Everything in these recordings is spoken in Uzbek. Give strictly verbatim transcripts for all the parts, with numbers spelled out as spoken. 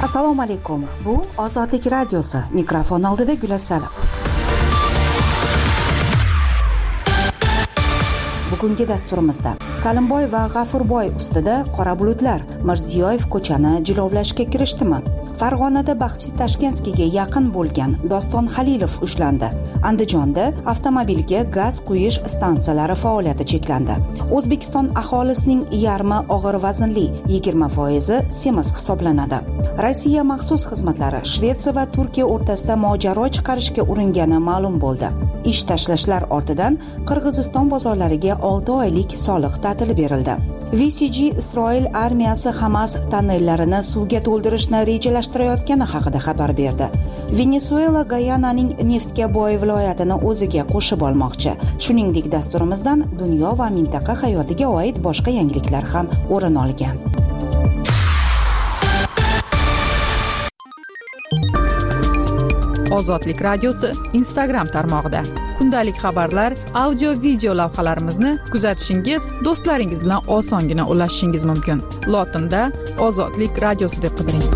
Assalomu alaykum. Bu Ozodlik radiosi. Mikrofon oldida Gulasalim. Bugungi dasturimizda Salimboy va G'afurboy ustida qora bulutlar. Mirziyoyev ko'chani jilovlashga kirishdimi? Farg'onada Baxti Tashkentskiga yaqin bo'lgan Doston Halilov ushlandi. Andijonda avtomobilga gaz quyish stansiyalari faoliyati cheklandi. O'zbekiston aholisining yarmi og'ir vaznli, yigirma foizi semiz hisoblanadi. Rossiya maxsus xizmatlari Shvetsiya va Turkiya o'rtasida mojaro chiqarishga uringani ma'lum bo'ldi. Ish tashlashlar ortidan Qirg'iziston bozorlariga olti oylik soliq ta'tili berildi. V C G Isroil armiyasi Hamas tannellarini suvga to'ldirishni rejalashtirayotgani haqida xabar berdi. Venesuela Gayananing neftga boy viloyatini o'ziga qo'shib olmoqchi. Shuningdek, dasturimizdan dunyo va mintaqa hayotiga oid boshqa yangiliklar ham o'rin olgan. Ozodlik radiosi Instagram tarmog'ida kundalik xabarlar, audio, video lavhalarimizni kuzatishingiz, do'stlaringiz bilan osongina ulashishingiz mumkin. Lotinda Ozodlik radiosi deb qidiring.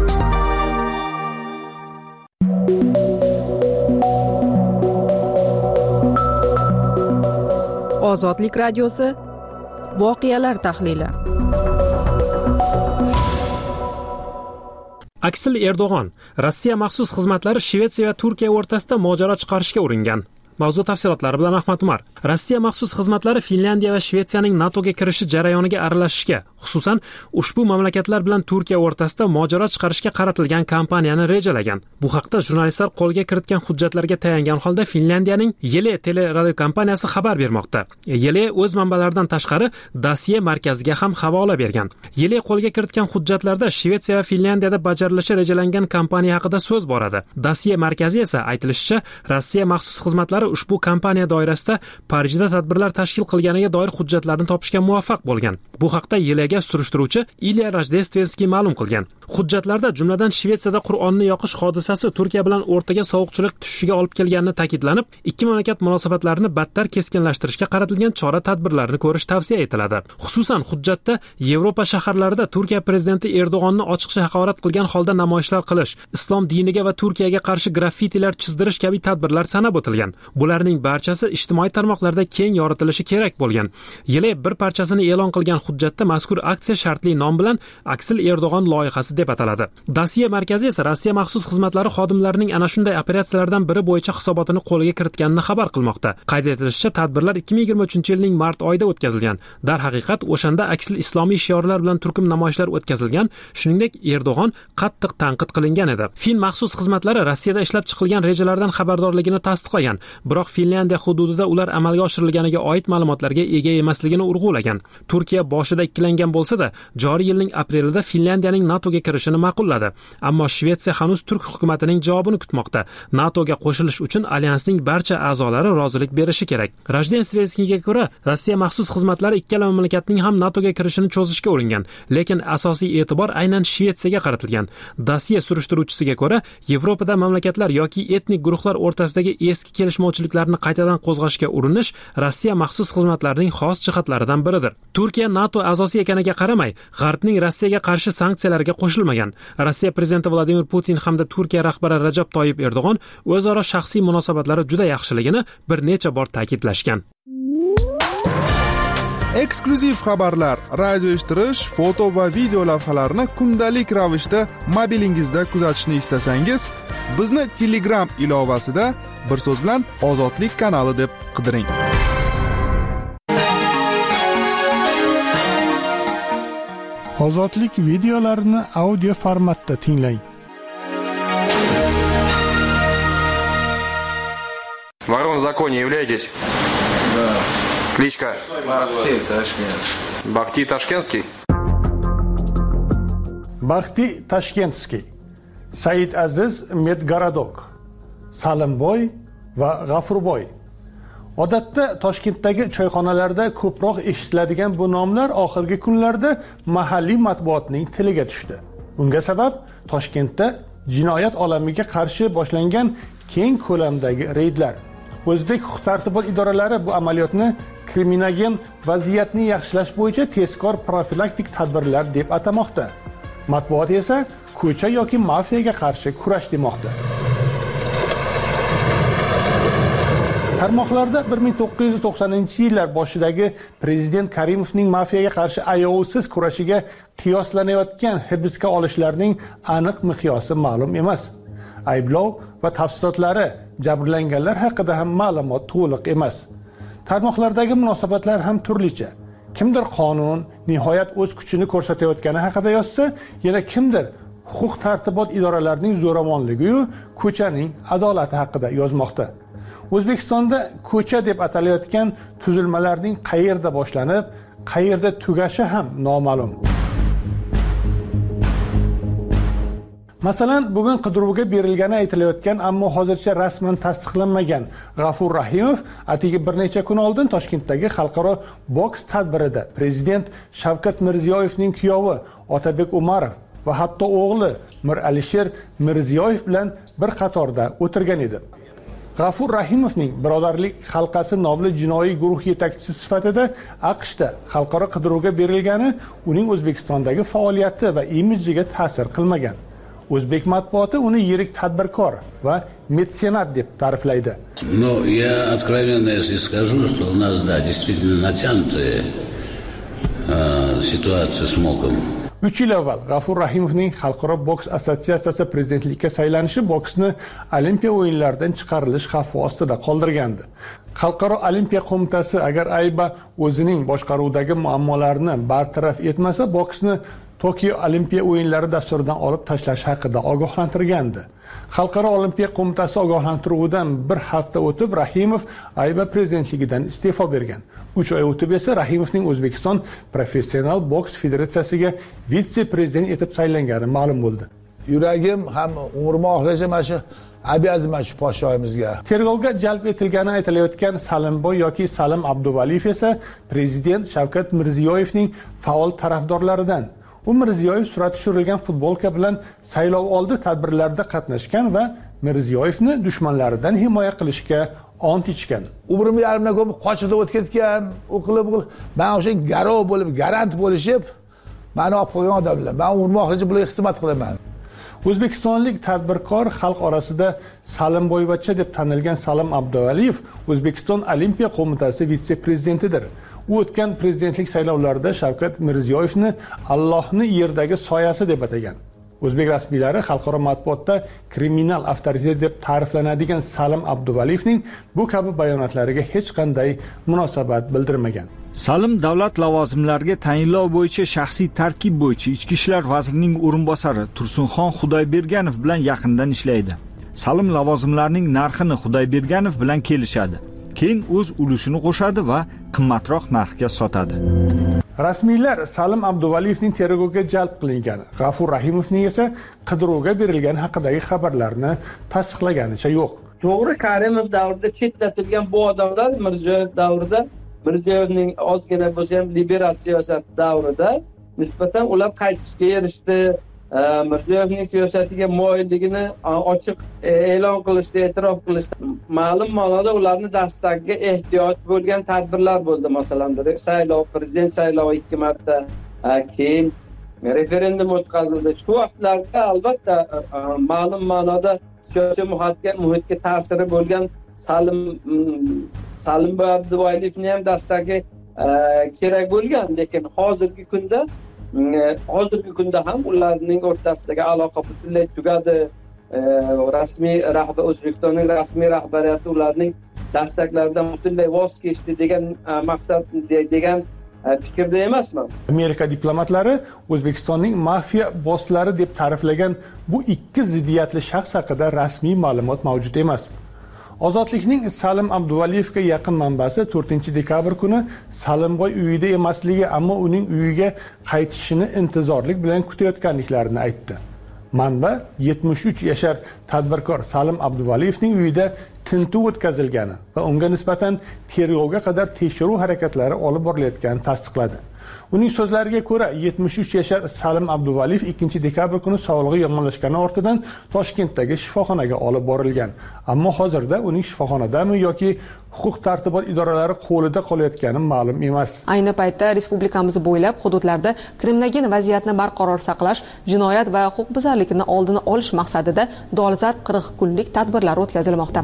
Ozodlik radiosi voqealar tahlili. Aksil Erdo'g'on, Rossiya maxsus xizmatlari Shvetsiya va Turkiya o'rtasida mojaro chiqarishga uringan. Mavzu tafsilotlari bilan Ahmad Umar. Rossiya maxsus xizmatlari Finlandiya va Shvetsiyaning NATOga kirishi jarayoniga aralashishga, xususan ushbu mamlakatlar bilan Turkiya o'rtasida mojaro chiqarishga qaratilgan kampaniyani rejalagan. Bu haqda jurnalistlar qo'lga kiritgan hujjatlarga tayangan holda Finlandiyaning Yele teleradio kompaniyasi xabar bermoqda. Yele o'z manbalaridan tashqari dossiye markaziga ham havola bergan. Yele qo'lga kiritgan hujjatlarda Shvetsiya va Finlandiyada bajarilishi rejalangan kampaniya haqida so'z boradi. Dossiye markazi esa aytilishicha, Rossiya maxsus xizmatlari ushbu kampaniya doirasida Parijda tadbirlar tashkil qilganiga doir hujjatlarni topishga muvaffaq bo'lgan. Bu haqda Yelega surishtiruvchi Ilya Rajdestvenskiy ma'lum qilgan. Hujjatlarda jumladan Shvetsiyada Qur'onni yoqish hodisasi Turkiya bilan o'rtaga sovuqchilik tushishiga olib kelganini ta'kidlanib, ikki mamlakat munosabatlarini battar keskinlashtirishga qaratilgan chora-tadbirlarni ko'rish tavsiya etiladi. Xususan, hujjatda Yevropa shaharlarida Turkiya prezidenti Erdo'g'onni ochiqcha haqorat qilgan holda namoyishlar qilish, islom diniga va Turkiyaga qarshi graffitilar chizdirish kabi tadbirlar sanab o'tilgan. Bularning barchasi ijtimoiy tarmoqlarda keng yoritilishi kerak bo'lgan. Yele bir parchasini e'lon qilgan hujjatda mazkur aksiya shartli nom bilan Aksil Erdo'g'on loyihasi deb ataladi. Dossiye markazi esa Rossiya maxsus xizmatlari xodimlarining ana shunday operatsiyalardan biri bo'yicha hisobotini qo'lga kiritganini xabar qilmoqda. Qayd etilishicha, tadbirlar ikki ming yigirma uchinchi yilning mart oyida o'tkazilgan. Darhaqiqat, o'shanda Aksil islomiy shiorlar bilan turkum namoyishlar o'tkazilgan. Shuningdek, Erdo'g'on qattiq tanqid qilingan edi. Fin maxsus xizmatlari Rossiyada ishlab chiqilgan rejalardan xabardorligini tasdiqlagan. Biroq Finlandiya hududida ular amalga oshirilganiga oid ma'lumotlarga ega emasligini urg'ulagan. Turkiya boshida ikkilangan bo'lsa-da, joriy yilning aprelida Finlandiyaning NATOga kirishini ma'qulladi. Ammo Shvetsiya hanuz turk hukumatining javobini kutmoqda. NATOga qo'shilish uchun alyansning barcha a'zolari rozilik berishi kerak. Rajdestvenskiyga ko'ra, Rossiya maxsus xizmatlari ikkala mamlakatning ham NATOga kirishini cho'zishga uringan, lekin asosiy e'tibor aynan Shvetsiyaga qaratilgan. Dossiye surishtiruvchisiga ko'ra, Yevropada mamlakatlar yoki etnik guruhlar o'rtasidagi eski kelishmovchiliklarni qaytadan qo'zg'ashga urinish Rossiya maxsus xizmatlarining xos jihatlaridan biridir. Turkiya NATO a'zosi ekaniga qaramay, G'arbning Rossiyaga qarshi sanksiyalarga qo'shilmagan. Rossiya prezidenti Vladimir Putin hamda Turkiya rahbari Rajab Toyyib Erdo'g'on o'zaro shaxsiy munosabatlari juda yaxshiligini bir necha bor ta'kidlashgan. Eksklyuziv xabarlar, radio eshittirish, foto va video lavhalarni kundalik ravishda mobilingizda kuzatishni istasangiz, bizni Telegram ilovasida bir so'z bilan Ozodlik kanali deb qidiring. Ozodlik videolarini audio formatda tinglang. Ворон в законе являетесь? Да. Кличка? Бахти Ташкентский. Бахти Ташкентский? Baxti Tashkentskiy, Said Aziz Medgaradok, Salimboy va G'afurboy. Odatda Toshkentdagi choyxonalarda ko'proq eshitiladigan bu nomlar oxirgi kunlarda mahalliy matbuotning tiliga tushdi. Bunga sabab Toshkentda jinoyat olamiga qarshi boshlangan keng ko'lamdagi reydlar. O'zbek huquq-tartibot idoralari bu amaliyotni kriminogen vaziyatni yaxshilash bo'yicha tezkor profilaktik tadbirlar deb atamoqda. Matbuot esa ko'cha yoki mafiyaga qarshi kurash demoqda. Tarmoqlarda bir ming to'qqiz yuz to'qsoninchi yillar boshidagi prezident Karimovning mafiyaga qarshi ayovsiz kurashiga qiyoslanayotgan hibsga olishlarning aniq miqyosi ma'lum emas. Ayblov va tafsilotlari jabrlanganlar haqida ham ma'lumot to'liq emas. Tarmoqlardagi munosabatlar ham turlicha. Kimdir qonun nihoyat o'z kuchini ko'rsatayotgani haqida yozsa, yana kimdir huquq tartibot idoralarining zo'ravonligi-yu ko'chaning adolati haqida yozmoqda. O'zbekistonda ko'cha deb atalayotgan tuzilmalarning qayerda boshlanib, qayerda tugashi ham noma'lum. Masalan, bugun qidiruvga berilgani aytilayotgan, ammo hozircha rasman tasdiqlanmagan G'afur Rahimov atigi bir necha kun oldin Toshkentdagi xalqaro boks tadbirida prezident Shavkat Mirziyoyevning kuyovi Otabek Umarov va hatto o'g'li Mir Alisher Mirziyoyev bilan bir qatorda o'tirgan edi. G'afur Rahimovning Birodarlik halqasi nomli jinoiy guruh yetakchisi sifatida AQShda xalqaro qidiruvga berilgani uning O'zbekistondagi faoliyati va imidjiga ta'sir qilmagan. O'zbek matbuoti uni yirik tadbirkor va metsenat deb ta'riflaydi. Ну, я откровенно если скажу, что у нас, да, действительно натянутая э, ситуация с МОКом. uch yil avval G'afur Rahimovning Xalqaro boks assotsiatsiyasi prezidentlikka saylanishi boksni Olimpiya o'yinlaridan chiqarilish xavfi ostida qoldirgandi. Xalqaro Olimpiya qo'mitasi agar ayba o'zining boshqaruvidagi muammolarni bartaraf etmasa, boksni Tokio Olimpiya o'yinlari dasturidan olib tashlash haqida ogohlantirgandi. Xalqaro Olimpiya qo'mitasi ogohlantiruvidan bir hafta o'tib Rahimov ayba prezidentligidan iste'fo bergan. uch oy o'tib esa Rahimovning O'zbekiston Professional boks federatsiyasiga vitse-prezident etib saylangani ma'lum bo'ldi. Yuragim ham umrim oxirigacha mana shu abiyazman shu podshoyimizga. Tergovga jalb etilgani aytilayotgan Salimboy yoki Salim Abduvaliyev esa prezident Shavkat Mirziyoyevning faol tarafdorlaridan. U Mirziyoyev surati tushirilgan futbolka bilan saylov oldi tadbirlarda qatnashgan va Mirziyoyevni dushmanlaridan himoya qilishga ont ichgan. Umrim yarimdan ko'p qochib o'tib ketgan, o'qilib, men o'sha garov bo'lib, garant bo'lishib, meni olib qo'ygan odamlar. Men umrim oxirigacha bularga xizmat qilaman. O'zbekistonlik tadbirkor xalq orasida Salimboyvacha deb tanilgan Salim Abduvaliyev O'zbekiston Olimpiya qo'mitasi vitse-prezidentidir. U o'tgan prezidentlik saylovlarida Shavkat Mirziyoyevni Allohni yerdagi soyasi deb atagan. O'zbek rasmiylari xalqaro matbuotda kriminal avtoritet deb ta'riflanadigan Salim Abduvaliyevning bu kabi bayonotlariga hech qanday munosabat bildirmagan. Salim davlat lavozimlariga tayinlov bo'yicha shaxsiy tarkib bo'yicha Ichki ishlar vazirining o'rinbosari Tursunxon Xudoyberganov bilan yaqindan ishlaydi. Salim lavozimlarining narxini Xudoyberganov bilan kelishadi. Keyin o'z ulushini qo'shadi va qimmatroq narxga sotadi. Rasmiylar Salim Abduvaliyevning tergovga jalb qilingani, G'afur Rahimovning esa qidiruvga berilgani haqidagi xabarlarni tasdiqlaganicha yo'q. To'g'ri, Karimov davrida chetlatilgan bu odamlar Mirziyoyev davrida, Mirziyoyevning ozgina bo'lsa ham liberal siyosat davrida nisbatan ular qaytishga erishdi. Mirziyoyevning siyosatiga moyilligini ochiq e'lon qilishdi, e'tirof qilishdi. Ma'lum ma'noda ularni dastagiga ehtiyoj bo'lgan tadbirlar bo'ldi. Masalan, saylov, prezident saylovi ikki marta, keyin referendum o'tkazildi. Shu vaqtlarda albatta ma'lum ma'noda siyosiy muhitga, muhitga ta'siri bo'lgan Salim Salim Abduvaliyevning ham dastagi kerak bo'lgan, lekin hozirgi kunda hozirgi kunda ham ularning o'rtasidagi aloqa butunlay tugadi. Rasmiy rahbar O'zbekistonning rasmiy rahbariyati ularning dastaklaridan butunlay voz kechdi degan maqsad degan fikrda emasman. Amerika diplomatlari O'zbekistonning mafiya bosslari deb ta'riflagan bu ikki ziddiyatli shaxs haqida rasmiy ma'lumot mavjud emas. Ozodlikning Salim Abduvaliyevga yaqin manbasi to'rtinchi dekabr kuni Salimboy uyida emasligi, ammo uning uyiga qaytishini intizorlik bilan kutayotganliklarini aytdi. Manba yetmish uch yashar tadbirkor Salim Abduvaliyevning uyida tintuv o'tkazilgani va unga nisbatan tergovga qadar tekshiruv harakatlari olib borilayotganini tasdiqladi. Uning so'zlariga ko'ra, yetmish uch yashar Salim Abduvaliyev ikkinchi dekabr kuni sog'lig'i yomonlashgani ortidan Toshkentdagi shifoxonaga olib borilgan. Ammo hozirda uning shifoxonadami yoki huquq tartibot idoralari qo'lida qolayotgani ma'lum emas. Ayni paytda respublikamiz bo'ylab hududlarda kriminogen vaziyatni barqaror saqlash, jinoyat va huquqbuzarlikni oldini olish maqsadida dolzarb qirq kunlik tadbirlar o'tkazilmoqda.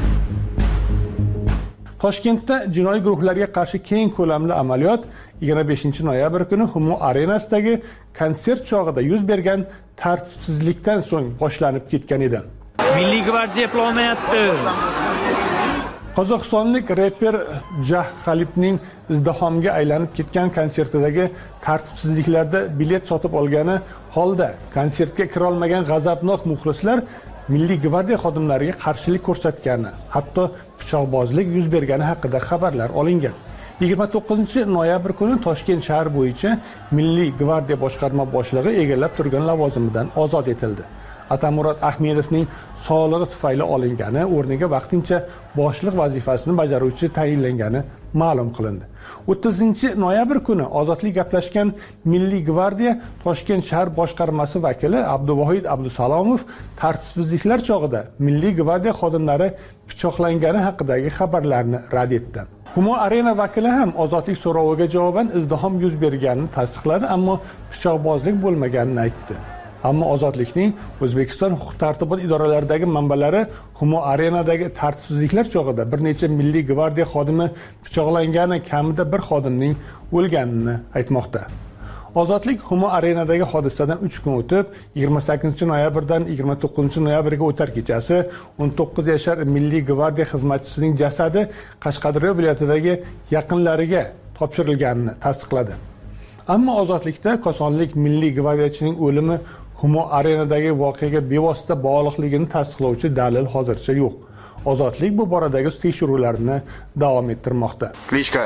Toshkentda jinoiy guruhlarga qarshi keng ko'lamli amaliyot yigirma beshinchi noyabr kuni Humo Arenasidagi konsert chog'ida yuz bergan tartibsizlikdan so'ng boshlanib ketgan edi. Milliy gvardiya eplolmayapti. Qozog'istonlik reper Jah Khalibning izdihomga aylanib ketgan konsertidagi tartibsizliklarda bilet sotib olgani holda konsertga kira olmagan g'azabnok muxlislar Milliy gvardiya xodimlariga qarshilik ko'rsatgani, hatto pichoqbozlik yuz bergani haqida xabarlar olingan. yigirma to'qqizinchi noyabr kuni Toshkent shahar bo'yicha Milliy gvardiya boshqarma boshlig'i egallab turgan lavozimidan ozod etildi. Atamurod Ahmedovning sog'lig'i tufayli olingani, o'rniga vaqtincha boshliq vazifasini bajaruvchi tayinlangani ma'lum qilindi. o'ttizinchi noyabr kuni ozodlik gaplashgan Milliy gvardiya Toshkent shahar boshqarmasi vakili Abduvohid Abdusalomov tartibsizliklar chog'ida Milliy gvardiya xodimlari pichoqlangani haqidagi xabarlarni rad etdi. Humo Arena vakili ham ozodlik so'roviga javoban izdihom yuz berganini tasdiqladi, ammo pichoqbozlik bo'lmaganini aytdi. Ammo ozodlikning O'zbekiston huquq tartibot idoralaridagi manbalari Humo Arenadagi tartibsizliklar chog'ida bir necha Milliy gvardiya xodimi pichoqlangani, kamida bir xodimning o'lganini aytmoqda. Ozodlik Humo Arenadagi hodisadan uch kun o'tib, yigirma sakkizinchi noyabrdan yigirma to'qqizinchi noyabrga o'tar kechasi o'n to'qqiz yashar Milliy gvardiya xizmatchisining jasadi Qashqadaryo viloyatidagi yaqinlariga topshirilganini tasdiqladi. Ammo ozodlikda Kosonlik Milliy gvardiyachining o'limi Humo Arenadagi voqeaga bevosita bog'liqligini tasdiqlovchi dalil hozircha yo'q. Ozodlik bu boradagi tekshiruvlarni davom ettirmoqda. Кличка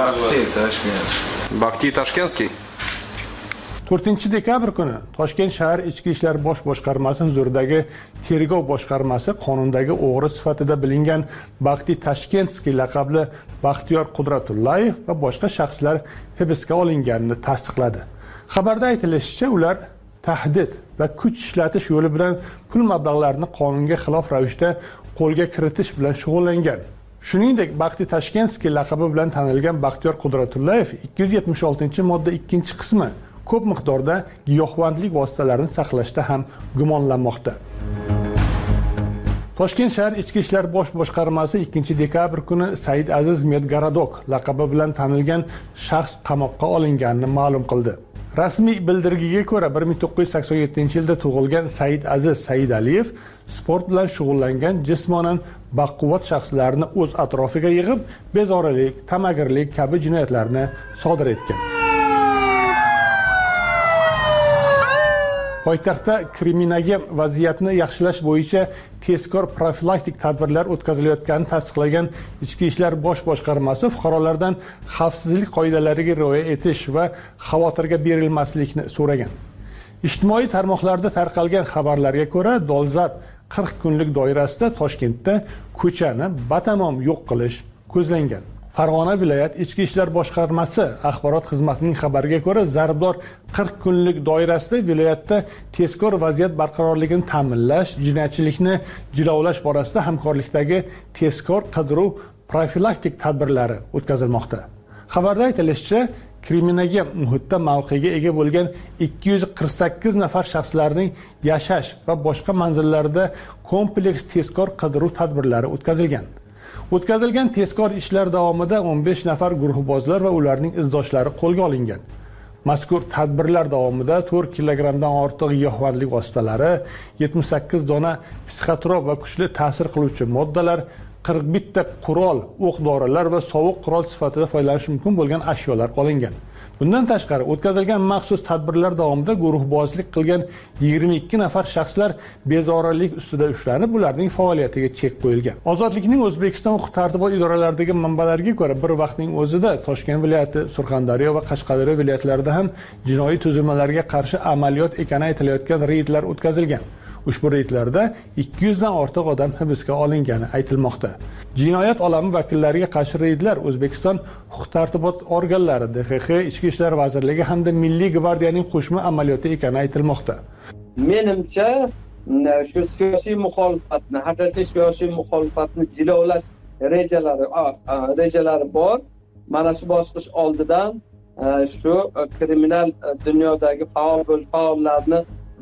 Бахти Tashkentskiy. to'rtinchi dekabr kuni Toshkent shahar ichki ishlar bosh boshqarmasi huzuridagi tergov boshqarmasi qonundagi o'g'ri sifatida bilingan Baqti Tashkentskiy laqabli Baxtiyor Qudratullayev va boshqa shaxslar hibsga olinganini tasdiqladi. Xabarda aytilishicha, ular tahdid va kuch ishlatish yo'li bilan pul mablag'larini qonunga xilof ravishda qo'lga kiritish bilan shug'ullangan. Shuningdek, Baqti Tashkentskiy laqabi bilan tanilgan Baxtiyor Qudratullayev ikki yuz yetmish oltinchi modda ikkinchi qismi ko'p miqdorda giyohvandlik vositalarini saqlashda ham gumonlanmoqda. Toshkent shahar ichki ishlar bosh boshqarmasi ikkinchi dekabr kuni Said Aziz Medgaradok laqabi bilan tanilgan shaxs qamoqqa olinganini ma'lum qildi. Rasmiy bildirgiga ko'ra bir ming to'qqiz yuz sakson yettinchi yilda tug'ilgan Said Aziz Saidaliyev sport bilan shug'ullangan jismonan baquvvat shaxslarni o'z atrofiga yig'ib, bezorilik, tamagirlik kabi jinoyatlarni sodir etgan. Poytaxtda kriminogen vaziyatni yaxshilash bo'yicha tezkor profilaktik tadbirlar o'tkazilayotganini tasdiqlagan Ichki ishlar bosh boshqarmasi fuqarolardan xavfsizlik qoidalariga rioya etish va xavotirga berilmaslikni so'ragan. Ijtimoiy tarmoqlarda tarqalgan xabarlarga ko'ra, dolzarb qirq kunlik doirasida Toshkentda ko'chani batamom yo'q qilish ko'zlangan. Farg'ona viloyat ichki ishlar boshqarmasi axborot xizmatining xabariga ko'ra, zarbdor qirq kunlik doirasida viloyatda tezkor vaziyat barqarorligini ta'minlash, jinoyatchilikni jilovlash borasida hamkorlikdagi tezkor qidiruv profilaktik tadbirlari o'tkazilmoqda. Xabarda aytilishicha, kriminogen muhitda mavqega ega bo'lgan ikki yuz qirq sakkiz nafar shaxslarning yashash va boshqa manzillarida kompleks tezkor qidiruv tadbirlari o'tkazilgan. O'tkazilgan tezkor ishlar davomida o'n besh nafar guruhbozlar va ularning izdoshlari qo'lga olingan. Mazkur tadbirlar davomida to'rt kilogrammdan ortiq giyohvandlik vositalari, yetmish sakkiz dona psixotrop va kuchli ta'sir qiluvchi moddalar, qirq bitta qurol, o'q-dorilar va sovuq qurol sifatida foydalanish mumkin bo'lgan ashyolar olingan. Bundan tashqari, o'tkazilgan maxsus tadbirlar davomida guruhbozlik qilgan yigirma ikki nafar shaxslar bezorilik ustida ushlanib, ularning faoliyatiga chek qo'yilgan. Ozodlikning O'zbekiston huquq tartibot idoralaridagi manbalariga ko'ra, bir vaqtning o'zida Toshkent viloyati, Surxondaryo va Qashqadaryo viloyatlarida ham jinoiy tuzilmalarga qarshi amaliyot ekani aytilayotgan reydlar o'tkazilgan. Ushbu reydlarda ikki yuz dan ortiq odam hibsga olingani aytilmoqda. Jinoyat olami vakillariga qarshi reydlar O'zbekiston huquq-tartibot organlari, D X X, Ichki ishlar vazirligi hamda Milliy gvardiyaning qo'shma amaliyoti ekani aytilmoqda. Menimcha, shu siyosiy muxolifatni, haqiqiy siyosiy muxolifatni jilovlash rejalari rejalari bor. Mana shu bosqich oldidan shu kriminal dunyodagi faol faollarni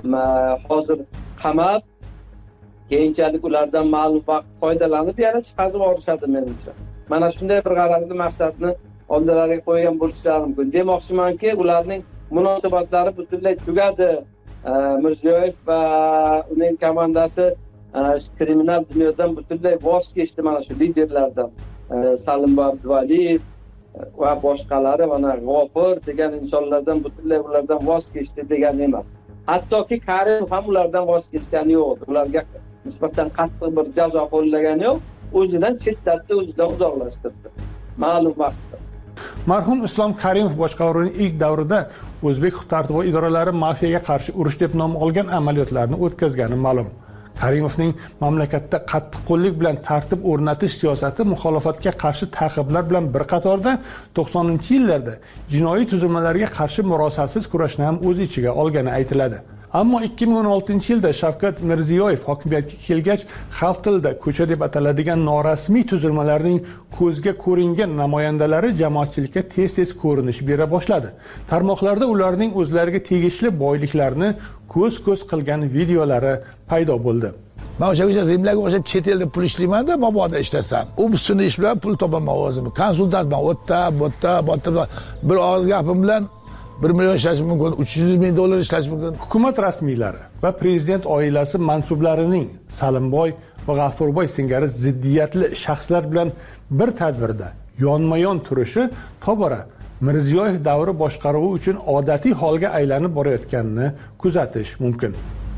hozir qamab, keyinchalik ulardan ma'lum vaqt foydalanib yana chiqarib yuborishadi menimcha. Mana shunday bir g'arazli maqsadni oldilariga qo'ygan bo'lishlari mumkin. Demoqchimanki, ularning munosabatlari butunlay tugadi. Mirziyoyev va uning komandasi kriminal dunyodan butunlay voz kechdi, mana shu liderlardan. Salimboy Abduvaliyev va boshqalari, mana G'ofir degan insonlardan butunlay ulardan voz kechdi degani emas. Hattoki Karimov ham ulardan voz kechgani yo'q. Ularga nisbatan qattiq bir jazo qo'llagani yo'q. O'zidan chetlatdi, o'zidan uzoqlashtirdi. Ma'lum vaqtda. Marhum Islom Karimov boshqaruvining ilk davrida O'zbek huquq-tartibot idoralari mafiyaga qarshi urush deb nom olgan amaliyotlarni o'tkazgani ma'lum. Karimovning mamlakatda qattiqqo'llik bilan tartib o'rnatish siyosati muxolifatga qarshi ta'qiblar bilan bir qatorda to'qsoninchi yillarda jinoiy tuzilmalarga qarshi murosasiz kurashni ham o'z ichiga olgani aytiladi. Ammo ikki ming o'n oltinchi yilda Shavkat Mirziyoyev hokimiyatga kelgach, xalq tilida ko'cha deb ataladigan norasmiy tuzilmalarning ko'zga ko'ringan namoyandalari jamoatchilikka tez-tez ko'rinish bera boshladi. Tarmoqlarda ularning o'zlariga tegishli boyliklarni ko'z-ko'z qilgan videolari paydo bo'ldi. Men o'sha Rimlarga o'xshab chet elda pul ishlayman-da, mabodo ishlasam. U ustuni ish bilan pul topaman o'zim. Konsultantman, o'tda, bo'tda, bo'tda bir og'iz gapim bilan bir million ishlash mumkin, uch yuz ming dollar ishlash mumkin. Hukumat rasmiylari va prezident oilasi mansublarining Salimboy va G'afurboy singari ziddiyatli shaxslar bilan bir tadbirda yonma-yon turishi tobora Mirziyoyev davri boshqaruvi uchun odatiy holga aylanib borayotganini kuzatish mumkin.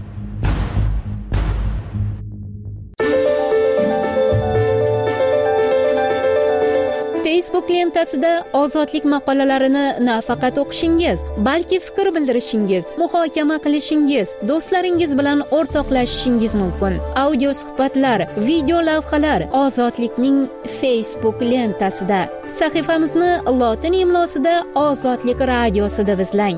Facebook lentasida ozodlik maqolalarini nafaqat o'qishingiz, balki fikr bildirishingiz, muhokama qilishingiz, do'stlaringiz bilan o'rtoqlashishingiz mumkin. Audio suhbatlar, video lavhalar Ozodlikning Facebook lentasida. Sahifamizni lotin imlosida Ozodlik radiosida izlang.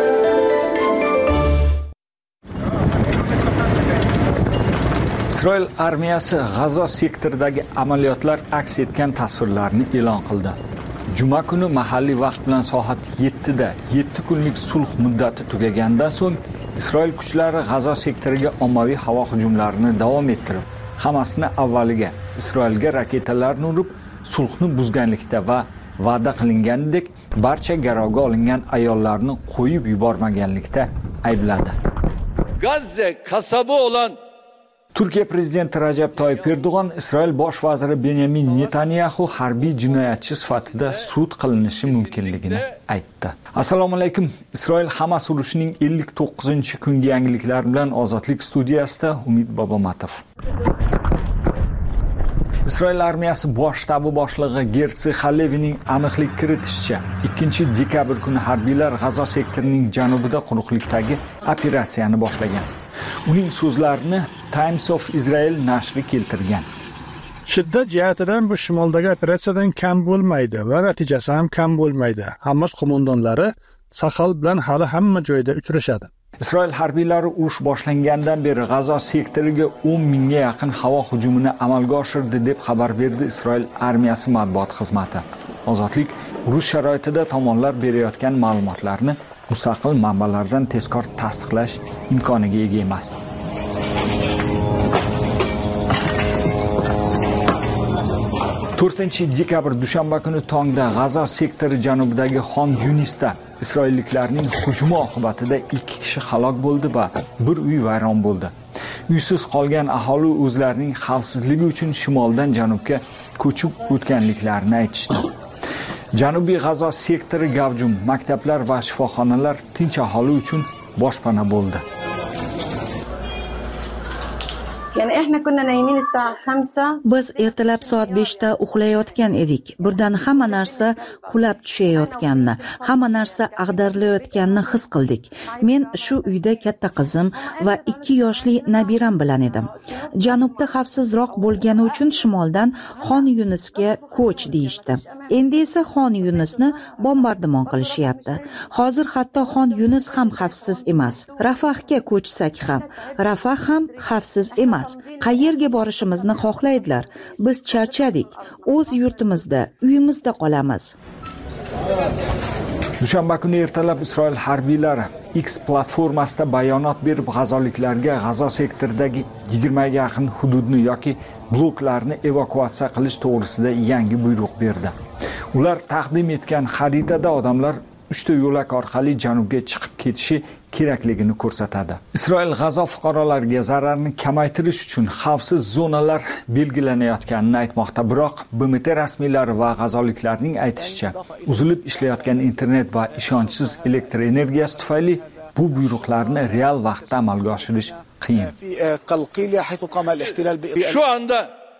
Isroil armiyasi G'azo sektoridagi amaliyotlar aks etgan tasvirlarni e'lon qildi. Juma kuni mahalliy vaqt bilan soat yettida yetti kunlik sulh muddati tugagandan so'ng Isroil kuchlari G'azo sektoriga ommaviy havo hujumlarini davom ettirib, hammasini avvaliga Isroilga raketalarni urib, sulhni buzganlikda va va'da qilingandek barcha garovga olingan ayollarni qo'yib yubormaganlikda aybladi. Gazze kasabı olan Turkiya prezidenti Rajab Toyyib Erdo'g'on Isroil bosh vaziri Benyamin Netanyahu harbiy jinoyatchi sifatida sud qilinishi mumkinligini aytdi. Assalomu alaykum. Isroil Hamas urushining ellik to'qqizinchi kungi yangiliklari bilan Ozodlik studiyasida Umid Bobomatov. Isroil armiyasi bosh shtabi boshlig'i Gertsi Halevining aniqlik kiritishicha, ikkinchi dekabr kuni harbiylar G'azo sektorining janubida quruqlikdagi operatsiyani boshlagan. Uning so'zlarini Times of Israel nashri keltirgan. Shiddat jihatidan bu shimoldagi operatsiyadan kam bo'lmaydi va natijasi ham kam bo'lmaydi. Hamas qo'mondonlari Sahal bilan hali hamma joyda uchrashadi. Isroil harbiylari urush boshlangandan beri G'azo sektoriga o'n mingga yaqin havo hujumini amalga oshirdi deb xabar berdi Isroil armiyasi matbuot xizmati. Ozodlik urush sharoitida tomonlar berayotgan ma'lumotlarni mustaqil manbalardan tezkor tasdiqlash imkoniga ega emas. to'rtinchi dekabr dushanba kuni tongda G'azo sektori janubidagi Xon Yunisda isroilliklarning hujumi oqibatida ikki kishi halok bo'ldi va bir uy vayron bo'ldi. Uysiz qolgan aholi o'zlarining xavfsizligi uchun shimoldan janubga ko'chib o'tganliklarini aytishdi. Janubiy G'azo sektori gavjum, maktablar va shifoxonalar tinch aholi uchun boshpana bo'ldi. يعني احنا كنا نايمين الساعة خمسة. Biz ertalab soat beshda uxlayotgan edik. Birdan hamma narsa qulab tushayotganini, hamma narsa ag'darilayotganini his qildik. Men shu uyda katta qizim va ikki yoshli nabiram bilan edim. Janubda xavfsizroq bo'lgani uchun shimoldan Xon Yunusga ko'ch deyishdi. Endi esa Xon Yunusni bombardimon qilishyapti. Hozir hatto Xon Yunus ham xavfsiz emas. Rafahga ko'chsak ham, Rafah ham xavfsiz emas. Qayerga borishimizni xohlaydilar. Biz charchadik. O'z yurtimizda, uyimizda qolamiz. Dushanba kuni ertalab Isroil harbiylari X platformasida bayonot berib, g'azoliklarga G'azo sektoridagi yigirmaga yaqin hududni yoki bloklarni evakuatsiya qilish to'g'risida yangi buyruq berdi. Ular taqdim etgan xaritada odamlar uchta yo'lak orqali janubga chiqib ketishi kerakligini ko'rsatadi. Isroil G'azo fuqarolariga zararni kamaytirish uchun xavfsiz zonalar belgilanayotganini aytmoqda, biroq B M T rasmiylari va g'azoliklarning aytishicha, uzilib ishlayotgan internet va ishonchsiz elektr energiyasi tufayli bu buyruqlarni real vaqtda amalga oshirish qiyin. Şu anda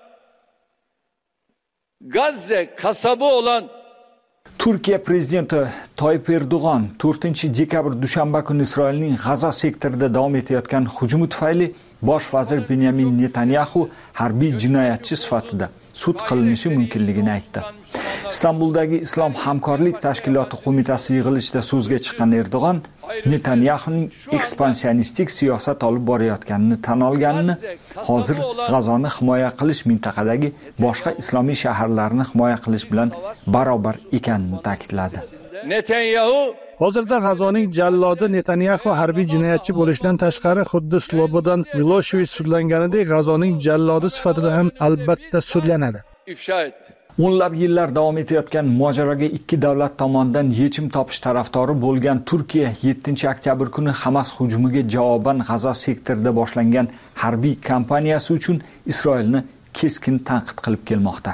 Gazze kasabı olan Turkiya prezidenti Toyib Erdo'g'on to'rtinchi dekabr dushanba kuni Isroilning G'azo sektorida davom etayotgan hujumi tufayli bosh vazir Benyamin Netanyahu harbiy jinoyatchi sifatida sud qilinishi mumkinligini aytdi. Istanbuldagi Islom hamkorlik tashkiloti qo'mitasi yig'ilishida so'zga chiqqan Erdo'g'on Netanyahuning ekspansionistik siyosat olib borayotganini tan olganini, hozir G'azoni himoya qilish mintaqadagi boshqa islomiy shaharlarni himoya qilish bilan barobar ekanini ta'kidladi. Netanyahu Hozirda G'azoning jallodi Netanyahu harbiy jinoyatchi bo'lishdan tashqari xuddi Slobodan Miloshevich sudlanganidek G'azoning jallodi sifatida ham albatta sudlanadi. ifşa etti. O'nlab yillar davom etayotgan mojaroga ikki davlat tomonidan yechim topish tarafdori bo'lgan Turkiya yettinchi oktyabr kuni Hamas hujumiga javoban G'azo sektorida boshlangan harbiy kampaniyasi uchun Isroilni keskin tanqid qilib kelmoqda.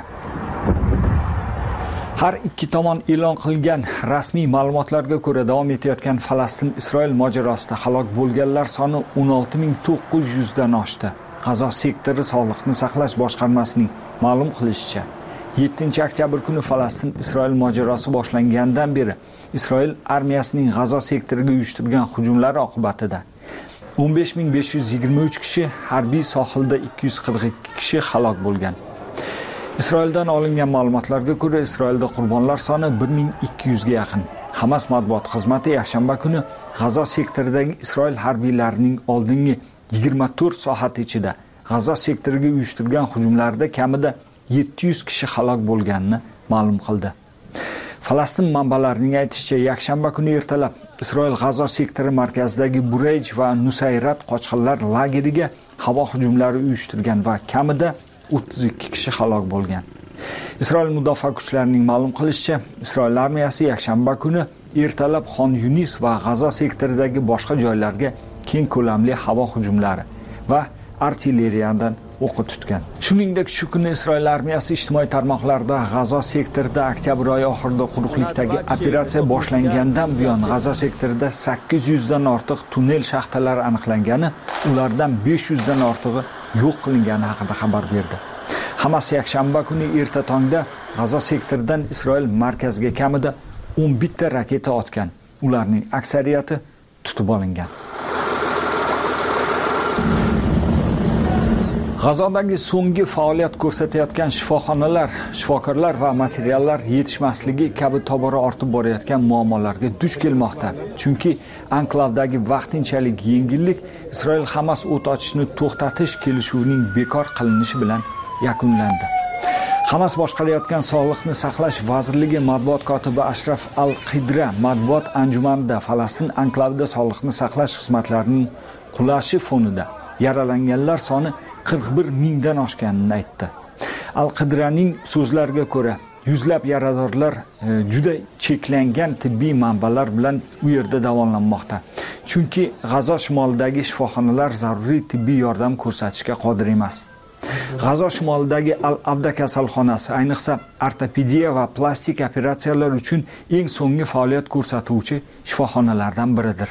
Har ikki tomon e'lon qilgan rasmiy ma'lumotlarga ko'ra davom etayotgan Falastin-Isroil mojarosida halok bo'lganlar soni o'n olti ming to'qqiz yuz dan oshdi. G'azo sektori sog'liqni saqlash boshqarmasining ma'lum qilishicha, yettinchi oktyabr kuni Falastin-Isroil mojarosi boshlangandan beri Isroil armiyasining G'azo sektoriga uyushtirgan hujumlari oqibatida o'n besh ming besh yuz yigirma uch kishi, harbiy sohilda ikki yuz qirq ikki kishi halok bo'lgan. Isroildan olingan ma'lumotlarga ko'ra, Isroilda qurbonlar soni bir ming ikki yuz ga yaqin. Hamas matbuot xizmati yakshanba kuni G'azo sektoridagi Isroil harbiylarining oldingi yigirma to'rt soat ichida G'azo sektoriga uyushtirgan hujumlarda kamida yetti yuz kishi halok bo'lganini ma'lum qildi. Falastin manbalarining aytishicha, yakshanba kuni ertalab Isroil G'azo sektori markazidagi Burayj va Nusayrat qochqinlar lageriga havo hujumlari uyushtirgan va kamida o'ttiz ikki kishi halok bo'lgan. Isroil mudofaa kuchlarining ma'lum qilishicha, Isroil armiyasi yakshanba kuni ertalab Xon Yunis va G'azo sektoridagi boshqa joylarga keng ko'lamli havo hujumlari va artilleriyadan o'qi tutgan. Shuningdek, shu kuni Isroil armiyasi ijtimoiy tarmoqlarda G'azo sektorida oktyabr oyi oxirida quruqlikdagi operatsiya boshlangandan buyon G'azo sektorida sakkiz yuz dan ortiq tunnel shaxtalari aniqlangani, ulardan besh yuz dan ortig'i yo'q qilingani haqida xabar berdi. Hamas yakshanba kuni erta tongda G'azo sektoridan Isroil markaziga kamida o'n bitta raketa otgan. Ularning aksariyati tutib olingan. G'azodagi so'nggi faoliyat ko'rsatayotgan shifoxonalar, shifokorlar va materiallar yetishmasligi kabi tobora ortib borayotgan muammolarga duch kelmoqda. Chunki anklavdagi vaqtinchalik yengillik Isroil Hamas o't ochishni to'xtatish kelishuvining bekor qilinishi bilan yakunlandi. Hamas boshqarayotgan Sog'liqni saqlash vazirligi matbuot kotibi Ashraf Al-Qidra matbuot anjumanida Falastin anklavida sog'liqni saqlash xizmatlarining qulashi fonida yaralanganlar soni qirq bir mingdan oshganini aytdi. Al-Qidraning so'zlariga ko'ra, yuzlab yaradorlar juda cheklangan tibbiy manbalar bilan u yerda davolanmoqda. Chunki G'azo shimolidagi shifoxonalar zaruriy tibbiy yordam ko'rsatishga qodir emas. G'azo shimolidagi Al-Avda kasalxonasi ayniqsa ortopediya va plastik operatsiyalar uchun eng so'nggi faoliyat ko'rsatuvchi shifoxonalardan biridir.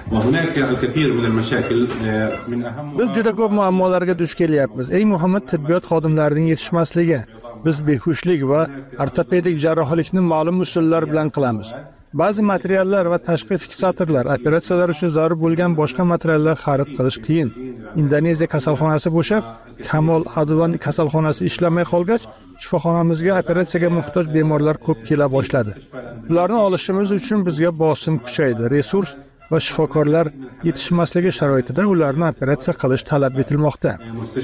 Biz juda ko'p muammolarga duch kelyapmiz. Eng muhimi tibbiyot xodimlarining yetishmasligi. Biz behushlik va ortopedik jarrohlikni ma'lum usullar bilan qilamiz. Ba'zi materiallar va tashqi fiksatorlar, operatsiyalar uchun zarur bo'lgan boshqa materiallar xarid qilish qiyin. Indoneziya kasalxonasi bo'shab, Kamol Advan kasalxonasi ishlamay qolgach, shifoxonamizga operatsiyaga muhtoj bemorlar ko'p kela boshladi. Ularni olishimiz uchun bizga bosim kuchaydi. Resurs va shifokorlar yetishmasligi sharoitida ularni operatsiya qilish talab etilmoqda.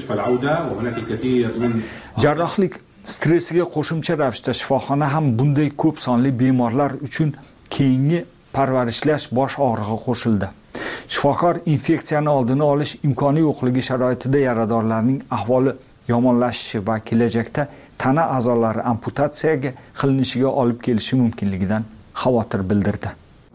Jarrohlik stressiga qo'shimcha ravishda shifoxona ham bunday ko'p sonli bemorlar uchun keyingi parvarishlash bosh og'rig'i qo'shildi. Shifokor infeksiyani oldini olish imkoni yo'qligi sharoitida yaradorlarning ahvoli yomonlashishi va kelajakda tana a'zolari amputatsiyaga qilinishiga olib kelishi mumkinligidan xavotir bildirdi.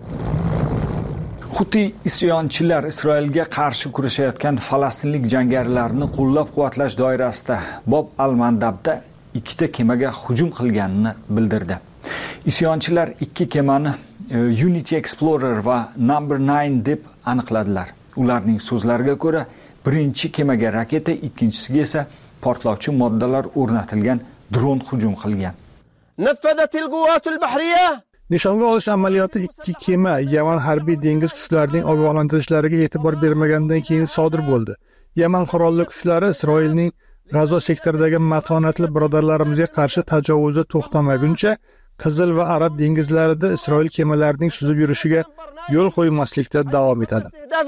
Huti isyonchilar Isroilga qarshi kurashayotgan falastinlik jangarilarni qo'llab-quvvatlash doirasida Bob al-Mandabda ikkita kemaga hujum qilganini bildirdi. Isyonchilar ikki kemani Unity Explorer va Number nine deb aniqladilar. Ularning so'zlariga ko'ra, birinchi kemaga raketa, ikkinchisiga esa portlovchi moddalar o'rnatilgan dron hujum qilgan. Nishonga olish amaliyoti ikki kema Yaman harbiy dengiz kuchlarining ogohlantirishlariga e'tibor bermagandan keyin sodir bo'ldi. Yaman qurolli kuchlari Isroilning G'azo sektoridagi matonatli birodarlarimizga qarshi tajovuzi to'xtamaguncha Qizil va Arab dengizlarida Isroil kemalarining suzib yurishiga yo'l qo'ymaslikda davom etadi.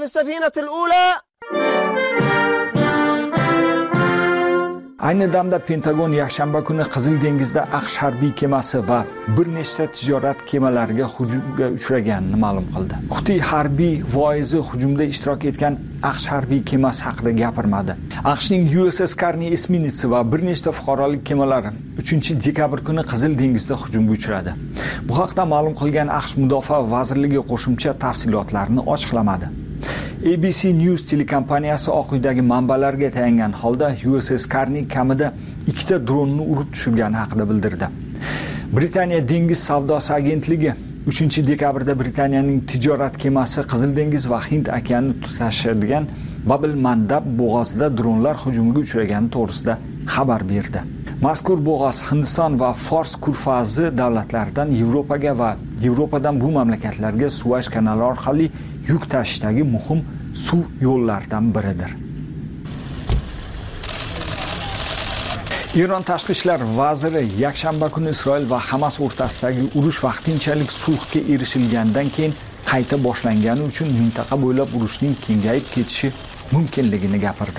Ayni damda Pentagon yakshanba kuni Qizil dengizda AQSh harbiy kemasi va bir nechta tijorat kemalariga hujumga uchraganini ma'lum qildi. Huti harbiy voizi hujumda ishtirok etgan AQSh harbiy kemasi haqida gapirmadi. AQShning U S S Carney esminitsi va bir nechta fuqarolik kemalari uchinchi dekabr kuni Qizil dengizda hujumga uchradi. Bu haqda ma'lum qilgan AQSh mudofaa vazirligi qo'shimcha tafsilotlarni ochiqlamadi. A B C News telekompaniyasi Oq uydagi manbalarga tayangan holda U S S Carney kamida ikkita dronni urib tushirgani haqida bildirdi. Britaniya dengiz savdosi agentligi uchinchi dekabrda Britaniyaning tijorat kemasi Qizil dengiz va Hind okeanini tutashadigan Bab al-Mandab bo'g'ozida dronlar hujumiga uchragani to'g'risida xabar berdi. Mazkur bo'g'oz Hindiston va Fors kurfazi davlatlaridan Yevropaga va Yevropadan bu mamlakatlarga Suvaysh kanali orqali yuk tashishdagi muhim suv yo'llaridan biridir. Eron tashqi ishlar vaziri yakshanba kuni Isroil va Hamas o'rtasidagi urush vaqtinchalik sulhga erishilgandan keyin qayta boshlangani uchun mintaqa bo'ylab urushning kengayib ketishi mumkinligini gapirdi.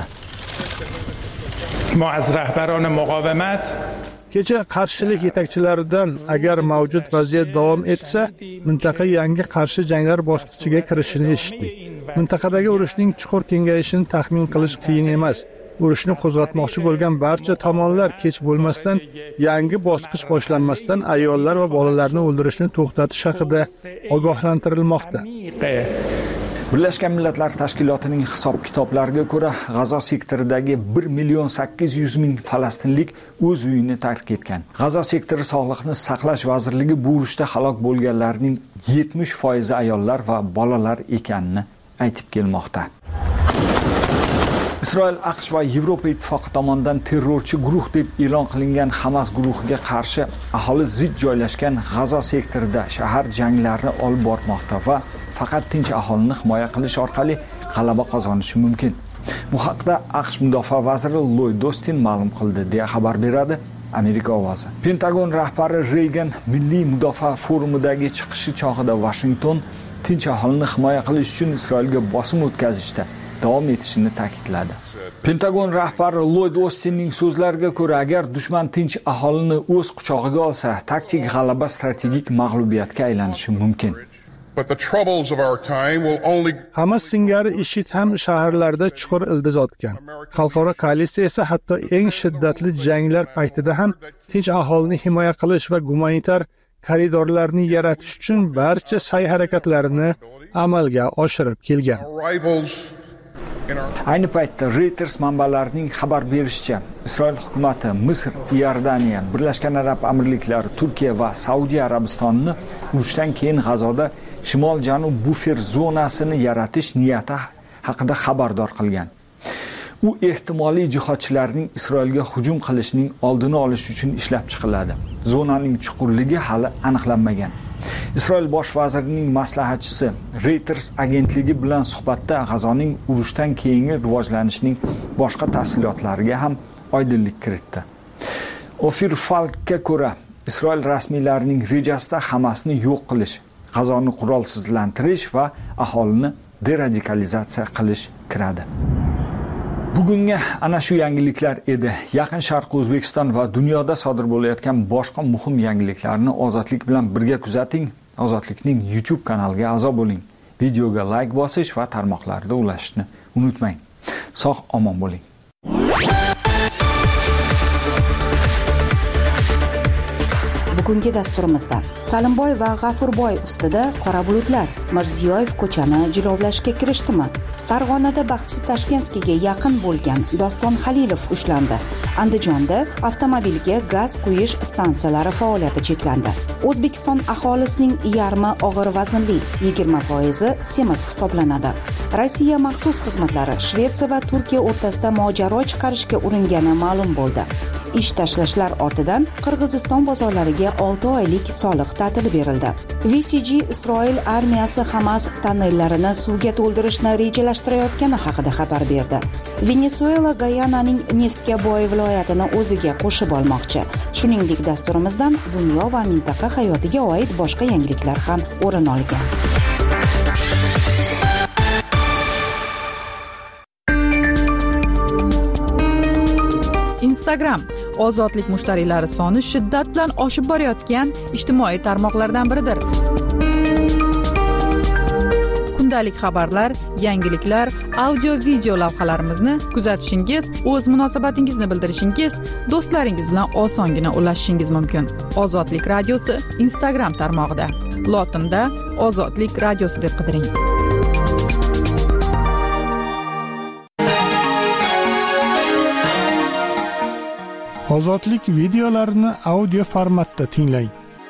Kecha qarshilik yetakchilaridan agar mavjud vaziyat davom etsa, mintaqa yangi qarshi janglar bosqichiga kirishini eshitdik. Mintaqadagi urushning chuqur kengayishini taxmin qilish qiyin emas. Urushni qo'zg'atmoqchi bo'lgan barcha tomonlar kech bo'lmasdan, yangi bosqich boshlanmasdan ayollar va bolalarni o'ldirishni to'xtatish haqida ogohlantirilmoqda. Birlashgan Millatlar Tashkilotining hisob-kitoblariga ko'ra, G'azo sektoridagi bir million sakkiz yuz ming falastinlik o'z uyini tark etgan. G'azo sektori sog'liqni saqlash vazirligi bu urushda halok bo'lganlarning yetmish foizi ayollar va bolalar ekanini aytib kelmoqda. Isroil, AQSh va Yevropa ittifoqi tomonidan terrorchi guruh deb e'lon qilingan Hamas guruhiga qarshi aholi zid joylashgan G'azo sektorida shahar janglarini olib bormoqda va faqat tinch aholini himoya qilish orqali g'alaba qozonishi mumkin. Bu haqda AQSh mudofaa vaziri Lloyd Austin ma'lum qildi, deya xabar beradi Amerika ovozi. Pentagon rahbari Reagan Milliy mudofaa forumidagi chiqishi chog'ida Washington tinch aholini himoya qilish uchun Isroilga bosim o'tkazishda davom etishini ta'kidladi. Pentagon rahbari Lloyd Austinning so'zlariga ko'ra, agar dushman tinch aholini o'z quchog'iga olsa, taktik g'alaba strategik mag'lubiyatga aylanishi mumkin. But the troubles of our time will only Hamas singari IShID ham shaharlarda chuqur ildiz otgan. Xalqaro koalitsiya esa hatto eng shiddatli janglar paytida ham tinch aholini himoya qilish va gumanitar koridorlarni yaratish uchun barcha sa'y harakatlarini amalga oshirib kelgan. in our Ayni paytda Reuters manbalarining xabar berishicha, Isroil hukumati Misr, Iordaniya, Birlashgan Arab Amirliklari, Turkiya va Saudiya Arabistonini urushdan keyin G'azoda shimol-janub bufer zonasini yaratish niyati haqida xabardor qilgan. U ehtimoliy jihodchilarning Isroilga hujum qilishining oldini olish uchun ishlab chiqiladi. Zonaning chuqurligi hali aniqlanmagan. Isroil bosh vazirining maslahatchisi Reuters agentligi bilan suhbatda G'azoning urushdan keyingi rivojlanishining boshqa tafsilotlariga ham oydinlik kiritdi. Ofir Falkka ko'ra, Isroil rasmiylarining rejasida Hamasni yo'q qilish, G'azoni qurolsizlantirish va aholini deradikalizatsiya qilish kiradi. Bugunga ana shu yangiliklar edi. Yaqin Sharq, O'zbekiston va dunyoda sodir bo'layotgan boshqa muhim yangiliklarni Ozodlik bilan birga kuzating. Ozodlikning YouTube kanaliga a'zo bo'ling. Videoga like bosish va tarmoqlarda ulashishni unutmang. Sog' omon bo'ling. Bugungi dasturimizda Salimboy va G'afurboy ustida qora bulutlar. Mirziyoyev ko'chani jilovlashga kirishdimi? Farg'onada Baxchi Tashkentskiga yaqin bo'lgan Doston Halilov ushlandi. Andijonda avtomobilga gaz quyish stansiyalari faoliyati cheklandi. O'zbekiston aholisining yarmi og'ir vaznli, yigirma foizi semiz hisoblanadi. Rossiya maxsus xizmatlari Shvetsiya va Turkiya o'rtasida mojaro chiqarishga uringani ma'lum bo'ldi. Ish tashlashlar ortidan Qirg'iziston bozorlariga olti oylik soliq ta'tili berildi. V C G Isroil armiyasi Hamas tannellarini suvga to'ldirishni rejalashtirayotgani haqida xabar berdi. Venesuela Gayananing neftga boy viloyatini o'ziga qo'shib olmoqchi. Shuningdek, dasturimizdan dunyo va mintaqa hayotiga oid boshqa yangiliklar ham o'rin olgan. Instagram ozodlik mushtariylari soni shiddat bilan oshib borayotgan ijtimoiy tarmoqlardan biridir. Kundalik xabarlar, yangiliklar, audio video lavhalarimizni kuzatishingiz, o'z munosabatingizni bildirishingiz, do'stlaringiz bilan osongina ulashishingiz mumkin. Ozodlik radiosi Instagram tarmog'ida. Lotinda Ozodlik radiosi deb qidiring. Ozodlik videolarini audio formatda tinglang.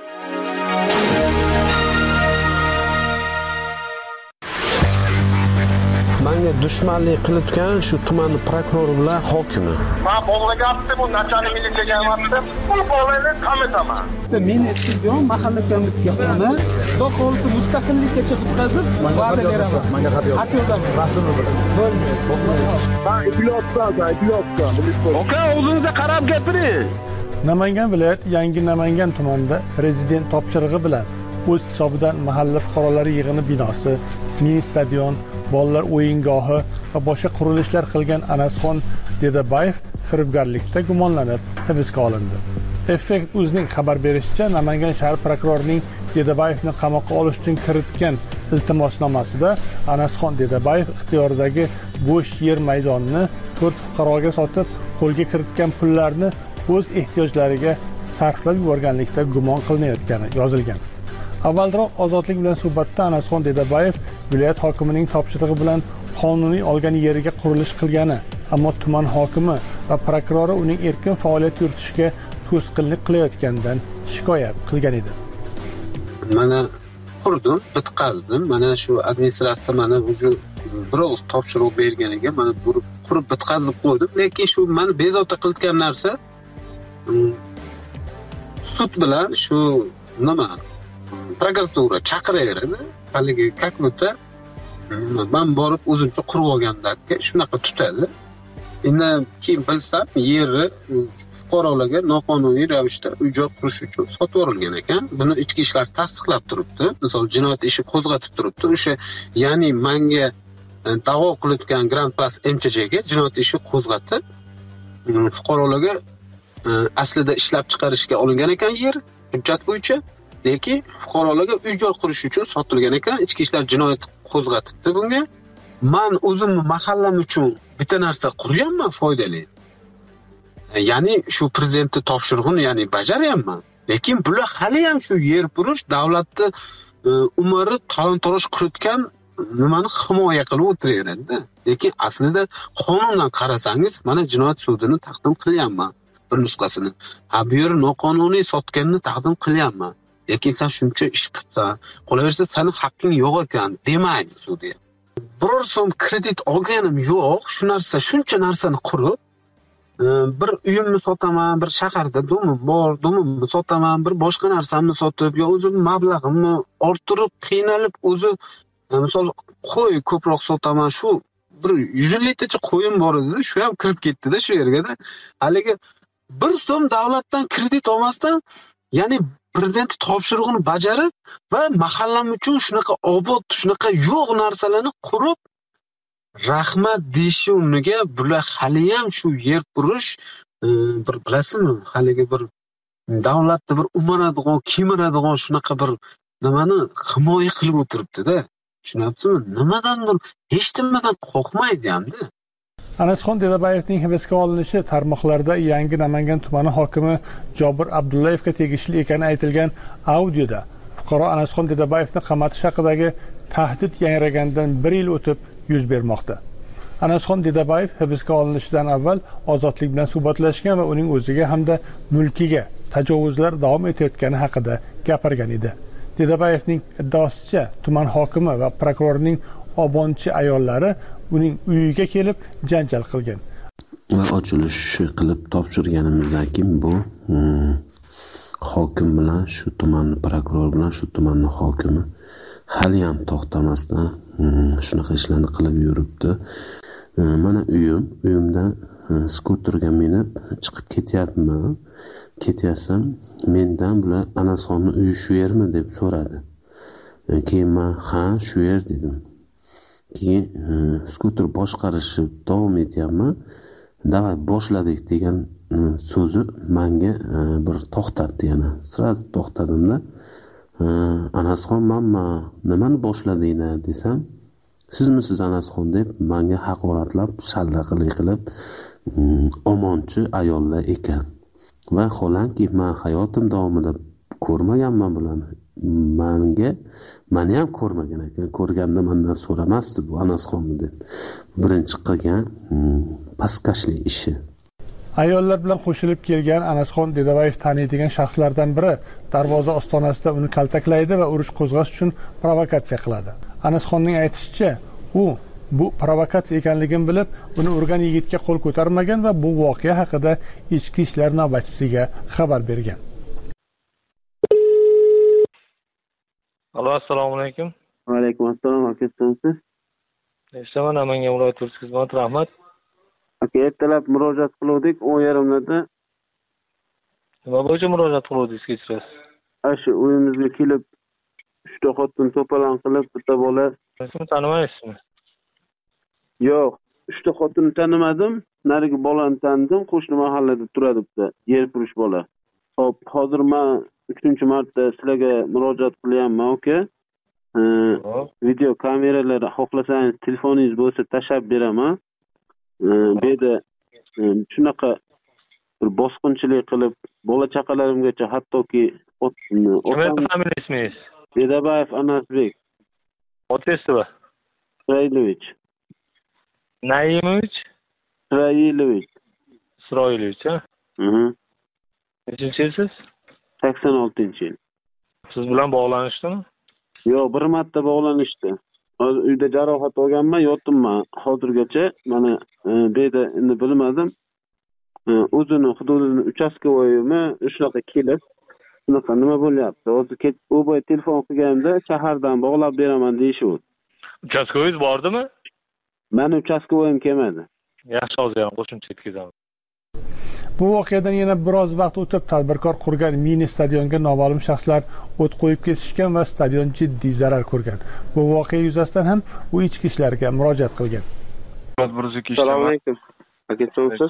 Menga dushmanlik qilayotgan shu tuman prokurori bilan hokimi. Men bog'laga atdim, u nachalnik militsiyaga atdim. Bu bog'larni kametaman. Men eskijon mahalla komitetini xudo xohlasa mustaqillikka chiqib va'da beraman. Menga xat yoz. Xat yozaman. Rasmni bilan. Bo'ldi. Men iplotdan, iplotdan. Aka, o'zingizga qarab gapiring. Namangan viloyat Yangi Namangan tumanida prezident topshirig'i bilan o'z hisobidan mahalla fuqarolari yig'ini binosi, mini stadion, bolalar o'yingohi va boshqa qurilishlar qilgan Anasxon Dedabayev firibgarlikda gumonlanib hibsga olindi. Effekt o'zining xabar berishicha, Namangan shahar prokurorining Dedabayevni qamoqqa olish uchun kiritgan iltimosnomasida Anasxon Dedabayev ixtiyoridagi bo'sh yer maydonini to'rt fuqaroga sotib, qo'lga kiritgan pullarni o'z ehtiyojlariga sarflab yuborganlikda gumon qilinayotgani yozilgan. Avvalroq Ozodlik bilan suhbatda Anasxon Dedabayev viloyat hokimining topshirig'i bilan qonuniy olgan yeriga qurilish qilgani, ammo tuman hokimi va prokurori uning erkin faoliyat yuritishiga to'sqinlik qilayotganidan shikoyat qilgan edi. Mana qurdim, bitqazdim. Mana shu administratsiya mana o'zi biroz topshiriq berganiga mana qurib bitqazib qo'ydim. Lekin shu meni bezovta qilayotgan narsa sud bilan shu nima prokuratura chaqiraveradi. Haligi как будто men borib o'zimcha qurib olganlarga shunaqa tutadi. Endi keyin bilsam, yeri fuqarolarga noqonuniy ravishda uy-joy qurish uchun sotib yuborilgan ekan. Buni ichki ishlar tasdiqlab turibdi. Misol jinoyat ishi qo'zg'atib turibdi. O'sha, ya'ni menga da'vo qilayotgan Grand Plus M Ch Jga jinoyat ishi qo'zg'atib fuqarolarga aslida ishlab chiqarishga olingan ekan yer hujjat bo'yicha. Lekin fuqarolarga uy-joy qurish uchun sotilgan ekan. Ichki ishlar jinoyat qo'zg'atibdi bunga. Men o'zimni mahallam uchun bitta narsa quryapman foydali. Ya'ni shu prezidentning topshirig'ini ya'ni bajaryapman. Lekin bular hali ham shu yer purish davlatni umri talon-toroj qilayotgan nimani himoya qilib o'tiraveradi-da. Lekin aslida qonundan qarasangiz, mana jinoyat sudini taqdim qilyapman bir nusxasini. Ha, bu yer noqonuniy sotganini taqdim qilyapman. Lekin sen shuncha ish qilsan, qolaversa seni haqqing yo'q ekan demaydi sudya. Biror so'm kredit olganim yo'q, shu narsa, shuncha narsani qurib, bir uyimni sotaman, bir shaharda domim bor, domimni sotaman, bir boshqa narsamni sotib, yo o'zim mablag'imni orttirib, qiynalib o'zi misol qo'y ko'proq sotaman, shu bir yuz elliktacha qo'yim bor edi, shu ham kirib ketdi-da shu yerga-da. Haligi bir so'm davlatdan kredit olmasdan, ya'ni prezident topshirig'ini bajarib va mahallam uchun shunaqa obod, shunaqa yo'q narsalarni qurib rahmat deyishi o'rniga bular hali ham shu yer qurish bir bilasizmi, haligi bir davlatni bir umaradigan, kemiradigan shunaqa bir nimani himoya qilib o'tiribdi-da. Tushunyapsizmi? Nimadandir hech nimadan qo'rqmaydi hamda. Anasxon Dedabayevning hibsga olinishi tarmoqlarda yangi Namangan tumani hokimi Jobir Abdullayevga tegishli ekani aytilgan audioda fuqaro Anasxon Dedabayevni qamatish haqidagi tahdid yangragandan bir yil o'tib yuz bermoqda. Anasxon Dedabayev hibsga olinishidan avval ozodlik bilan suhbatlashgan va uning o'ziga hamda mulkiga tajovuzlar davom etayotgani haqida gapirgan edi. Dedabayevning iddaosicha tuman hokimi va prokurorning obonchi ayollari uning uyiga kelib janjal qilgan. Va ochilish qilib topshirganimizdan keyin bu hmm, hokim bilan shu tumanning prokuror bilan shu tumanning hokimi hali ham to'xtamasdan hmm, shunaqa ishlarni qilib yuribdi. Mana uyim, uyimdan skuterga minib chiqib ketyapman. Ketyapsam, mendan bular Anasxonni uyi shu yermi deb so'radi. Keyin men ha, shu yer dedim. Keyin skuter boshqarishni davom etyapman. Davay boshladik degan so'zi menga bir to'xtatdi yana. Sraz to'xtadimda, Anasxon mamma nimani boshladinglar desam, sizmisiz Anasxon deb menga haqoratlab, shallaqlik qilib omonchi ayollar ekan. Va xolanki men hayotim davomida ko'rmaganman bularni. Menga meni ham ko'rmagan ekan. Ko'rganda mendan so'ramasdi bu Anasxonmi deb. Birinchi qilgan pastkashlik ishi. Ayollar bilan qo'shilib kelgan Anasxon Dedabayev taniydigan shaxslardan biri darvoza ostonasida uni kaltaklaydi va urush qo'zg'ash uchun provokatsiya qiladi. Anasxonning aytishicha, u bu provokatsiya ekanligini bilib, uni urgan yigitga qo'l ko'tarmagan va bu voqea haqida ichki ishlar navbatchisiga xabar bergan. Alo, assalomu alaykum. Va alaykum assalom, akasiz. Eshitaman, Namangan viloyat turist xizmati, rahmat. Aka, ertalab murojaat qildik, o'n yarimda. Nima bo'yicha murojaat qildingiz kechirasiz? Shu uyimizga kelib uchta xotin to'polon qilib, bitta bola. Sizni tanimaysizmi? Yo'q, uchta xotinni tanimadim, narigi bolani tanidim, qo'shni mahallada turadi bitta yer purish bola. Xo'p, hozir men uchinchi marta sizlarga murojaat qilyapman, aka. Video kameralar xohlasangiz telefoningiz bo'lsa tashab beraman. Bu yerda shunaqa bir bosqinchilik qilib, bola chaqalarimgacha hattoki Nima familiyangiz? Dedabayev Anasbek. Otasiva? Isroilovich. Naimovich? Isroilovich. Isroilovich, ha? Mhm. Nechinchi yilsiz? sakson oltinchi yil. Siz bilan bog'lanishdimi? Yo'q, bir marta bog'lanishdi. Hozir uyda jarohat olganman, yotibman hozirgacha. Mana bu yerda endi bilmadim. O'zini hududini uchastkovoyimi shunaqa kelib, shunaqa nima bo'lyapti? Hozir u boy telefon qilganda shahardan bog'lab beraman deyishdi. Uchastkovoyingiz bordimi? Meni uchastkovoyim kelmadi. Yaxshi, hozir ham qo'shimcha yetkazaman. Bu voqeadan yana biroz vaqt o'tib tadbirkor qurgan mini stadionga noma'lum shaxslar o't qo'yib ketishgan va stadion jiddiy zarar ko'rgan. Bu voqea yuzasidan ham u ichki ishlarga murojaat qilgan. Assalomu alaykum. Akasiz.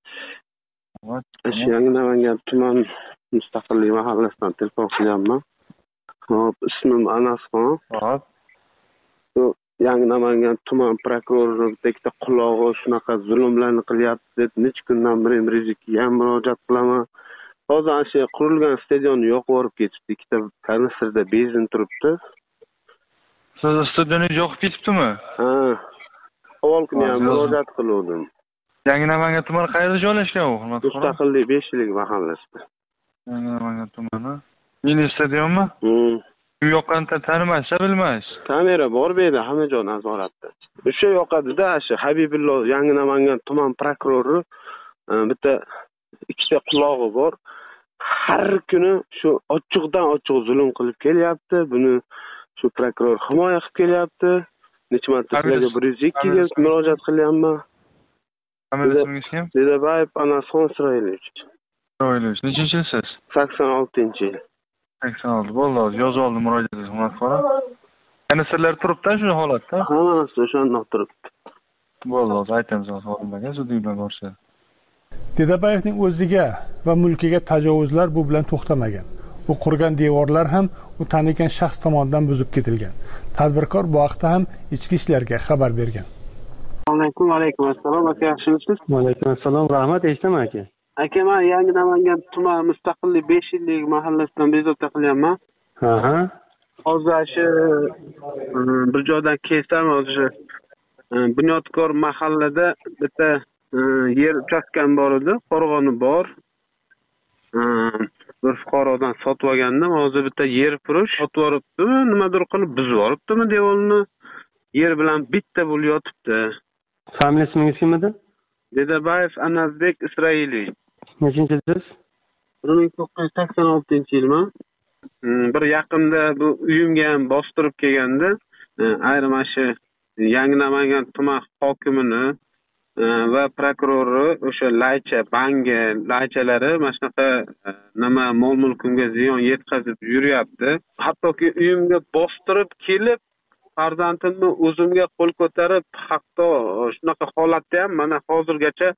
Yangi Namangan tuman mustaqillik mahallasidan telefon qilyapman. Hop, ismim Anasxon. Hop. Yangi Namangan tuman prokuroridagi qulog'i shunaqa zulmlarni qilyapti deb necha kundan beri Rizikga ham murojaat qilaman. Hozir shu qurilgan stadionni yo'q borib ketibdi. Ikkita kanistrda benzin turibdi. Siz stadioningiz yoqib ketibdimi? Ha. Avval kuni ham murojaat qildim. Yangi Namangan tumani qayerda joylashgan u? Mustaqillik besh yillik mahallasida. Yangi Namangan tumani. Mini stadionmi? Hmm. U yoqqandan tanimaysiz, bilmaysiz. Kamera bor bu yerda, hamma joy nazoratda. O'sha yoqadida, shu Habibullo Yangi Namangan tuman prokurori bitta ikkita qulog'i bor. Har kuni shu ochiqdan ochiq zulm qilib kelyapti. Buni shu prokuror himoya qilib kelyapti. Necha marta sizlarga bir yuz ikkiga murojaat qilyapman. Familiyangiz kim? Dedabayev Anasxon Isroilovich. Isroilovich, nechinchi yilsiz? sakson oltinchi yil. sakson olti. Bo'ldi, yozib oldim murojaatingizni, hurmat. Yana sizlar turibdi shu holatda? Hammasi o'shandoq turibdi. Bo'ldi, aytamiz xodimlarga zudlik bilan borsa. Dedabayevning o'ziga va mulkiga tajovuzlar bu bilan to'xtamagan. U qurgan devorlar ham u tanigan shaxs tomonidan buzib ketilgan. Tadbirkor bu haqda ham ichki ishlarga xabar bergan. Alaykum, alaykum assalom. Aka, yaxshimisiz? Alaykum assalom. Rahmat, eshitaman aka. Aka, men Yangi Namangan tuman mustaqillik besh yillik mahallasidan bezovta qilyapman. Ha ha. Hozir shu bir joydan kelsam, hozir Bunyodkor mahallada bitta yer uchastkam bor edi, qo'rg'oni bor. Bir fuqarodan sotib olgandim. Hozir bitta yer purush sotib yoribdimi, nimadir qilib buzib yoribdimi devorni. Yer bilan bitta bo'lib yotibdi. Familiya ismingiz kim edi? Dedabayev Anazbek Isroilovich. Nechinchi yilsiz? bir ming to'qqiz yuz sakson oltinchi yilman. Bir yaqinda bu uyimga ham bostirib kelganda, ayrim shu Yangi Namangan tuman hokimini va prokurori o'sha laycha, bangi, laychalari mana shunaqa nima mol-mulkimga ziyon yetkazib yuryapti. Hattoki uyimga bostirib kelib, farzandimni o'zimga qo'l ko'tarib, hatto shunaqa holatda ham mana hozirgacha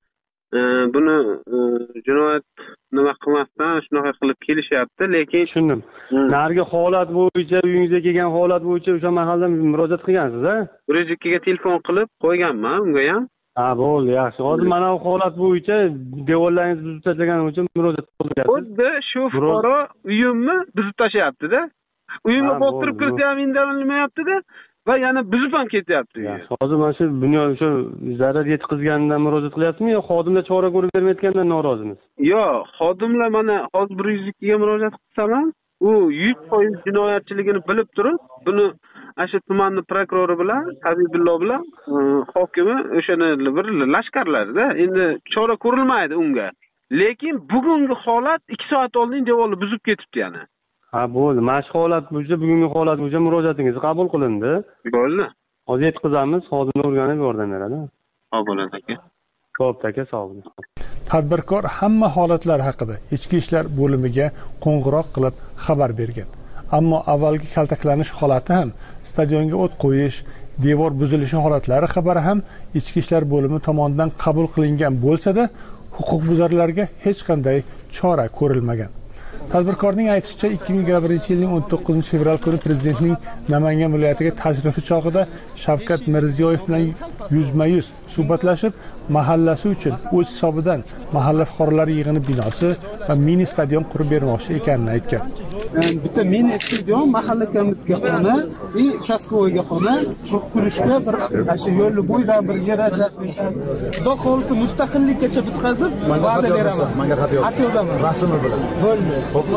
buni jinoyat nima qilmasdan shunaqa qilib kelishyapti, lekin tushundim. Narigi holat bo'yicha, uyingizga kelgan holat bo'yicha o'sha mahallada murojaat qilgansiz-a? bir yuz ikkiga telefon qilib qo'yganman unga ham. Ha, bo'ldi, yaxshi. Hozir mana bu holat bo'yicha devorlaringizni buzib tashlagan uchun murojaat qilgansiz. Xuddi shu fuqaro uyimni buzib tashlayapti-da. Uyimga bostirib kirsa ham indamilmayapti-da va yana buzib ham ketyapti. Hozir mana shu bunyod o'sha zarar yetkazganidan murojaat qilyapsizmi yo xodimlar chora ko'rib bermayotganidan norozimisiz? Yo'q, xodimlar mana hozir bir yuz ikkiga murojaat qilsam ham, u yuz foiz jinoyatchiligini bilib turib, buni ashu tumanning prokurori bilan, Habibullo bilan hokimi o'shani bir lashkarlarda endi chora ko'rilmaydi unga. Lekin bugungi holat ikki soat oldin devorni buzib ketibdi yana. Ha, bo'ldi. Mana shu holat bo'yicha, bugungi holat bo'yicha murojaatingiz qabul qilindi. Bo'ldi. Hozir yetkazamiz, xodimlar o'rganib yordam beradi. Xo'p, bo'ladi aka. Xo'p, aka, sog' bo'ling. Tadbirkor hamma holatlar haqida ichki ishlar bo'limiga qo'ng'iroq qilib xabar bergan. Ammo avvalgi kaltaklanish holati ham, stadionga o't qo'yish, devor buzilishi holatlari xabari ham ichki ishlar bo'limi tomonidan qabul qilingan bo'lsa-da, huquqbuzarlarga hech qanday chora ko'rilmagan. Tadbirkorning aytishicha, ikki ming yigirma birinchi yilning o'n to'qqizinchi fevral kuni prezidentning Namangan viloyatiga tashrifi chog'ida Shavkat Mirziyoyev bilan yuzma-yuz suhbatlashib, mahallasi uchun o'z hisobidan mahalla fuqarolari yig'ini binosi va mini stadion qurib bermoqchi ekanini aytgan. Bitta mini stadion, mahalla komitiga xona, va uchastkovoyga xona, qurishga bir shu yo'lni bo'yidan bir yer ajratib, xudo xolisi mustaqillikkacha bitkazib, va'da beraman. Menga xat yozaman, rasmi bilan. Bo'ldi.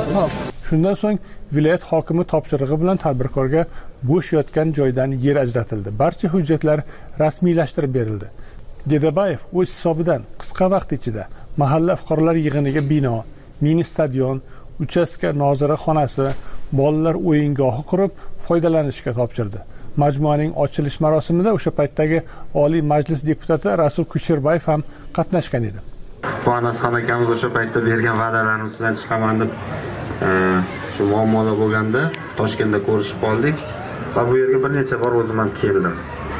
Shundan so'ng viloyat hokimi topshirig'i bilan tadbirkorga bo'sh yotgan joydan yer ajratildi. Barcha hujjatlar rasmiylashtirib berildi. Dedabayev o'z hisobidan qisqa vaqt ichida mahalla fuqarolar yig'iniga bino, mini stadion, uchastka nozira xonasi, bolalar o'yingohi qurib foydalanishga topshirdi. Majmuaning ochilish marosimida o'sha paytdagi Oliy Majlis deputati Rasul Kusherbayev ham qatnashgan edi. Bu Anasxon akamiz o'sha paytda bergan va'dalarimizdan chiqaman deb shu muammolar bo'lganda Toshkentda ko'rishib qoldik va bu yerga bir necha bor o'zim ham keldim.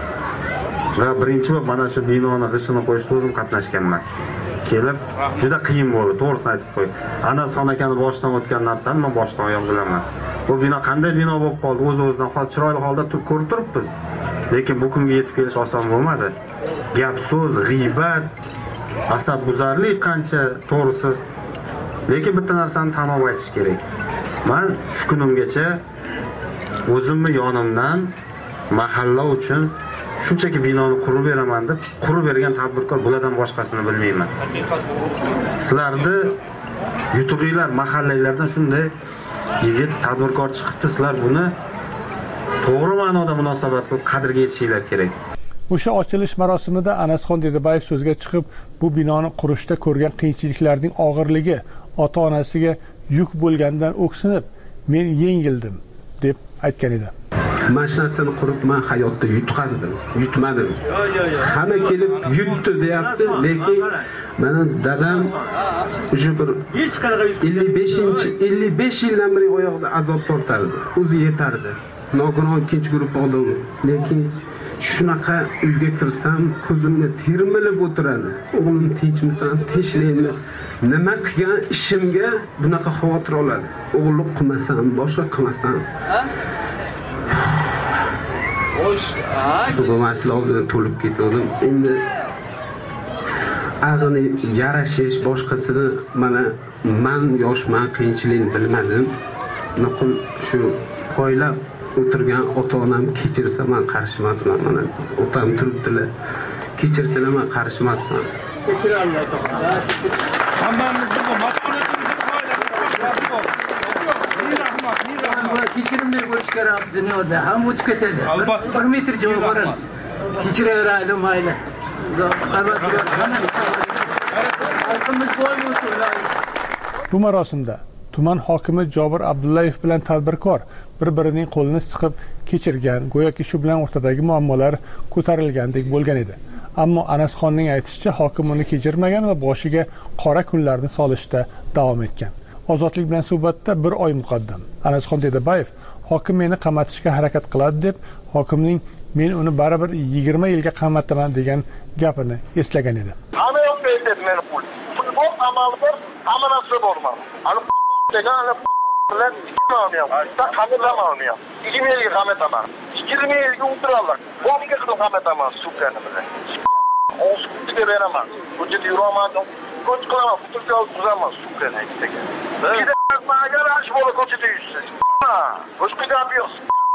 Va birinchi bor mana shu binoni g'ishini qo'yishda o'zim qatnashganman. Kelib juda qiyin bo'ldi, to'g'risini aytib qo'y. Anasxon akani boshdan o'tgan narsani men boshdan oyoq bilaman. Bu bino qanday bino bo'lib qoldi, o'z-o'zidan hozir chiroyli holda ko'rib turibmiz. Lekin bu kunga yetib kelish oson bo'lmadi. Gap so'z, g'iybat, asabbuzarlik qancha to'g'risi. Lekin bitta narsani tamom aytish kerak. Men shu kunimgacha o'zimni yonimdan mahalla uchun shunchaki binoni qurib beraman deb qurib bergan tadbirkor bulardan boshqasini bilmayman. Sizlarni yutug'inglar mahallalardan shunday yigit tadbirkor chiqibdi, sizlar buni to'g'ri ma'noda munosabat qilib qadrga yetishinglar kerak. O'sha ochilish marosimida Anasxon Dedabayev so'zga chiqib, bu binoni qurishda ko'rgan qiyinchiliklarning og'irligi ota-onasiga yuk bo'lgandan o'ksinib, men yengildim deb aytgan edi. Mana shu narsani qurib men hayotda yutqazdim, yutmadim. Hamma kelib yutdi deyapti, lekin mana dadam o'sha bir ellik beshinchi ellik besh yildan beri oyoqda azob tortardi. O'zi yetardi. Nogiron ikkinchi guruh odam, lekin shunaqa uyga kirsam ko'zimga termilib o'tiradi. O'g'lim tinchmisan, tinchlikmi? Nima qilgan ishimga bunaqa xavotir oladi. O'g'illik qilmasam, boshqa qilmasam. Bu masala oldidan to'lib ketdim. Endi ag'ini yarashish boshqasini mana men yoshman, qiyinchilikni bilmadim. Nuqul shu qo'ylab o'tirgan ota-onam kechirsa men qarshi emasman. Mana otam turibdilar. Kechirsalar men qarshi emasman. Kechirarlar. Hammamizni bu mas'uliyatimizni kechirimli bo'lish kerak dunyoda. Ham o'tib ketadi. bir metr joy boramiz. Kechiraveradi mayli. Bu marosimda tuman hokimi Jobir Abdullayev bilan tadbirkor bir-birining qo'lini siqib kechirgan, go'yoki shu bilan o'rtadagi muammolar ko'tarilgandek bo'lgan edi. Ammo Anasxonning aytishicha, hokim uni kechirmagan va boshiga qora kunlarni solishda davom etgan. Ozodlik bilan suhbatda bir oy muqaddam Anasxon Dedabayev hokim meni qamatishga harakat qiladi deb hokimning men uni baribir yigirma yilga qamataman degan gapini eslagan edi. Hamma yoqda aytadi meni pul. Pul bor, amal bor, hamma narsa borman. Ani degan ana bilan ikkilamam. Ta qamataman. yigirma yilga qamataman. yigirma yilga o'tiralar. Bomga qilib qamataman sukani bilan. O'z kuchiga beraman. Ko'chada yuraman. Ko'ch qilaman, puturga olib tuzaman sukani aytsaga. Agar ash bola ko'chada yursiz. Boshqa gap yo'q.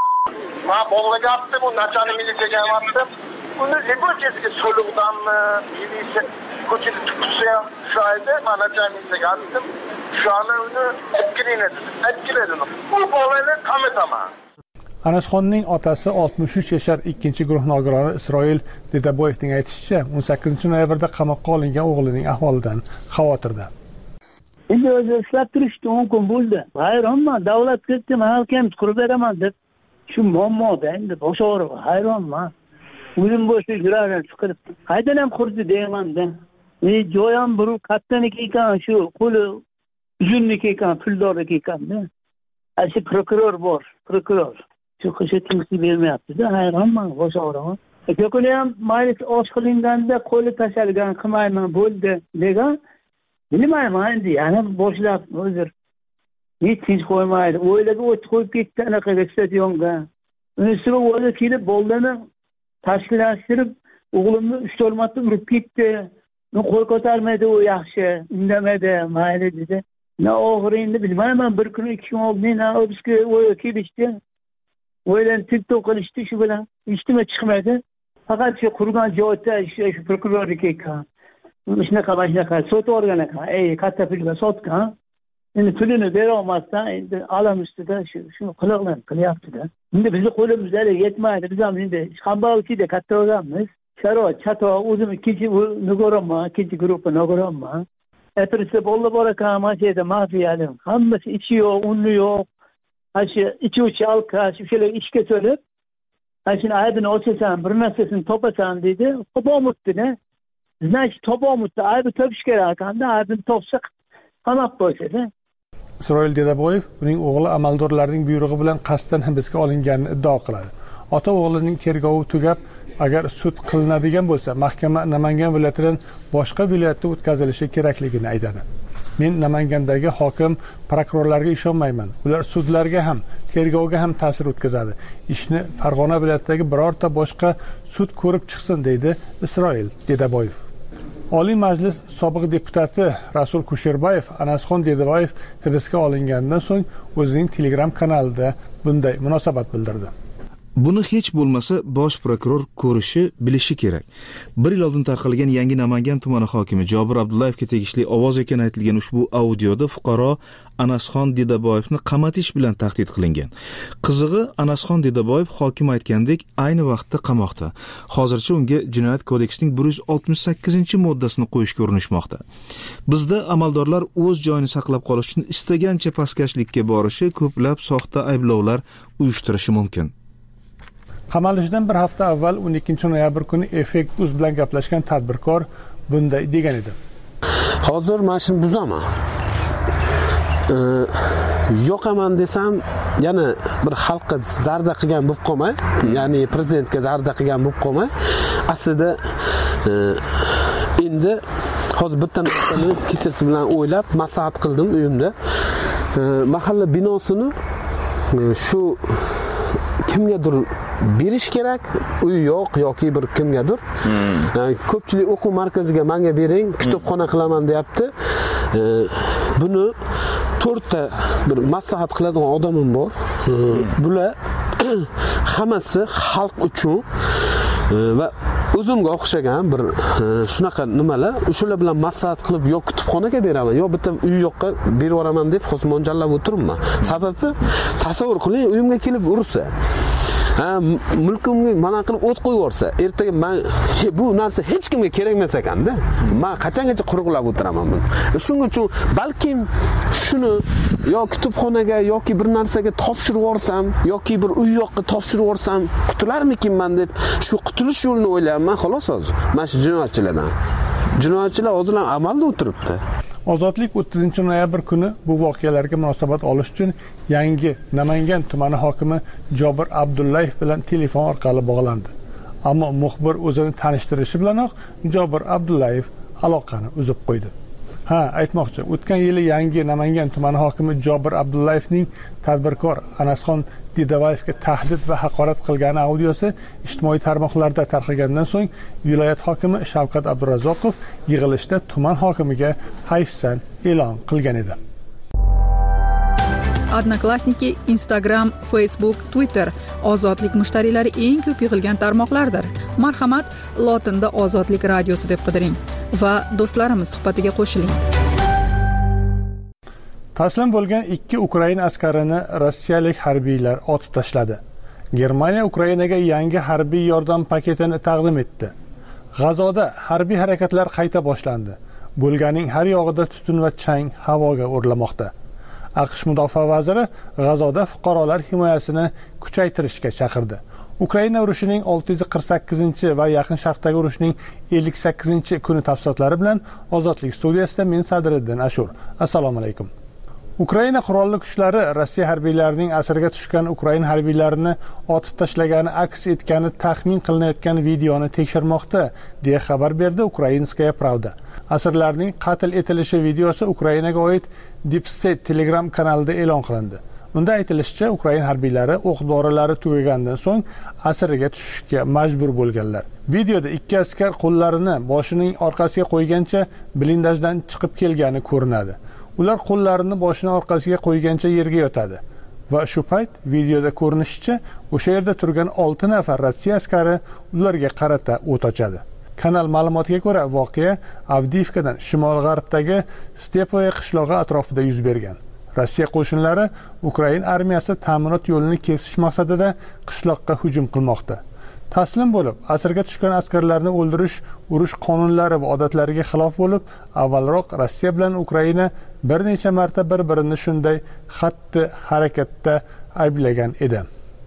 Men bolaga aytdim, u nachalnik militsiyaga aytdim. Uni epochasiga so'liqdanmi, yilisi ko'chada tutsa ham shayda, men nachalnik militsiyaga aytdim. Shuni uni etkilaydi, etkilaydi. Bu bolani qamataman. Anasxonning otasi oltmish uch yashar ikkinchi guruh nogironi Isroil Dedaboyevning aytishicha, o'n sakkizinchi noyabrda qamoqqa olingan o'g'lining ahvolidan xavotirda. Endi o'zi ishlab turishdi mumkin bo'ldi. Hayronman, davlat ketdi, men ham qurib beraman deb. Shu muammoda endi bosh og'rig'i, hayronman. O'zim bo'shda yuraman, chiqib. Qaydan ham qurdi deyman-da. E, joy ham bir kattaniki ekan, shu qo'li uzunniki ekan, puldorniki ekan-da. Shu prokuror bor, prokuror. Shu qishi tinchlik bermayapti-da, hayronman, bosh og'rig'i. Ko'kuni ham mayli osh qilinganda qo'li tashalgan, qilmayman bo'ldi degan. Bilmayman endi, yana boshlab o'zir. Hech tinch qo'ymaydi. O'ylaga o't qo'yib ketdi anaqa stadionga. Unisiga o'zi kelib boldani tashkillashtirib, o'g'limni uch to'rt marta urib ketdi. Men qo'y ko'tarmaydi, u yaxshi, indamadi, mayli dedi. Na oxirida bilmayman, bir kun ikki kun oldin o'zga o'yga kelishdi. O'ylan TikTok qilishdi shu bilan. Ishtima chiqmadi. Faqat shu qurgan joyda shu prokurorniki ekan. Shunaqa shunaqa sotib olgan ekan. Ey, katta pulga sotgan. Endi pulini bera olmasdan endi alam ustida shu shuni qiloqlan qilyapti-da. Endi bizni qo'limizda yetmaydi. Biz ham endi Xambalchida katta bo'lganmiz. Sharoit, chato, o'zim ikkinchi nogoronman, ikkinchi guruhga nogoronman. Atrofda bolalar bor ekan, mana shu yerda mafiyali. Hammasi ichi yo'q, uni yo'q. Ashi ichuvchi alkash, o'shalar ishga to'lib, ashuni aybini ochasan, bir narsasini topasan dedi. Topolmabdi-da. Значит, topolmabdi. Aybi topish kerak ekanda, aybini topsa qamab qo'ysa-da. Isroil Dedaboyev uning o'g'li amaldorlarning buyrug'i bilan qasddan hibsga olinganini iddao qiladi. Ota o'g'lining tergovi tugab, agar sud qilinadigan bo'lsa, mahkama Namangan viloyatidan boshqa viloyatga o'tkazilishi kerakligini aytadi. Men Namangandagi hokim, prokurorlarga ishonmayman. Ular sudlarga ham, tergovga ham ta'sir o'tkazadi. Ishni Farg'ona viloyatidagi birorta boshqa sud ko'rib chiqsin, deydi Isroil Dedaboyev. Oliy Majlis sobiq deputati Rasul Kusherbayev Anasxon Dedabayev hibsga olingandan so'ng o'zining Telegram kanalida bunday munosabat bildirdi. Buni hech bo'lmasa bosh prokuror ko'rishi, bilishi kerak. Bir yil oldin tarqalgan yangi Namangan tumani hokimi Jobir Abdullayevga tegishli ovoz ekani aytilgan ushbu audioda fuqaro Anasxon Didaboyevni qamatish bilan tahdid qilingan. Qizig'i, Anasxon Didaboyev hokim aytgandek ayni vaqtda qamoqda. Hozircha unga Jinoyat kodeksining bir yuz oltmish sakkizinchi moddasini qo'yishga urinishmoqda. Bizda amaldorlar o'z joyini saqlab qolish uchun istagancha pastkashlikka borishi, ko'plab soxta ayblovlar uyushtirishi mumkin. Qamalishidan bir hafta avval o'n ikkinchi noyabr kuni Effekt Uz bilan gaplashgan tadbirkor bunday degan edi. Hozir mashina buzaman. Ee, yo'qaman desam, yana bir xalqqa zarda qilgan bo'lib qolmay, ya'ni prezidentga zarda qilgan bo'lib qolmay, aslida e, endi hozir bitta nuqtani kechasi bilan o'ylab maslahat qildim uyimda. E, mahalla binosini e, shu kimgadir berish kerak, uy yo'q yoki bir kimgadir. Hmm. Yani, ko'pchilik o'quv markaziga menga bering, kitobxona qilaman deyapti. E, buni to'rtta bir maslahat qiladigan odamim bor. E, bular hammasi xalq uchun e, va o'zimga o'xshagan bir e, shunaqa nimalar, o'shalar bilan maslahat qilib yo kutubxonaga beraman, yo bitta uy yo'qqa berib yuboraman deb hozir mo'ljallab o'tiribman. Sababi tasavvur qiling, uyimga kelib ursa, ha, mulkimga mana qilib o't qo'yib yuborsa, ertaga men bu narsa hech kimga kerak emas ekanda. Men qachongacha quruqlab o'tiraman buni. Shuning uchun balkim shuni yo kutubxonaga yoki bir narsaga topshirib yuborsam, yoki bir uy yo'qqa topshirib yuborsam, qutularmikinman deb shu qutulish yo'lini o'ylayapman, xolos hozir. Mana shu jinoyatchilardan. Jinoyatchilar hozir amalda o'tiribdi. Ozodlik o'ttizinchi noyabr kuni bu voqealarga munosabat olish uchun yangi Namangan tumani hokimi Jobir Abdullayev bilan telefon orqali bog'landi. Ammo muxbir o'zini tanishtirishi bilanoq Jobir Abdullayev aloqani uzib qo'ydi. Ha, aytmoqchi, o'tgan yili yangi Namangan tumani hokimi Jobir Abdullayevning tadbirkor Anasxon Didaboyevga tahdid va haqorat qilgani audiosi ijtimoiy tarmoqlarda tarqagandan so'ng viloyat hokimi Shavkat Abdurazzoqov yig'ilishda tuman hokimiga hayfsan e'lon qilgan edi. Odnoklassniki, Instagram, Facebook, Twitter ozodlik mushtariylari eng ko'p yig'ilgan tarmoqlardir. Marhamat, lotinda Ozodlik radiosi deb qidiring va do'stlarimiz suhbatiga qo'shiling. Taslim bo'lgan ikki Ukraina askarini rossiyalik harbiylar otib tashladi. Germaniya Ukrainaga yangi harbiy yordam paketini taqdim etdi. G'azoda harbiy harakatlar qayta boshlandi. Bo'lganing har yog'ida tutun va chang havoga o'rlamoqda. AQSh mudofaa vaziri G'azoda fuqarolar himoyasini kuchaytirishga chaqirdi. Ukraina urushining olti yuz qirq sakkizinchi va Yaqin Sharqdagi urushning ellik sakkizinchi kuni tafsilotlari bilan Ozodlik studiyasida men Sadriddin Ashur. Assalomu alaykum. Ukraina qurolli kuchlari Rossiya harbiylarining asirga tushgan Ukraina harbiylarini otib tashlagani aks etgani taxmin qilinayotgan videoni tekshirmoqda, deya xabar berdi Ukrainskaya Pravda. Asirlarning qatl etilishi videosi Ukrainaga oid Deep State Telegram kanalida e'lon qilindi. Unda aytilishicha, Ukraina harbiylari o'q-dorilari tugagandan so'ng asirga tushishga majbur bo'lganlar. Videoda ikki askar qo'llarini boshining orqasiga qo'ygancha blindajdan chiqib kelgani ko'rinadi. Ular qo'llarini boshining orqasiga qo'ygancha yerga yotadi va shu payt videoda ko'rinishicha o'sha yerda turgan olti nafar Rossiya askari ularga qarata o't ochadi. Kanal ma'lumotiga ko'ra, voqea Avdiivkadan shimol-g'arbdagi Stepoye qishlog'i atrofida yuz bergan. Rossiya qo'shinlari Ukraina armiyasi ta'minot yo'lini kesish maqsadida qishloqqa hujum qilmoqda. Taslim bo'lib, asirga tushgan askarlarni o'ldirish urush qonunlari va odatlariga xilof bo'lib, avvalroq Rossiya bilan Ukraina bir necha marta bir-birini shunday xatti harakatda ayblagan edi.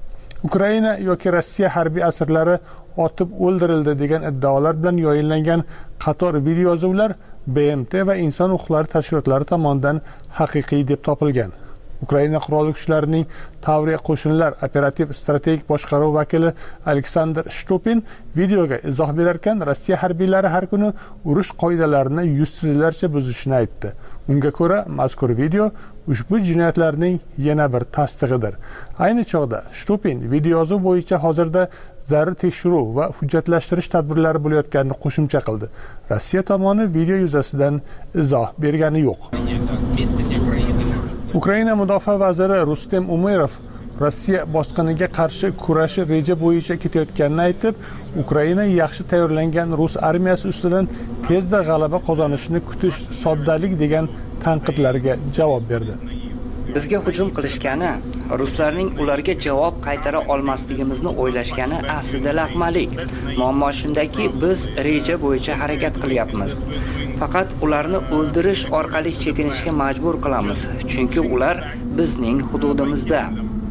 Ukraina yoki Rossiya harbiy asirlari otib o'ldirildi degan iddaolar bilan yoyinlangan qator videoyozuvlar B M T va inson huquqlari tashkilotlari tomonidan haqiqiy deb topilgan. Ukraina qurolli kuchlarining Tavriya qo'shinlar operativ strategik boshqaruv vakili Aleksandr Shtupin videoga izoh berarkan, Rossiya harbiylari har kuni urush qoidalarini yuzsizlarcha buzishini aytdi. Unga ko'ra, mazkur video ushbu jinoyatlarning yana bir tasdig'idir. Ayni chog'da Shtupin videoyozuv bo'yicha hozirda zarur tekshiruv va hujjatlashtirish tadbirlari bo'layotganini qo'shimcha qildi. Rossiya tomoni video yuzasidan izoh bergani yo'q. Ukraina mudofaa vaziri Rustem Umerov Rossiya bosqiniga qarshi kurashi reja bo'yicha ketayotganini aytib, Ukraina yaxshi tayyorlangan rus armiyasi ustidan tezda g'alaba qozonishini kutish soddalik degan tanqidlarga javob berdi. Bizga hujum qilishgani, ruslarning ularga javob qaytara olmasligimizni o'ylashgani aslida laqmalik. Muammo shundaki, biz reja bo'yicha harakat qilyapmiz. Faqat ularni o'ldirish orqali chekinishga majbur qilamiz, chunki ular bizning hududimizda.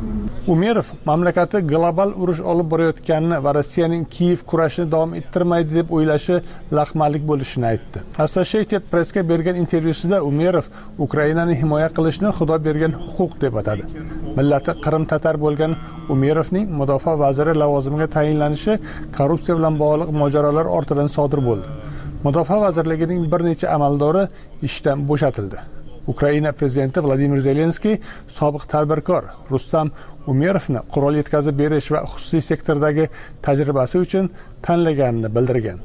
Umerov mamlakati global urush olib borayotganini va Rossiyaning Kiyev kurashini davom ettirmaydi deb o'ylashi laqmalik bo'lishini aytdi. Associated Press'ga bergan intervyusida Umerov Ukrainani himoya qilishni xudo bergan huquq deb atadi. Millati Qrim tatar bo'lgan Umerovning mudofaa vaziri lavozimiga tayinlanishi korrupsiya bilan bog'liq mojarolar ortidan sodir bo'ldi. Mudofaa vazirligining bir necha amaldori ishdan bo'shatildi. Ukraina prezidenti Vladimir Zelenskiy sobiq tadbirkor Rustam Umerovni qurol yetkazib berish va xususiy sektordagi tajribasi uchun tanlaganini bildirgan.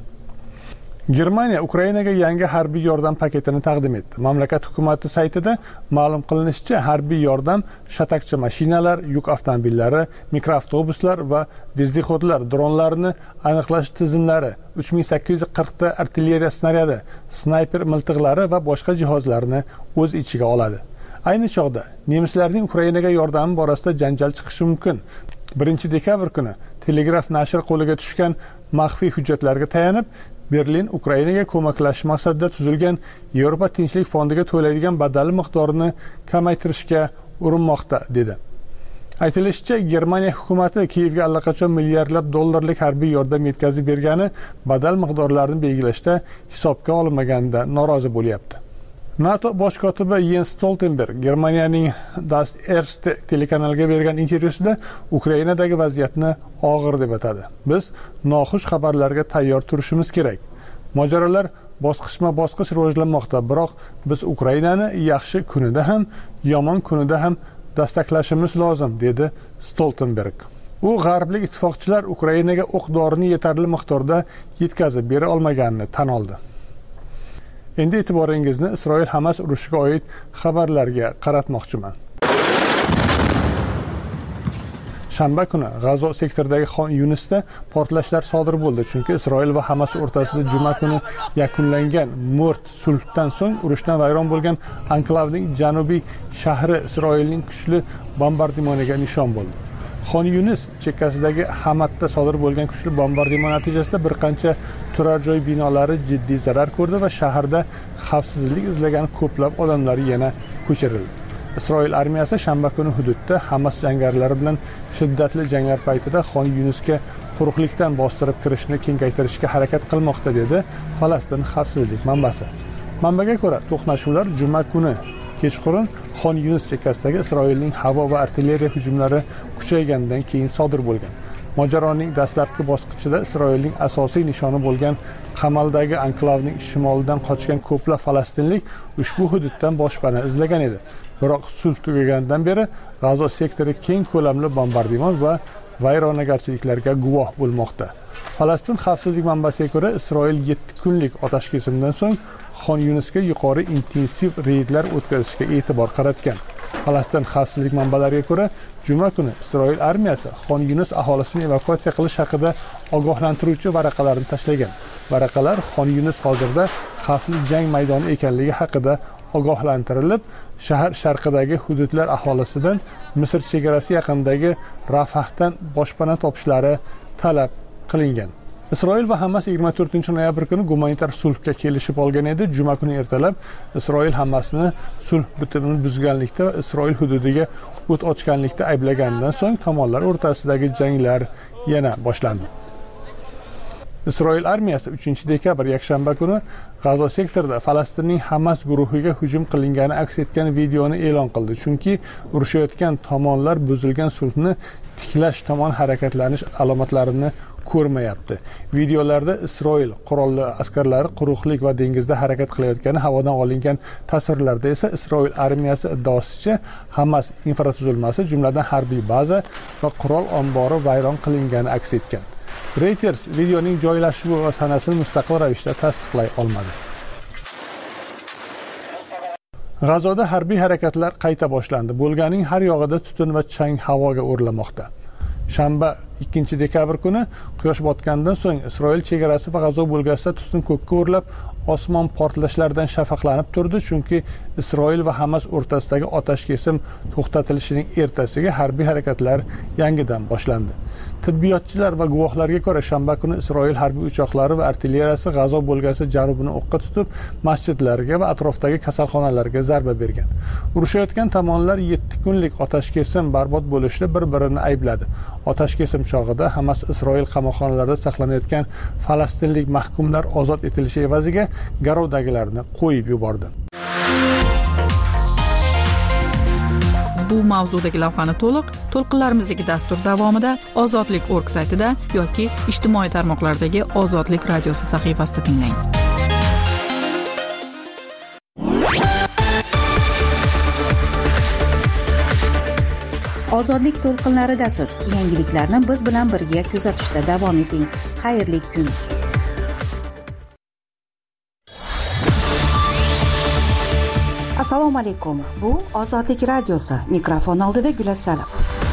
Germaniya Ukrainaga yangi harbiy yordam paketini taqdim etdi. Mamlakat hukumati saytida ma'lum qilinishicha, harbiy yordam shatakchi mashinalar, yuk avtomobillari, mikroavtobuslar va vezdihodlar, dronlarni aniqlash tizimlari, uch ming sakkiz yuz qirq ta artilleriya snaryadi, snayper miltiqlari va boshqa jihozlarni o'z ichiga oladi. Ayni chog'da nemislarning Ukrainaga yordami borasida janjal chiqishi mumkin. birinchi dekabr kuni Telegraf nashr qo'liga tushgan maxfiy hujjatlarga tayanib, Berlin Ukrainaga ko'maklashish maqsadida tuzilgan Yevropa tinchlik fondiga to'laydigan badal miqdorini kamaytirishga urinmoqda dedi. Aytilishicha, Germaniya hukumati Kiyevga allaqachon milliardlab dollarlik harbiy yordam yetkazib bergani badal miqdorlarini belgilashda hisobga olinmaganda norozi bo'lyapti. NATO bosh kotibi Jens Stoltenberg Germaniyaning Das Erste telekanaliga bergan intervyusida Ukrainadagi vaziyatni og'ir deb atadi. Biz noxush xabarlarga tayyor turishimiz kerak. Mojarolar bosqichma-bosqich rivojlanmoqda, biroq biz Ukrainani yaxshi kunida ham, yomon kunida ham dastaklashimiz lozim, dedi Stoltenberg. U g'arblik ittifoqchilar Ukrainaga o'q-dorini yetarli miqdorda yetkazib bera olmaganini tan oldi. Endi e'tiboringizni Isroil-Hamas urushiga oid xabarlarga qaratmoqchiman. Shanba kuni G'azo sektoridagi Xon Yunisda portlashlar sodir bo'ldi, chunki Isroil va Hamas o'rtasida juma kuni yakunlangan mo'rt sulhdan so'ng urushdan vayron bo'lgan anklavning janubiy shahri Isroilning kuchli bombardimoniga nishon bo'ldi. Xon Yunis chekkasidagi Hamatda sodir bo'lgan kuchli bombardimon natijasida bir qancha turar joy binolari jiddiy zarar ko'rdi va shaharda xavfsizlik izlagan ko'plab odamlar yana ko'chirildi. Isroil armiyasi shanba kuni hududda Hamas jangarilari bilan shiddatli janglar paytida Xon Yunisga quruqlikdan bostirib kirishni kengaytirishga harakat qilmoqda, dedi Falastin xavfsizlik manbasi. Manbaga ko'ra, to'qnashuvlar juma kuni kechqurun Xon Yunis chekkasidagi Isroilning havo va artilleriya hujumlari kuchaygandan keyin sodir bo'lgan. Mojaroning dastlabki bosqichida Isroilning asosiy nishoni bo'lgan Qamaldagi anklavning shimolidan qochgan ko'plab falastinlik ushbu hududdan boshpana izlagan edi. Biroq sulh tugagandan beri G'azo sektori keng ko'lamli bombardimon va vayronagarchiliklarga guvoh bo'lmoqda. Falastin xavfsizlik manbasiga ko'ra, Isroil yetti kunlik otash kesimdan so'ng Xon Yunisga yuqori intensiv reydlar o'tkazishga e'tibor qaratgan. Falastin xavfsizlik manbalariga ko'ra, juma kuni Isroil armiyasi Xon Yunis aholisini evakuatsiya qilish haqida ogohlantiruvchi varaqalarni tashlagan. Varaqalar Xon Yunis hozirda xavfli jang maydoni ekanligi haqida ogohlantirilib, shahar sharqidagi hududlar aholisidan Misr chegarasi yaqinidagi Rafahdan boshpana topishlari talab qilingan. Isroil va Hamas yigirma to'rtinchi noyabr kuni gumanitar sulhga kelishib olgan edi. Juma kuni ertalab Isroil Hamasni sulh bitimini buzganlikda va Isroil hududiga o't ochganlikda ayblagandan so'ng tomonlar o'rtasidagi janglar yana boshlandi. Isroil armiyasi uchinchi dekabr yakshanba kuni G'azo sektorida Falastinning Hamas guruhiga hujum qilingani aks etgan videoni e'lon qildi, chunki urushayotgan tomonlar buzilgan sulhni tiklash tomon harakatlanish alomatlarini ko'rmayapti. Videolarda Isroil qurolli askarlari quruqlik va dengizda harakat qilayotgani havodan olingan tasvirlarda esa Isroil armiyasi iddaosicha Hamas infratuzilmasi, jumladan harbiy baza va qurol ombori vayron qilingani aks etgan. Reuters videoning joylashuvi va sanasini mustaqil ravishda tasdiqlay olmadi. G'azoda harbiy harakatlar qayta boshlandi. Bo'lganing har yog'ida tutun va chang havoga o'rlamoqda. Shanba ikkinchi dekabr kuni quyosh botgandan so'ng Isroil chegarasi va G'azo bo'lgasida tutun ko'kka o'rlab, osmon portlashlardan shafaqlanib turdi, chunki Isroil va Hamas o'rtasidagi otashkesim to'xtatilishining ertasiga harbiy harakatlar yangidan boshlandi. Tibbiyotchilar va guvohlarga ko'ra, shanba kuni Isroil harbiy uchoqlari va artilleriyasi G'azo bo'lgasi janubini o'qqa tutib, masjidlarga va atrofdagi kasalxonalarga zarba bergan. Urushayotgan tomonlar yetti kunlik otashkesim barbod bo'lishda bir-birini aybladi. Otashkesim chog'ida Hamas Isroil qamoqxonalarida saqlanayotgan falastinlik mahkumlar ozod etilishi evaziga garovdagilarni qo'yib yubordi. Bu mavzudagi lavhani to'liq to'lqinlarimizdagi dastur davomida Ozodlik org saytida yoki ijtimoiy tarmoqlardagi Ozodlik radiosi sahifasida tinglang. Ozodlik to'lqinlaridasiz. Yangiliklarni biz bilan birga kuzatishda davom eting. Xayrli kun. Assalomu alaykum. Bu Ozodlik radiosi. Mikrofon oldida Gulasalov.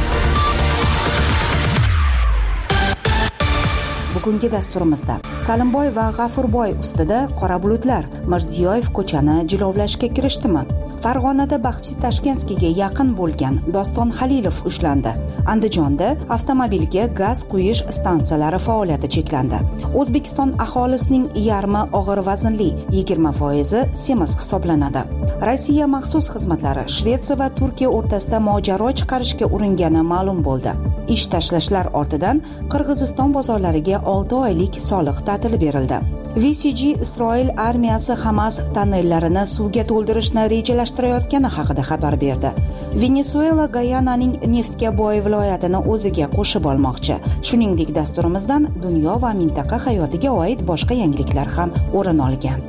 Bugungi dasturimizda Salimboy va G'afurboy ustida qora bulutlar. Mirziyoyev ko'chani jilovlashga kirishdimi? Farg'onada Baxchi Tashkentskiga yaqin bo'lgan Doston Halilov ushlandi. Andijonda avtomobilga gaz quyish stansiyalari faoliyati cheklandi. O'zbekiston aholisining yarmi og'ir vaznli, yigirma foizi semiz hisoblanadi. Rossiya maxsus xizmatlari Shvetsiya va Turkiya o'rtasida mojaro chiqarishga uringani ma'lum bo'ldi. Ish tashlashlar ortidan Qirg'iziston bozorlariga olti oylik soliq ta'tili berildi. V C G Isroil armiyasi Hamas tоннелlarini suvga to'ldirishni rejalashtirayotgani haqida xabar berdi. Venesuela Gayananing neftga boy viloyatini o'ziga qo'shib olmoqchi. Shuningdek, dasturimizdan dunyo va mintaqa hayotiga oid boshqa yangiliklar ham o'rin olgan.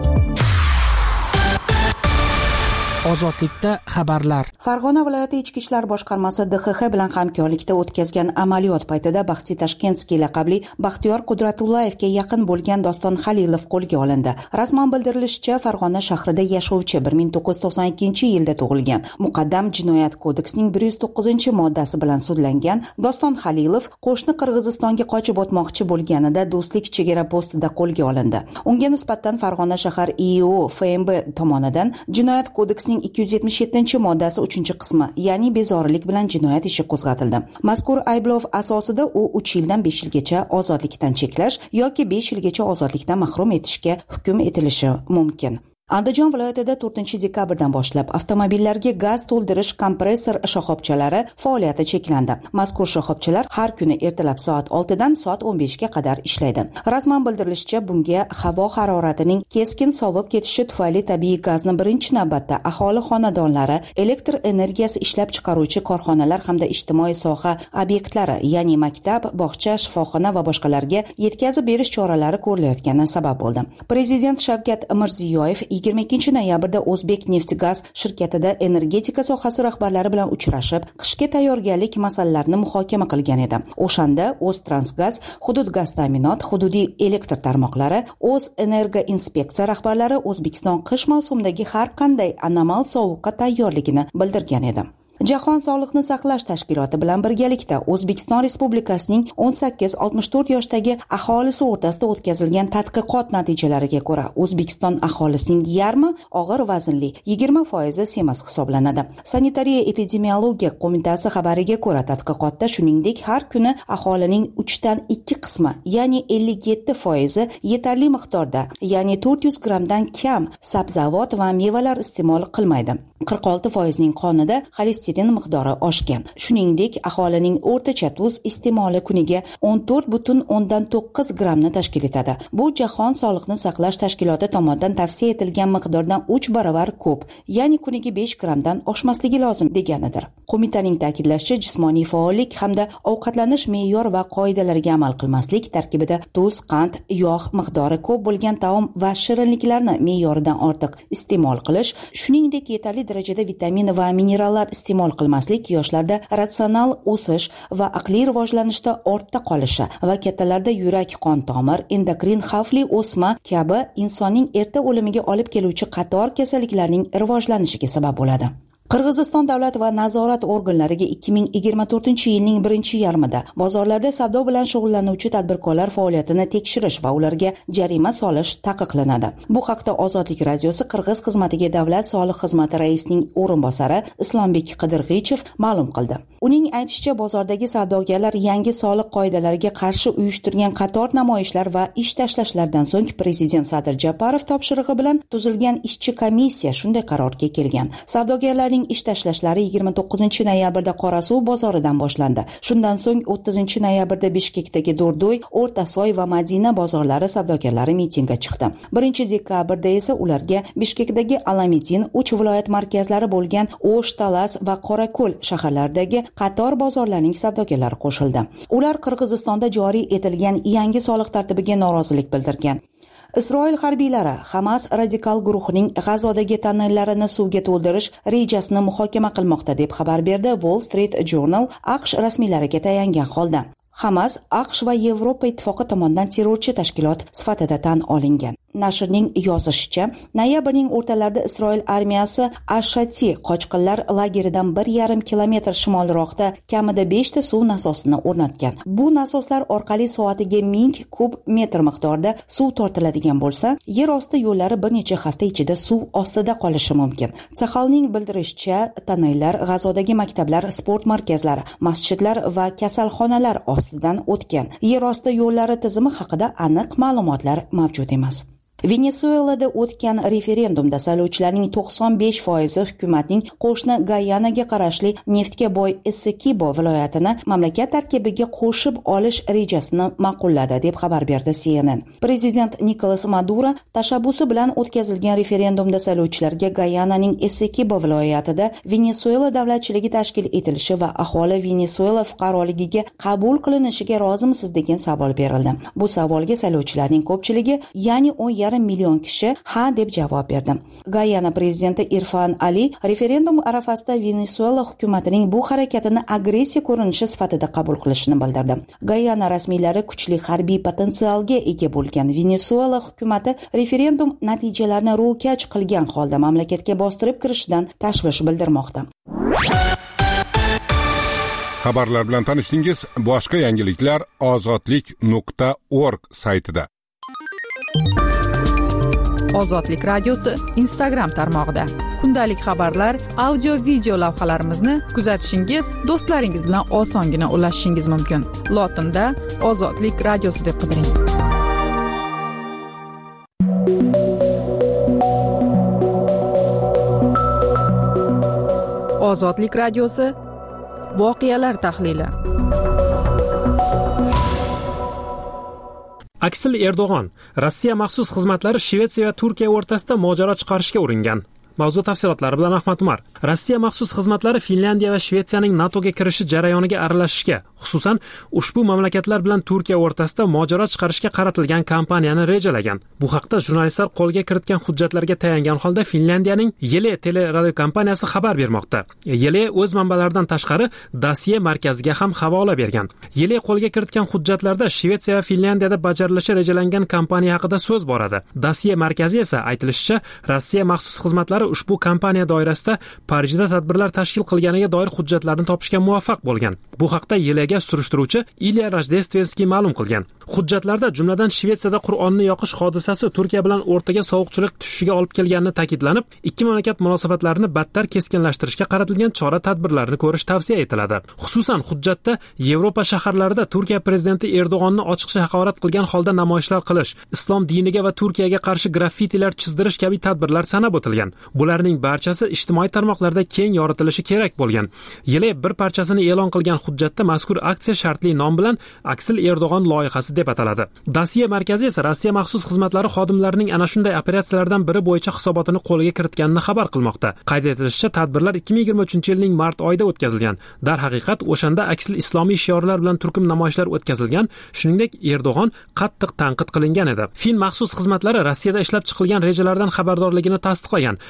Ozodlikda xabarlar. Farg'ona viloyati ichki ishlar boshqarmasi D X X bilan hamkorlikda o'tkazgan amaliyot paytida Baxti Tashkentskiy laqabli Baxtiyor Qudratullayevga yaqin bo'lgan Doston Halilov qo'lga olindi. Rasman bildirilishicha, Farg'ona shahrida yashovchi bir ming to'qqiz yuz to'qson ikkinchi yilda tug'ilgan. Muqaddam Jinoyat kodeksining bir yuz to'qqizinchi moddasi bilan sudlangan Doston Halilov qo'shni Qirg'izistonga qochib o'tmoqchi bo'lganida do'stlik chegara postida qo'lga olindi. Unga nisbatan Farg'ona shahar I O F M B tomonidan Jinoyat kodeksining ikki yuz yetmish yettinchi moddasi uchinchi qismi, ya'ni bezorilik bilan jinoyat ishi qo'zg'atildi. Mazkur ayblov asosida u uch yildan besh yilgacha ozodlikdan cheklash yoki besh yilgacha ozodlikdan mahrum etishga hukm etilishi mumkin. Andijon viloyatida to'rtinchi dekabrdan boshlab avtomobillarga gaz to'ldirish kompressor shoxobchalari faoliyati cheklandi. Mazkur shoxobchalar har kuni ertalab soat oltidan soat o'n beshga qadar ishlaydi. Rasman bildirilishicha, bunga havo haroratining keskin sovib ketishi tufayli tabiiy gazni birinchi navbatda aholi xonadonlari, elektr energiyasi ishlab chiqaruvchi korxonalar hamda ijtimoiy soha obyektlari, ya'ni maktab, bog'cha, shifoxona va boshqalarga yetkazib berish choralari ko'rilayotgani sabab bo'ldi. Prezident Shavkat Mirziyoyev yigirma ikkinchi noyabrda O'zbek Neftgaz shirkatida energetika sohasi rahbarlari bilan uchrashib, qishga tayyorgarlik masalalarini muhokama qilgan edi. O'shanda O'ztransgaz, Hudud gaz ta'minot, hududiy elektr tarmoqlari, O'zenergoinspeksiya rahbarlari O'zbekiston qish mavsumidagi har qanday anomal sovuqqa tayyorligini bildirgan edi. Jahon sog'liqni saqlash tashkiloti bilan birgalikda O'zbekiston Respublikasining o'n sakkiz oltmish to'rt yoshdagi aholisi o'rtasida o'tkazilgan tadqiqot natijalariga ko'ra, O'zbekiston aholisining yarmi og'ir vaznli, yigirma foizi semiz hisoblanadi. Sanitariya epidemiologiya qo'mitasi xabariga ko'ra, tadqiqotda shuningdek har kuni aholining uchdan ikki qismi, ya'ni ellik yetti foizi yetarli miqdorda, ya'ni to'rt yuz grammdan kam sabzavot va mevalar iste'mol qilmaydi. qirq olti foizning qonida xolesterin miqdori oshgan. Shuningdek, aholining o'rtacha tuz iste'moli kuniga o'n to'rt butun o'ndan to'qqiz grammni tashkil etadi. Bu Jahon sog'liqni saqlash tashkiloti tomonidan tavsiya etilgan miqdordan uch baravar ko'p, ya'ni kuniga besh grammdan oshmasligi lozim deganidir. Qo'mitaning ta'kidlashicha, jismoniy faollik hamda ovqatlanish me'yor va qoidalariga amal qilmaslik, tarkibida tuz, qand, yog' miqdori ko'p bo'lgan taom va shirinliklarni me'yoridan ortiq iste'mol qilish, shuningdek yetarli darajada vitamin va minerallar iste'mol qilmaslik yoshlarda ratsional o'sish va aqliy rivojlanishda ortda qolishi va kattalarda yurak, qon tomir, endokrin xavfli o'sma kabi insonning erta o'limiga olib keluvchi qator kasalliklarning rivojlanishiga sabab bo'ladi. Qirg'iziston davlat va nazorat organlariga ikki ming yigirma to'rtinchi yilning birinchi yarmida bozorlarda savdo bilan shug'ullanuvchi tadbirkorlar faoliyatini tekshirish va ularga jarima solish taqiqlanadi. Bu haqda Ozodlik radiosi Qirg'iz xizmatiga davlat soliq xizmati raisining o'rinbosari Islombek Qidirg'ichev ma'lum qildi. Uning aytishicha, bozordagi savdogarlar yangi soliq qoidalariga qarshi uyushtirgan qator namoyishlar va ish tashlashlardan so'ng prezident Sadir Japarov topshirig'i bilan tuzilgan ishchi komissiya shunday qarorga kelgan. Savdogarlarning ish tashlashlari yigirma to'qqizinchi noyabrda Qorasuv bozoridan boshlandi. Shundan so'ng o'ttizinchi noyabrda Bishkekdagi Do'rdo'y, O'rtasoy va Madina bozorlari savdogarlari mitingga chiqdi. birinchi dekabrda esa ularga Bishkekdagi Alamitin, uch viloyat markazlari bo'lgan O'sh, Talas va Qorako'l shaharlaridagi qator bozorlarning savdogarlari qo'shildi. Ular Qirg'izistonda joriy etilgan yangi soliq tartibiga norozilik bildirgan. Isroil harbiylari Hamas radikal guruhining G'azodagi tonnellarini suvga to'ldirish rejasini muhokama qilmoqda deb xabar berdi Wall Street Journal AQSh rasmiylariga tayangan holda. Hamas AQSh va Yevropa ittifoqi tomonidan terrorchi tashkilot sifatida tan olingan. Nashrning yozishicha, noyabrning o'rtalarida Isroil armiyasi Ashati qochqinlar lageridan bir yarim kilometr shimolroqda kamida beshta suv nasosini o'rnatgan. Bu nasoslar orqali soatiga ming kub metr miqdorida suv tortiladigan bo'lsa, yer osti yo'llari bir necha hafta ichida suv ostida qolishi mumkin. Sahalning bildirishicha, tonnellar G'azodagi maktablar, sport markazlari, masjidlar va kasalxonalar ostidan o'tgan. Yer osti yo'llari tizimi haqida aniq ma'lumotlar mavjud emas. Venesuelada o'tgan referendumda saylovchilarning to'qson besh foizi hukumatning qo'shni Gayanaga qarashli neftga boy Essequibo viloyatini mamlakat tarkibiga qo'shib olish rejasini ma'qulladi deb xabar berdi C N N. Prezident Nicolas Maduro tashabbusi bilan o'tkazilgan referendumda saylovchilarga Gayananing Essequibo viloyatida Venesuela davlatchiligi tashkil etilishi va aholi Venesuela fuqaroligiga qabul qilinishiga rozimisiz degan savol berildi. Bu savolga saylovchilarning ko'pchiligi, ya'ni o'n yarim million kishi ha deb javob berdi. Gayana prezidenti Irfan Ali referendum arafasida Venesuela hukumatining bu harakatini agressiya ko'rinishi sifatida qabul qilishini bildirdi. Gayana rasmiylari kuchli harbiy potensialga ega bo'lgan Venesuela hukumati referendum natijalarini ro'kach qilgan holda mamlakatga bostirib kirishidan tashvish bildirmoqda. Xabarlar bilan tanishdingiz. Boshqa yangiliklar ozodlik nuqta org saytida. Ozodlik radiosi Instagram tarmog'ida. Kundalik xabarlar, audio video lavhalarimizni kuzatishingiz, do'stlaringiz bilan osongina ulashishingiz mumkin. Lotinda Ozodlik radiosi deb qidiring. Ozodlik radiosi voqealar tahlili. Aksil Erdo'g'on, Rossiya maxsus xizmatlari Shvetsiya va Turkiya o'rtasida mojaro chiqarishga uringan. Mavzu tafsilotlari bilan Ahmad Umar. Rossiya maxsus xizmatlari Finlandiya va Shvetsiyaning NATOga kirishi jarayoniga aralashishga, xususan ushbu mamlakatlar bilan Turkiya o'rtasida mojaro chiqarishga qaratilgan kampaniyani rejalagan. Bu haqda jurnalistlar qo'lga kiritgan hujjatlarga tayangan holda Finlandiyaning Yele teleradio kompaniyasi xabar bermoqda. Yele o'z manbalaridan tashqari dossiye markaziga ham havola bergan. Yele qo'lga kiritgan hujjatlarda Shvetsiya va Finlandiyada bajarilishi rejalangan kampaniya haqida so'z boradi. Dossiye markazi esa aytilishicha, Rossiya maxsus xizmatlari ushbu kampaniya doirasida Parijda tadbirlar tashkil qilganiga doir hujjatlarni topishga muvaffaq bo'lgan. Bu haqda Yelega surishtiruvchi Ilya Rajdestvenskiy ma'lum qilgan. Hujjatlarda jumladan Shvetsiyada Qur'onni yoqish hodisasi Turkiya bilan o'rtaga sovuqchilik tushishiga olib kelganini ta'kidlanib, ikki mamlakat munosabatlarini battar keskinlashtirishga qaratilgan chora-tadbirlarni ko'rish tavsiya etiladi. Xususan, hujjatda Yevropa shaharlarida Turkiya prezidenti Erdo'g'onni ochiqcha haqorat qilgan holda namoyishlar qilish, islom diniga va Turkiyaga qarshi graffitilar chizdirish kabi tadbirlar sanab o'tilgan. Bularning barchasi ijtimoiy tarmoqlarda keng yoritilishi kerak bo'lgan. Yili bir parchasini e'lon qilgan hujjatda mazkur aksiya shartli nom bilan Aksil Erdo'g'on loyihasi deb ataladi. Dossiye markazi esa Rossiya maxsus xizmatlari xodimlarining ana shunday operatsiyalardan biri bo'yicha hisobotini qo'lga kiritganini xabar qilmoqda. Qayd etilishicha, tadbirlar ikki ming yigirma uchinchi yilning mart oyida o'tkazilgan. Darhaqiqat, o'shanda Aksil islomiy shiorlar bilan turkum namoyishlar o'tkazilgan, shuningdek Erdo'g'on qattiq tanqid qilingan edi. Fin maxsus xizmatlari Rossiyada ishlab chiqilgan rejalardan xabardorligini tasdiqlagan.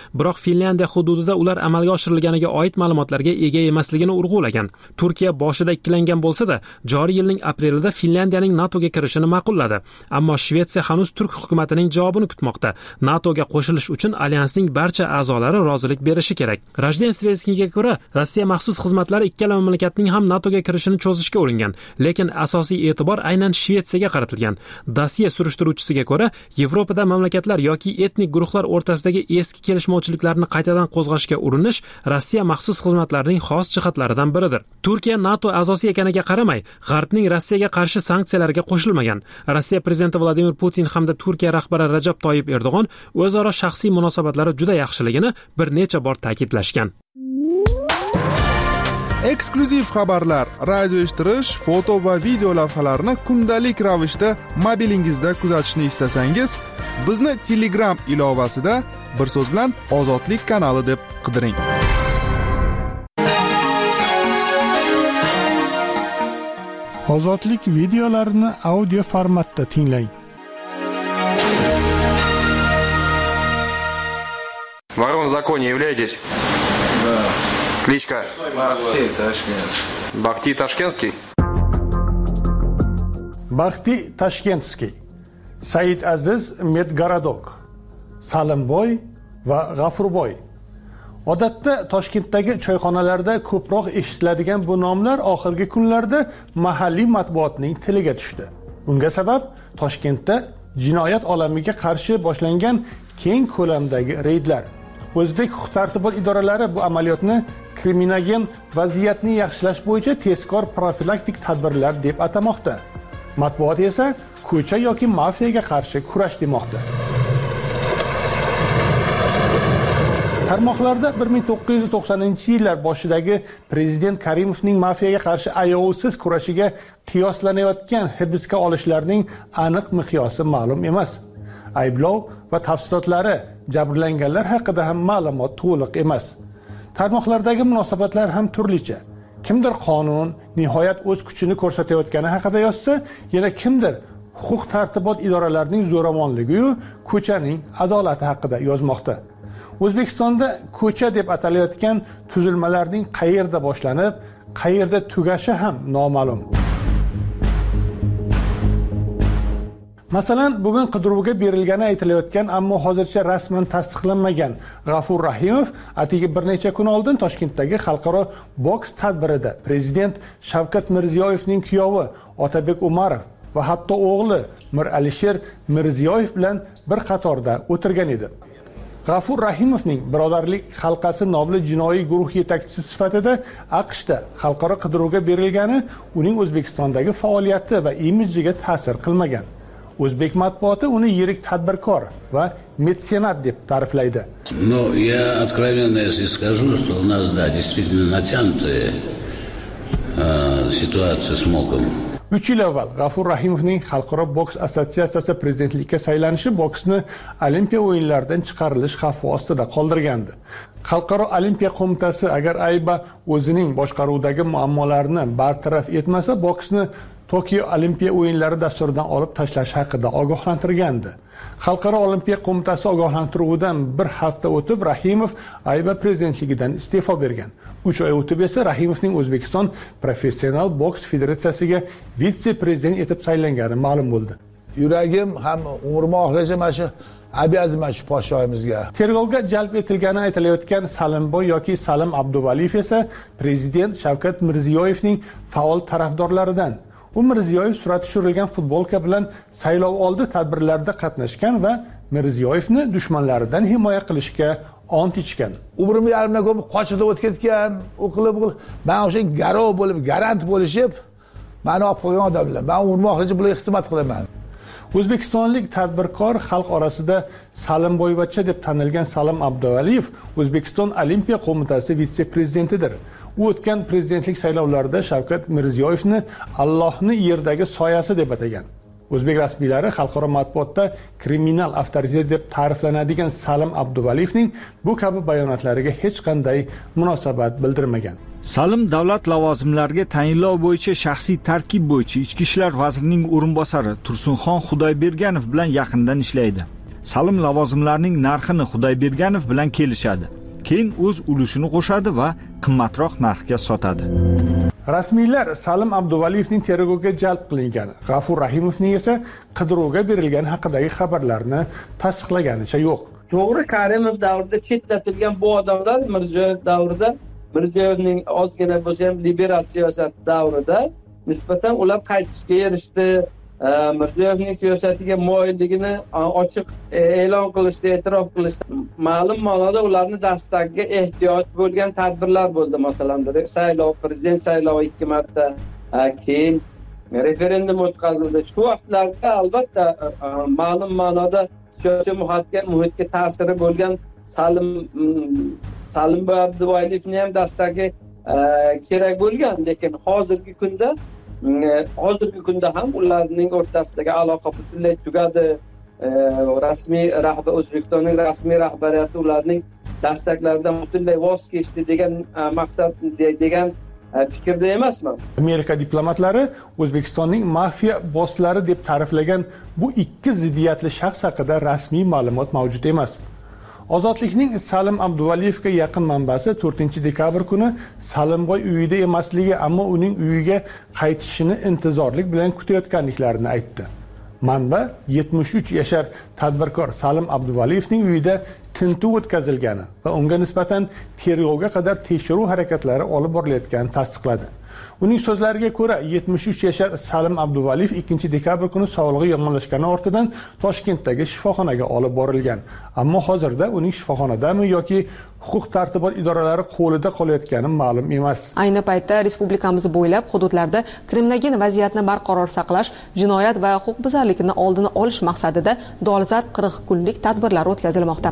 biroq Finlyandiya hududida ular amalga oshirilganiga oid ma'lumotlarga ega emasligini urg'ulagan. Turkiya boshida ikkilangan bo'lsa-da, joriy yilning aprelida Finlyandiyaning NATOga kirishini ma'qulladi. Ammo Shvetsiya hanuz turk hukumatining javobini kutmoqda. NATOga qo'shilish uchun alyansning barcha a'zolari rozilik berishi kerak. Rajden Svetskiyga ko'ra, Rossiya maxsus xizmatlari ikkala mamlakatning ham NATOga kirishini cho'zishga uringan, lekin asosiy e'tibor aynan Shvetsiyaga qaratilgan. Dosiye surishtiruvchisiga ko'ra, Yevropada mamlakatlar yoki etnik guruhlar o'rtasidagi eski kelishmovchiliklarni qaytadan qo'zg'ashga urinish Rossiya maxsus xizmatlarining xos jihatlaridan biridir. Turkiya NATO a'zosi ekaniga qaramay, G'arbning Rossiyaga qarshi sanksiyalarga qo'shilmagan. Rossiya prezidenti Vladimir Putin hamda Turkiya rahbari Rajab Toyyib Erdo'g'on o'zaro shaxsiy munosabatlari juda yaxshiligini bir necha bor ta'kidlashgan. Eksklyuziv xabarlar, radio eshittirish, foto va video lavhalarni kundalik ravishda mobilingizda kuzatishni istasangiz, bizni Telegram ilovasida bir so'z bilan Ozodlik kanali deb qidiring. Ozodlik videolarini audio formatda tinglang. Вором в законе являетесь? Да. Кличка? Бахти Ташкентский. Бахти Ташкентский? Бахти Tashkentskiy, Said Aziz Medgaradok, Salimboy va G'afurboy. Odatda Toshkentdagi choyxonalarda ko'proq eshitiladigan bu nomlar oxirgi kunlarda mahalliy matbuotning tiliga tushdi. Bunga sabab Toshkentda jinoyat olamiga qarshi boshlangan keng ko'lamdagi reydlar. O'zbek huquq-tartibot idoralari bu amaliyotni kriminogen vaziyatni yaxshilash bo'yicha tezkor profilaktik tadbirlar deb atamoqda. Matbuot esa ko'cha yoki mafiyaga qarshi kurash demoqda. Tarmoqlarda bir ming to'qqiz yuz to'qsoninchi yillar boshidagi prezident Karimovning mafiyaga qarshi ayovsiz kurashiga qiyoslanayotgan hibsga olishlarning aniq miqyosi ma'lum emas. Ayblov va tafsilotlari jabrlanganlar haqida ham ma'lumot to'liq emas. Tarmoqlardagi munosabatlar ham turlicha. Kimdir qonun nihoyat o'z kuchini ko'rsatayotgani haqida yozsa, yana kimdir huquq-tartibot idoralarining zo'ravonligi va ko'chaning adolati haqida yozmoqda. O'zbekistonda ko'cha deb atalayotgan tuzilmalarning qayerda boshlanib, qayerda tugashi ham noma'lum. Masalan, bugun qidiruvga berilgani aytilayotgan, ammo hozircha rasman tasdiqlanmagan G'afur Rahimov atigi bir necha kun oldin Toshkentdagi xalqaro boks tadbirida prezident Shavkat Mirziyoyevning kuyovi Otabek Umarov va hatto o'g'li Mir Alisher Mirziyoyev bilan bir qatorda o'tirgan edi. G'afur Rahimovning Birodarlik xalqasi nomli jinoiy guruh yetakchisi sifatida AQShda xalqaro qidiruvga berilgani uning O'zbekistondagi faoliyati va imijiga ta'sir qilmagan. O'zbek matbuoti uni yirik tadbirkor va metsenat deb ta'riflaydi. Ну, я откровенно если скажу, что у нас, да, действительно натянутая э, ситуация с МОКом. uch yil avval G'afur Rahimovning Xalqaro boks assotsiatsiyasi prezidentlikka saylanishi boksni Olimpiya o'yinlaridan chiqarilish xavfi ostida qoldirgandi. Xalqaro Olimpiya qo'mitasi agar ayba o'zining boshqaruvidagi muammolarni bartaraf etmasa, boksni Tokio Olimpiya o'yinlari dasturidan olib tashlash haqida ogohlantirgandi. Xalqaro Olimpiya qo'mitasi ogohlantiruvidan bir hafta o'tib Rahimov ayba prezidentligidan iste'fo bergan. uch oy o'tib esa Rahimovning O'zbekiston Professional boks federatsiyasiga vitse-prezident etib saylangani ma'lum bo'ldi. Yuragim ham umrim oxirigacha mana shu abiyaziman shu podshoyimizga. Tergovga jalb etilgani aytilayotgan Salimboy yoki Salim Abduvaliyev esa prezident Shavkat Mirziyoyevning faol tarafdorlaridan. U Mirziyoyev surati tushirilgan futbolka bilan saylov oldi tadbirlarda qatnashgan va Mirziyoyevni dushmanlaridan himoya qilishga ont ichgan. Umrim yarimdan ko'p qochida o'tib ketgan, o'qilib, men o'sha garov bo'lib, garant bo'lishib, meni olib qo'ygan odamlar. Men umrim oxirigacha bularga xizmat qilaman. O'zbekistonlik tadbirkor xalq orasida Salimboyvacha deb tanilgan Salim Abduvaliyev O'zbekiston Olimpiya qo'mitasi vitse-prezidentidir. U o'tgan prezidentlik saylovlarida Shavkat Mirziyoyevni Allohning yerdagi soyasi deb atagan. O'zbek rasmiylari xalqaro matbuotda kriminal avtoritet deb ta'riflanadigan Salim Abduvaliyevning bu kabi bayonotlariga hech qanday munosabat bildirmagan. Salim davlat lavozimlariga tayinlov bo'yicha shaxsiy tarkib bo'yicha Ichki ishlar vazirining o'rinbosari Tursunxon Xudoyberganov bilan yaqindan ishlaydi. Salim lavozimlarning narxini Xudoyberganov bilan kelishadi. Keyin o'z ulushini qo'shadi va qimmatroq narxga sotadi. Rasmiylar Salim Abduvaliyevning tergovga jalb qilingani, G'afur Rahimovning esa qidiruvga berilgani haqidagi xabarlarni tasdiqlaganicha yo'q. To'g'ri, Karimov davrida chetlatilgan bu odamlar Mirziyoyev davrida, Mirziyoyevning ozgina bo'lsa ham liberal siyosat davrida nisbatan ular qaytishga erishdi. Mirziyoyevning siyosatiga moyilligini ochiq e'lon qilishdi, e'tirof qilishdi. Ma'lum ma'noda ularning dastagiga ehtiyoj bo'lgan tadbirlar bo'ldi. Masalan, saylov, prezident saylovi ikki marta, keyin referendum o'tkazildi. Shu vaqtlarda albatta ma'lum ma'noda siyosiy muhitga muhitga ta'siri bo'lgan Salim Salim Abduvaliyevning ham dastagi kerak bo'lgan, lekin hozirgi kunda hozirgi kunda ham ularning o'rtasidagi aloqa butunlay tugadi. Rasmiy rahbar O'zbekistonning rasmiy rahbariyati ularning dastaklaridan butunlay voz kechdi degan maqsad degan fikrda emasman. Amerika diplomatlari O'zbekistonning mafiya bosslari deb ta'riflagan bu ikki ziddiyatli shaxs haqida rasmiy ma'lumot mavjud emas. Ozodlikning Salim Abduvaliyevga yaqin manbasi to'rtinchi dekabr kuni Salimboy uyida emasligi, ammo uning uyiga qaytishini intizorlik bilan kutayotganliklarini aytdi. Manba yetmish uch yashar tadbirkor Salim Abduvaliyevning uyida tintuv o'tkazilgani va unga nisbatan tergovga qadar tekshiruv harakatlari olib borilayotganini tasdiqladi. Uning so'zlariga ko'ra, yetmish uch yashar Salim Abduvaliyev ikkinchi dekabr kuni sog'lig'i yomonlashgani ortidan Toshkentdagi shifoxonaga olib borilgan. Ammo hozirda uning shifoxonadami yoki huquq tartibot idoralari qo'lida qolayotgani ma'lum emas. Ayni paytda respublikamiz bo'ylab hududlarda kriminogen vaziyatni barqaror saqlash, jinoyat va huquqbuzarlikni oldini olish maqsadida dolzarb qirq kunlik tadbirlar o'tkazilmoqda.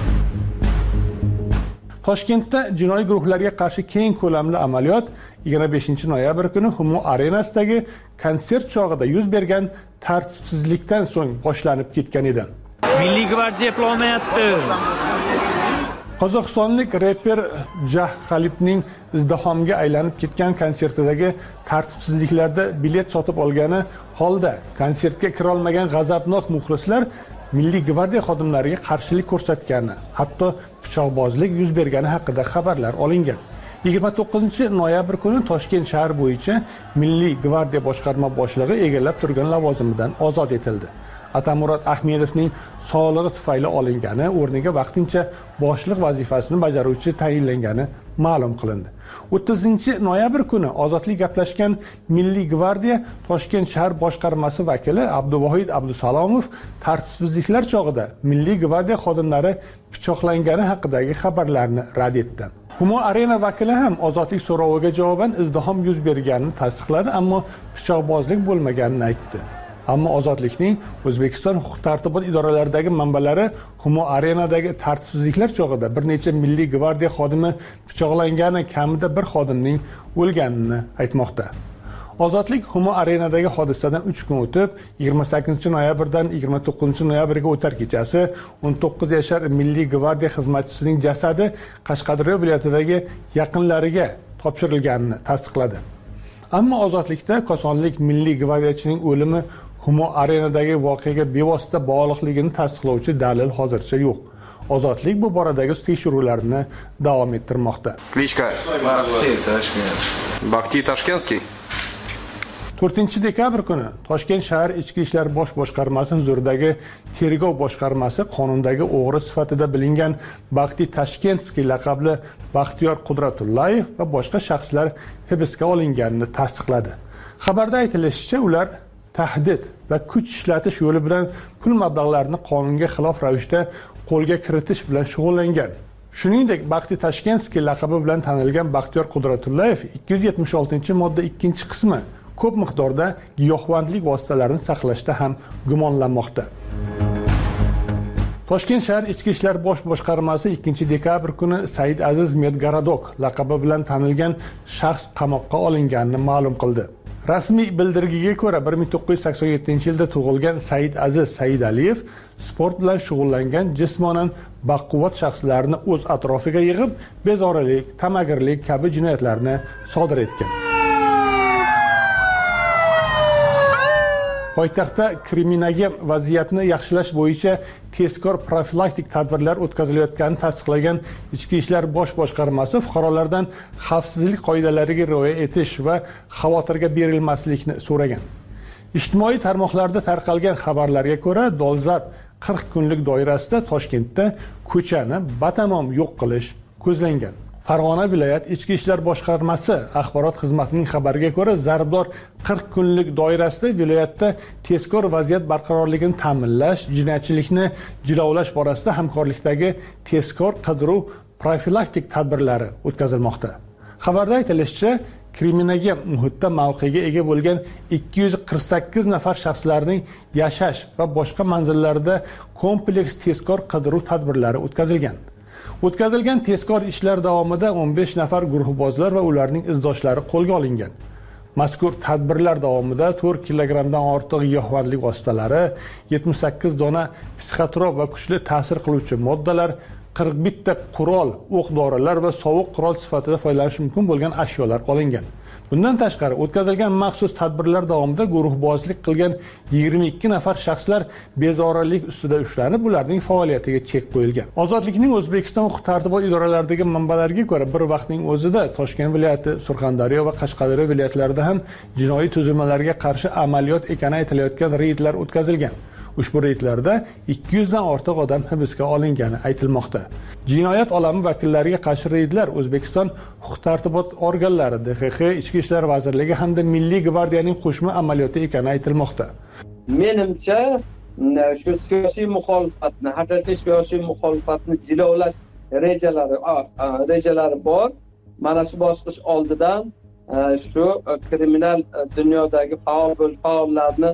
Toshkentda jinoiy guruhlarga qarshi keng ko'lamli amaliyot yigirma beshinchi noyabr kuni Humo Arenasidagi konsert chog'ida yuz bergan tartibsizlikdan so'ng boshlanib ketgan edi. Milliy gvardiya eplolmayapti. Qozog'istonlik reper Jah Khalibning izdihomga aylanib ketgan konsertidagi tartibsizliklarda bilet sotib olgani holda konsertga kira olmagan g'azabnok muxlislar Milliy gvardiya xodimlariga qarshilik ko'rsatgani, hatto pichoqbozlik yuz bergani haqida xabarlar olingan. yigirma to'qqizinchi noyabr kuni Toshkent shahar bo'yicha Milliy gvardiya boshqarma boshlig'i egallab turgan lavozimidan ozod etildi. Atamurod Ahmedovning sog'lig'i tufayli olingani, o'rniga vaqtincha boshliq vazifasini bajaruvchi tayinlangani ma'lum qilindi. o'ttizinchi noyabr kuni ozodlik gaplashgan Milliy gvardiya Toshkent shahar boshqarmasi vakili Abduvohid Abdusalomov tartibsizliklar chog'ida Milliy gvardiya xodimlari pichoqlangani haqidagi xabarlarni rad etdi. Humo Arena vakili ham ozodlik so'roviga javoban izdihom yuz berganini tasdiqladi, ammo pichoqbozlik bo'lmaganini aytdi. Ammo ozodlikning O'zbekiston huquq tartibot idoralaridagi manbalari Humo Arenadagi tartibsizliklar chog'ida bir necha Milliy gvardiya xodimi pichoqlangani, kamida bir xodimning o'lganini aytmoqda. Ozodlik Humo Arenadagi hodisadan uch kun o'tib, yigirma sakkizinchi noyabrdan yigirma to'qqizinchi noyabrga o'tar kechasi o'n to'qqiz yashar Milliy gvardiya xizmatchisining jasadi Qashqadaryo viloyatidagi yaqinlariga topshirilganini tasdiqladi. Ammo ozodlikda kosonlik Milliy gvardiyachining o'limi Humo Arenadagi voqeaga bevosita bog'liqligini tasdiqlovchi dalil hozircha yo'q. Ozodlik bu boradagi tekshiruvlarni davom ettirmoqda. Klichka. Bakti Tashkenskiy. to'rtinchi dekabr kuni Toshkent shahar ichki ishlar bosh boshqarmasi huzuridagi tergov boshqarmasi qonundagi o'g'ri sifatida bilingan Bakti Tashkenskiy laqabli Baxtiyor Qudratullayev va boshqa shaxslar hibsga olinganini tasdiqladi. Xabarda aytilishicha, ular tahdid va kuch ishlatish yo'li bilan pul mablag'larini qonunga xilof ravishda qo'lga kiritish bilan shug'ullangan. Shuningdek, Bakti Tashkenskiy laqabi bilan tanilgan Baxtiyor Qudratullayev ikki yuz yetmish oltinchi modda ikkinchi qismi ko'p miqdorda giyohvandlik vositalarini saqlashda ham gumonlanmoqda. Toshkent shahar ichki ishlar bosh boshqarmasi ikkinchi dekabr kuni Said Aziz Medgaradok laqabi bilan tanilgan shaxs qamoqqa olinganini ma'lum qildi. Rasmiy bildirgiga ko'ra bir ming to'qqiz yuz sakson yettinchi yilda tug'ilgan Said Aziz Saidaliyev sport bilan shug'ullangan jismonan baquvvat shaxslarni o'z atrofiga yig'ib, bezorilik, tamagirlik kabi jinoyatlarni sodir etgan. Poytaxtda kriminogen vaziyatni yaxshilash bo'yicha tezkor profilaktik tadbirlar o'tkazilayotganini tasdiqlagan Ichki ishlar bosh boshqarmasi fuqarolardan xavfsizlik qoidalariga rioya etish va xavotirga berilmaslikni so'ragan. Ijtimoiy tarmoqlarda tarqalgan xabarlarga ko'ra, dolzarb qirq kunlik doirasida Toshkentda ko'chani batamom yo'q qilish ko'zlangan. Farg'ona viloyat Ichki ishlar boshqarmasi axborot xizmatining xabariga ko'ra, zarbdor qirq kunlik doirasida viloyatda tezkor vaziyat barqarorligini ta'minlash, jinoyatchilikni jilovlash borasida hamkorlikdagi tezkor qidiruv profilaktik tadbirlari o'tkazilmoqda. Xabarda aytilishicha, kriminogen muhitda mavqega ega bo'lgan ikki yuz qirq sakkiz nafar shaxslarning yashash va boshqa manzillarda kompleks tezkor qidiruv tadbirlari o'tkazilgan. O'tkazilgan tezkor ishlar davomida o'n besh nafar guruhbozlar va ularning izdoshlari qo'lga olingan. Mazkur tadbirlar davomida to'rt kilogrammdan ortiq giyohvandlik vositalari, yetmish sakkiz dona psixotrop va kuchli ta'sir qiluvchi moddalar, qirq bitta qurol, o'q-dorilar va sovuq qurol sifatida foydalanish mumkin bo'lgan ashyolar olingan. Bundan tashqari, o'tkazilgan maxsus tadbirlar davomida guruhbozlik qilgan yigirma ikki nafar shaxslar bezorilik ustida ushlanib, ularning faoliyatiga chek qo'yilgan. Ozodlikning O'zbekiston huquq-tartibot idoralaridagi manbalarga ko'ra, bir vaqtning o'zida Toshkent viloyati, Surxondaryo va Qashqadaryo viloyatlarida ham jinoiy tuzilmalarga qarshi amaliyot ekani aytilayotgan reydlar o'tkazilgan. Ushbu reydlarda ikki yuz dan ortiq odam hibsga olingani aytilmoqda. Jinoyat olami vakillariga qarshi reydlar O'zbekiston huquq-tartibot organlari, D X X, Ichki ishlar vazirligi hamda Milliy gvardiyaning qo'shma amaliyoti ekani aytilmoqda. Menimcha, shu siyosiy muxolifatni, haqiqiy siyosiy muxolifatni jilovlash rejalari, rejalari bor. Mana shu bosqich oldidan shu kriminal dunyodagi faol bo'l faollarni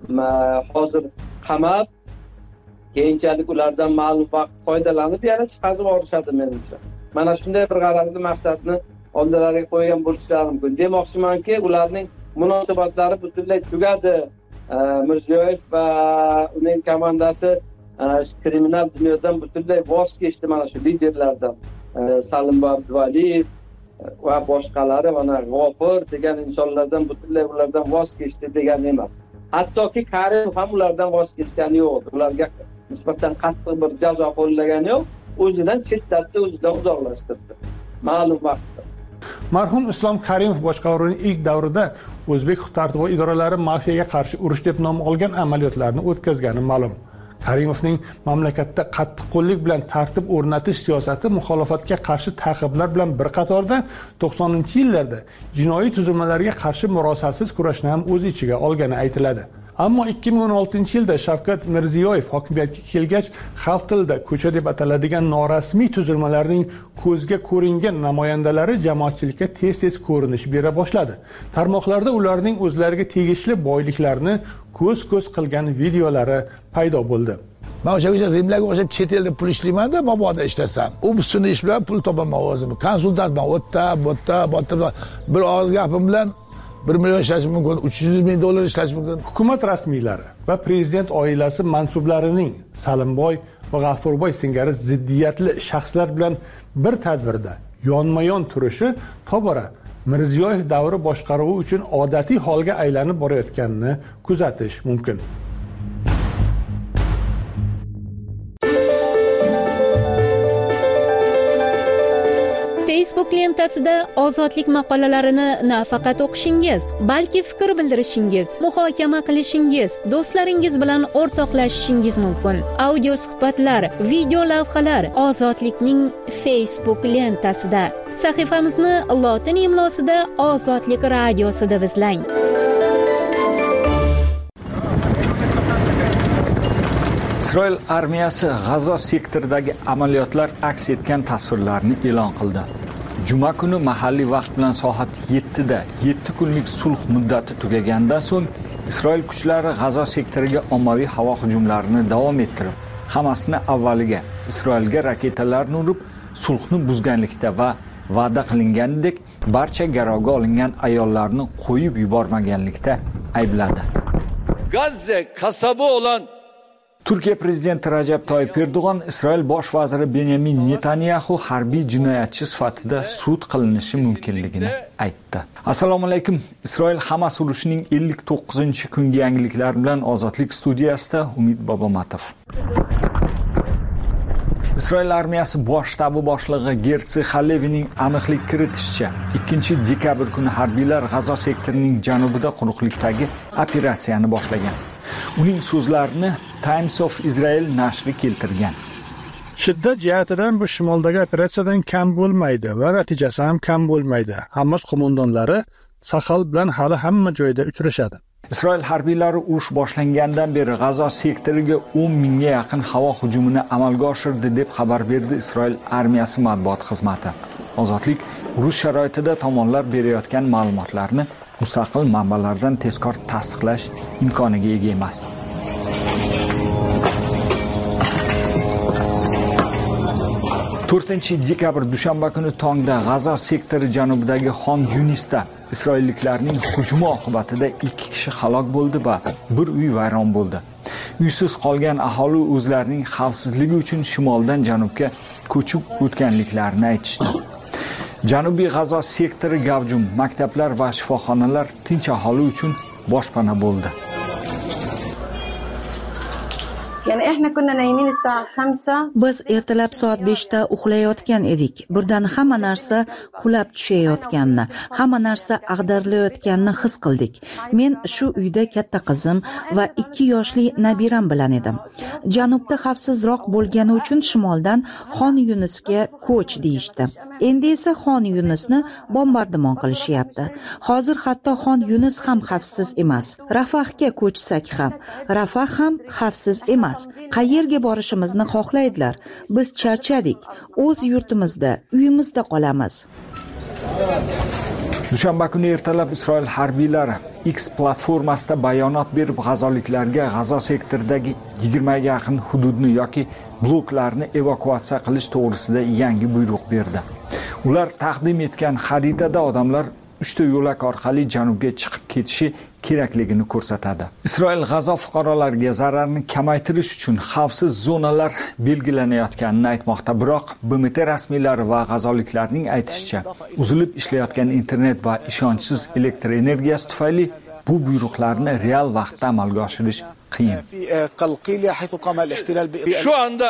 hozir qamab, keyinchalik ulardan ma'lum vaqt foydalanib yana chiqazib yuborishadi menimcha. Mana shunday bir g'arazli maqsadni oldilariga qo'ygan bo'lishlari mumkin. Demoqchimanki, ularning munosabatlari butunlay tugadi. Mirziyoyev va uning komandasi kriminal dunyodan butunlay voz kechdi, mana shu liderlardan. Salimboy Abduvaliyev va boshqalari, mana G'ofir degan insonlardan butunlay ulardan voz kechdi degani emas. Hattoki Karimov ham ulardan voz kechgani yo'q. Ularga nisbatan qattiq bir jazo qo'llagani yo'q. O'zidan chetlatdi, o'zidan uzoqlashtirdi. Ma'lum vaqtda. Marhum Islom Karimov boshqaruvining ilk davrida O'zbek huquq-tartibot idoralari mafiyaga qarshi urush deb nom olgan amaliyotlarni o'tkazgani ma'lum. Karimovning mamlakatda qattiqqo'llik bilan tartib o'rnatish siyosati muxolifatga qarshi ta'qiblar bilan bir qatorda to'qsoninchi yillarda jinoiy tuzilmalarga qarshi murosasiz kurashni ham o'z ichiga olgani aytiladi. Ammo ikki ming o'n oltinchi yilda Shavkat Mirziyoyev hokimiyatga kelgach, xalq tilida ko'cha deb ataladigan norasmiy tuzilmalarning ko'zga ko'ringan namoyandalari jamoatchilikka tez-tez ko'rinish bera boshladi. Tarmoqlarda ularning o'zlariga tegishli boyliklarni ko'z-ko'z qilgan videolari paydo bo'ldi. Men o'sha Rimlarga o'xshab chet elda pul ishlayman-da, mabodo ishlasam. U ustuni ish bilan pul topaman o'zim. Konsultantman, o'tda, bo'tda, bo'tda bir og'iz gapim bilan bir million ishlash mumkin, uch yuz ming dollar ishlash mumkin. Hukumat rasmiylari va prezident oilasi mansublarining Salimboy va G'afurboy singari ziddiyatli shaxslar bilan bir tadbirda yonma-yon turishi tobora Mirziyoyev davri boshqaruvi uchun odatiy holga aylanib borayotganini kuzatish mumkin. Facebook lentasida ozodlik maqolalarini nafaqat o'qishingiz, balki fikr bildirishingiz, muhokama qilishingiz, do'stlaringiz bilan o'rtoqlashishingiz mumkin. Audio suhbatlar, video lavhalar Ozodlikning Facebook lentasida. Sahifamizni lotin imlosida Ozodlik radiosi deb izlang. Isroil armiyasi G'azo sektoridagi amaliyotlar aks etgan tasvirlarni e'lon qildi. Juma kuni mahalliy vaqt bilan soat yettida yetti kunlik sulh muddati tugagandan so'ng Isroil kuchlari G'azo sektoriga ommaviy havo hujumlarini davom ettirib, Hamasni avvaliga Isroilga raketalarni urib, sulhni buzganlikda va va'da qilingandek barcha garovga olingan ayollarni qo'yib yubormaganlikda aybladi. Gazze kasabı olan Turkiya prezidenti Rajab Toyyib Erdo'g'on Isroil bosh vaziri Benyamin Netanyahu harbiy jinoyatchi sifatida sud qilinishi mumkinligini aytdi. Assalomu alaykum. Isroil Hamas urushining ellik to'qqizinchi kungi yangiliklari bilan Ozodlik studiyasida Umid Bobomatov. Isroil armiyasi bosh shtabi boshlig'i Gertsi Halevining aniqlik kiritishicha, ikkinchi dekabr kuni harbiylar G'azo sektorining janubida quruqlikdagi operatsiyani boshlagan. Uning so'zlarini Times of Israel nashri keltirgan. Shiddat jihatidan bu shimoldagi operatsiyadan kam bo'lmaydi va natijasi ham kam bo'lmaydi. Hamas qo'mondonlari Sahal bilan hali hamma joyda uchrashadi. Isroil harbiylari urush boshlangandan beri G'azo sektoriga o'n mingga yaqin havo hujumini amalga oshirdi deb xabar berdi Isroil armiyasi matbuot xizmati. Ozodlik urush sharoitida tomonlar berayotgan ma'lumotlarni mustaqil manbalardan tezkor tasdiqlash imkoniga ega emas. to'rtinchi dekabr dushanba kuni tongda G'azo sektori janubidagi Xon Yunisda isroilliklarning hujumi oqibatida ikki kishi halok bo'ldi va bir uy vayron bo'ldi. Uysiz qolgan aholi o'zlarining xavfsizligi uchun shimoldan janubga ko'chib o'tganliklarini aytishdi. Janubiy G'azo sektori gavjum, maktablar va shifoxonalar tinch aholi uchun boshpana bo'ldi. Biz ertalab soat beshda uxlayotgan edik. Birdan hamma narsa qulab tushayotganini, hamma narsa ag'darilayotganini his qildik. Men shu uyda katta qizim va ikki yoshli nabiram bilan edim. Janubda xavfsizroq bo'lgani uchun shimoldan Xon Yunisga ko'ch deyishdi. Endi esa Xon Yunisni bombardimon qilishyapti. Hozir hatto Xon Yunis ham xavfsiz emas. Rafahga ko'chsak ham, Rafah ham xavfsiz emas. Qayerga borishimizni xohlaydilar. Biz charchadik. O'z yurtimizda, uyimizda qolamiz. Dushanba kuni ertalab Isroil harbiylari X platformasida bayonot berib, g'azoliklarga G'azo sektoridagi yigirmaga yaqin hududni yoki bloklarni evakuatsiya qilish to'g'risida yangi buyruq berdi. Ular taqdim etgan xaritada odamlar uchta yo'lak orqali janubga chiqib ketishi kerakligini ko'rsatadi. Isroil G'azo fuqarolariga zararni kamaytirish uchun xavfsiz zonalar belgilanayotganini aytmoqda, biroq B M T rasmiylari va g'azoliklarning aytishicha, uzilib ishlayotgan internet va ishonchsiz elektr energiyasi tufayli bu buyruqlarni real vaqtda amalga oshirish qiyin. Şu anda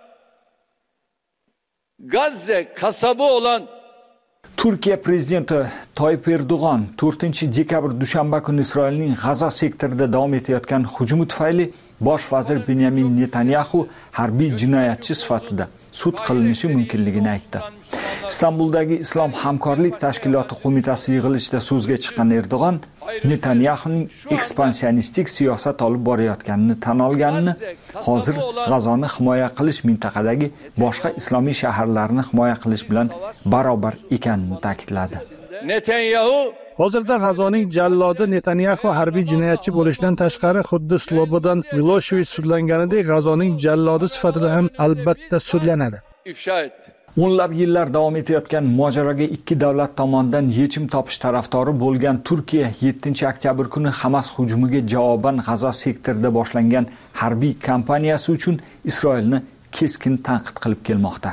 Gazze kasabı olan Turkiya prezidenti Toyyib Erdo'g'on to'rtinchi dekabr dushanba kuni Isroilning G'azo sektorida davom etayotgan hujumi tufayli bosh vazir Benyamin Netanyahu harbiy jinoyatchi sifatida sud qilinishi mumkinligini aytdi. Istanbuldagi Islom hamkorlik tashkiloti qo'mitasi yig'ilishida so'zga chiqqan Erdo'g'on Netanyahuning ekspansionistik siyosat olib borayotganini tan olganini, hozir G'azoni himoya qilish mintaqadagi boshqa islomiy shaharlarni himoya qilish bilan barobar ekanini ta'kidladi. Netanyahu Hozirda G'azoning jallodi Netanyahu harbiy jinoyatchi bo'lishdan tashqari xuddi Slobodan Miloshevich sudlanganidek G'azoning jallodi sifatida ham albatta sudlanadi. ifşa etti. O'nlab yillar davom etayotgan mojaroga ikki davlat tomonidan yechim topish tarafdori bo'lgan Turkiya yettinchi oktyabr kuni Hamas hujumiga javoban G'azo sektorida boshlangan harbiy kampaniyasi uchun Isroilni keskin tanqid qilib kelmoqda.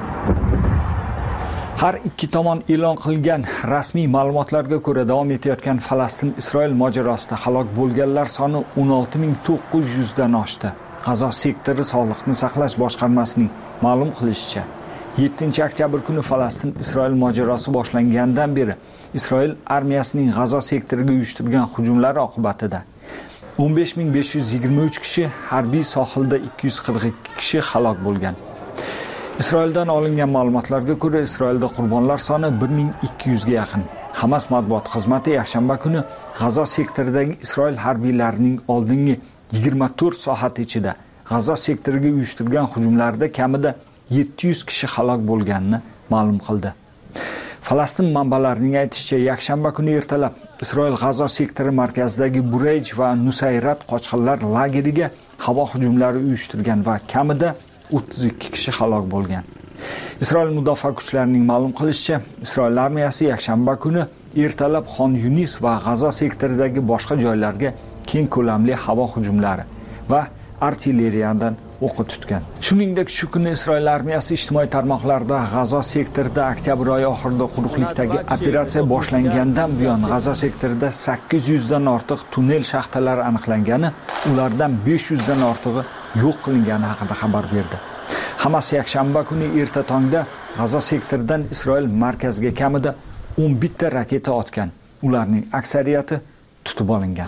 Har ikki tomon e'lon qilgan rasmiy ma'lumotlarga ko'ra davom etayotgan Falastin-Isroil mojarosida halok bo'lganlar soni o'n olti ming to'qqiz yuz dan oshdi. G'azo sektori sog'liqni saqlash boshqarmasining ma'lum qilishicha, yettinchi oktyabr kuni Falastin-Isroil mojarosi boshlangandan beri Isroil armiyasining G'azo sektoriga uyushtirgan hujumlari oqibatida o'n besh ming besh yuz yigirma uch kishi, harbiy sohilda ikki yuz qirq ikki kishi halok bo'lgan. Isroildan olingan ma'lumotlarga ko'ra, Isroilda qurbonlar soni bir ming ikki yuz ga yaqin. Hamas matbuot xizmati yakshanba kuni G'azo sektoridagi Isroil harbiylarining oldingi yigirma to'rt soat ichida G'azo sektoriga uyushtirgan hujumlarda kamida yetti yuz kishi halok bo'lganini ma'lum qildi. Falastin manbalarining aytishicha, yakshanba kuni ertalab Isroil G'azo sektori markazidagi Burayj va Nusayrat qochqinlar lageriga havo hujumlari uyushtirgan va kamida o'ttiz ikki kishi halok bo'lgan. Isroil mudofaa kuchlarining ma'lum qilishicha, Isroil armiyasi yakshanba kuni ertalab Xon Yunis va G'azo sektoridagi boshqa joylarga keng ko'lamli havo hujumlari va artilleriyadan o'qi tutgan. Shuningdek, shu kuni Isroil armiyasi ijtimoiy tarmoqlarda G'azo sektorida oktyabr oyi oxirida quruqlikdagi operatsiya boshlangandan buyon G'azo sektorida sakkiz yuz dan ortiq tunnel shaxtalari aniqlangani, ulardan besh yuz dan ortig'i yo'q qilingani haqida xabar berdi. Hamas yakshanba kuni erta tongda G'azo sektoridan Isroil markaziga kamida o'n bitta raketa otgan. Ularning aksariyati tutib olingan.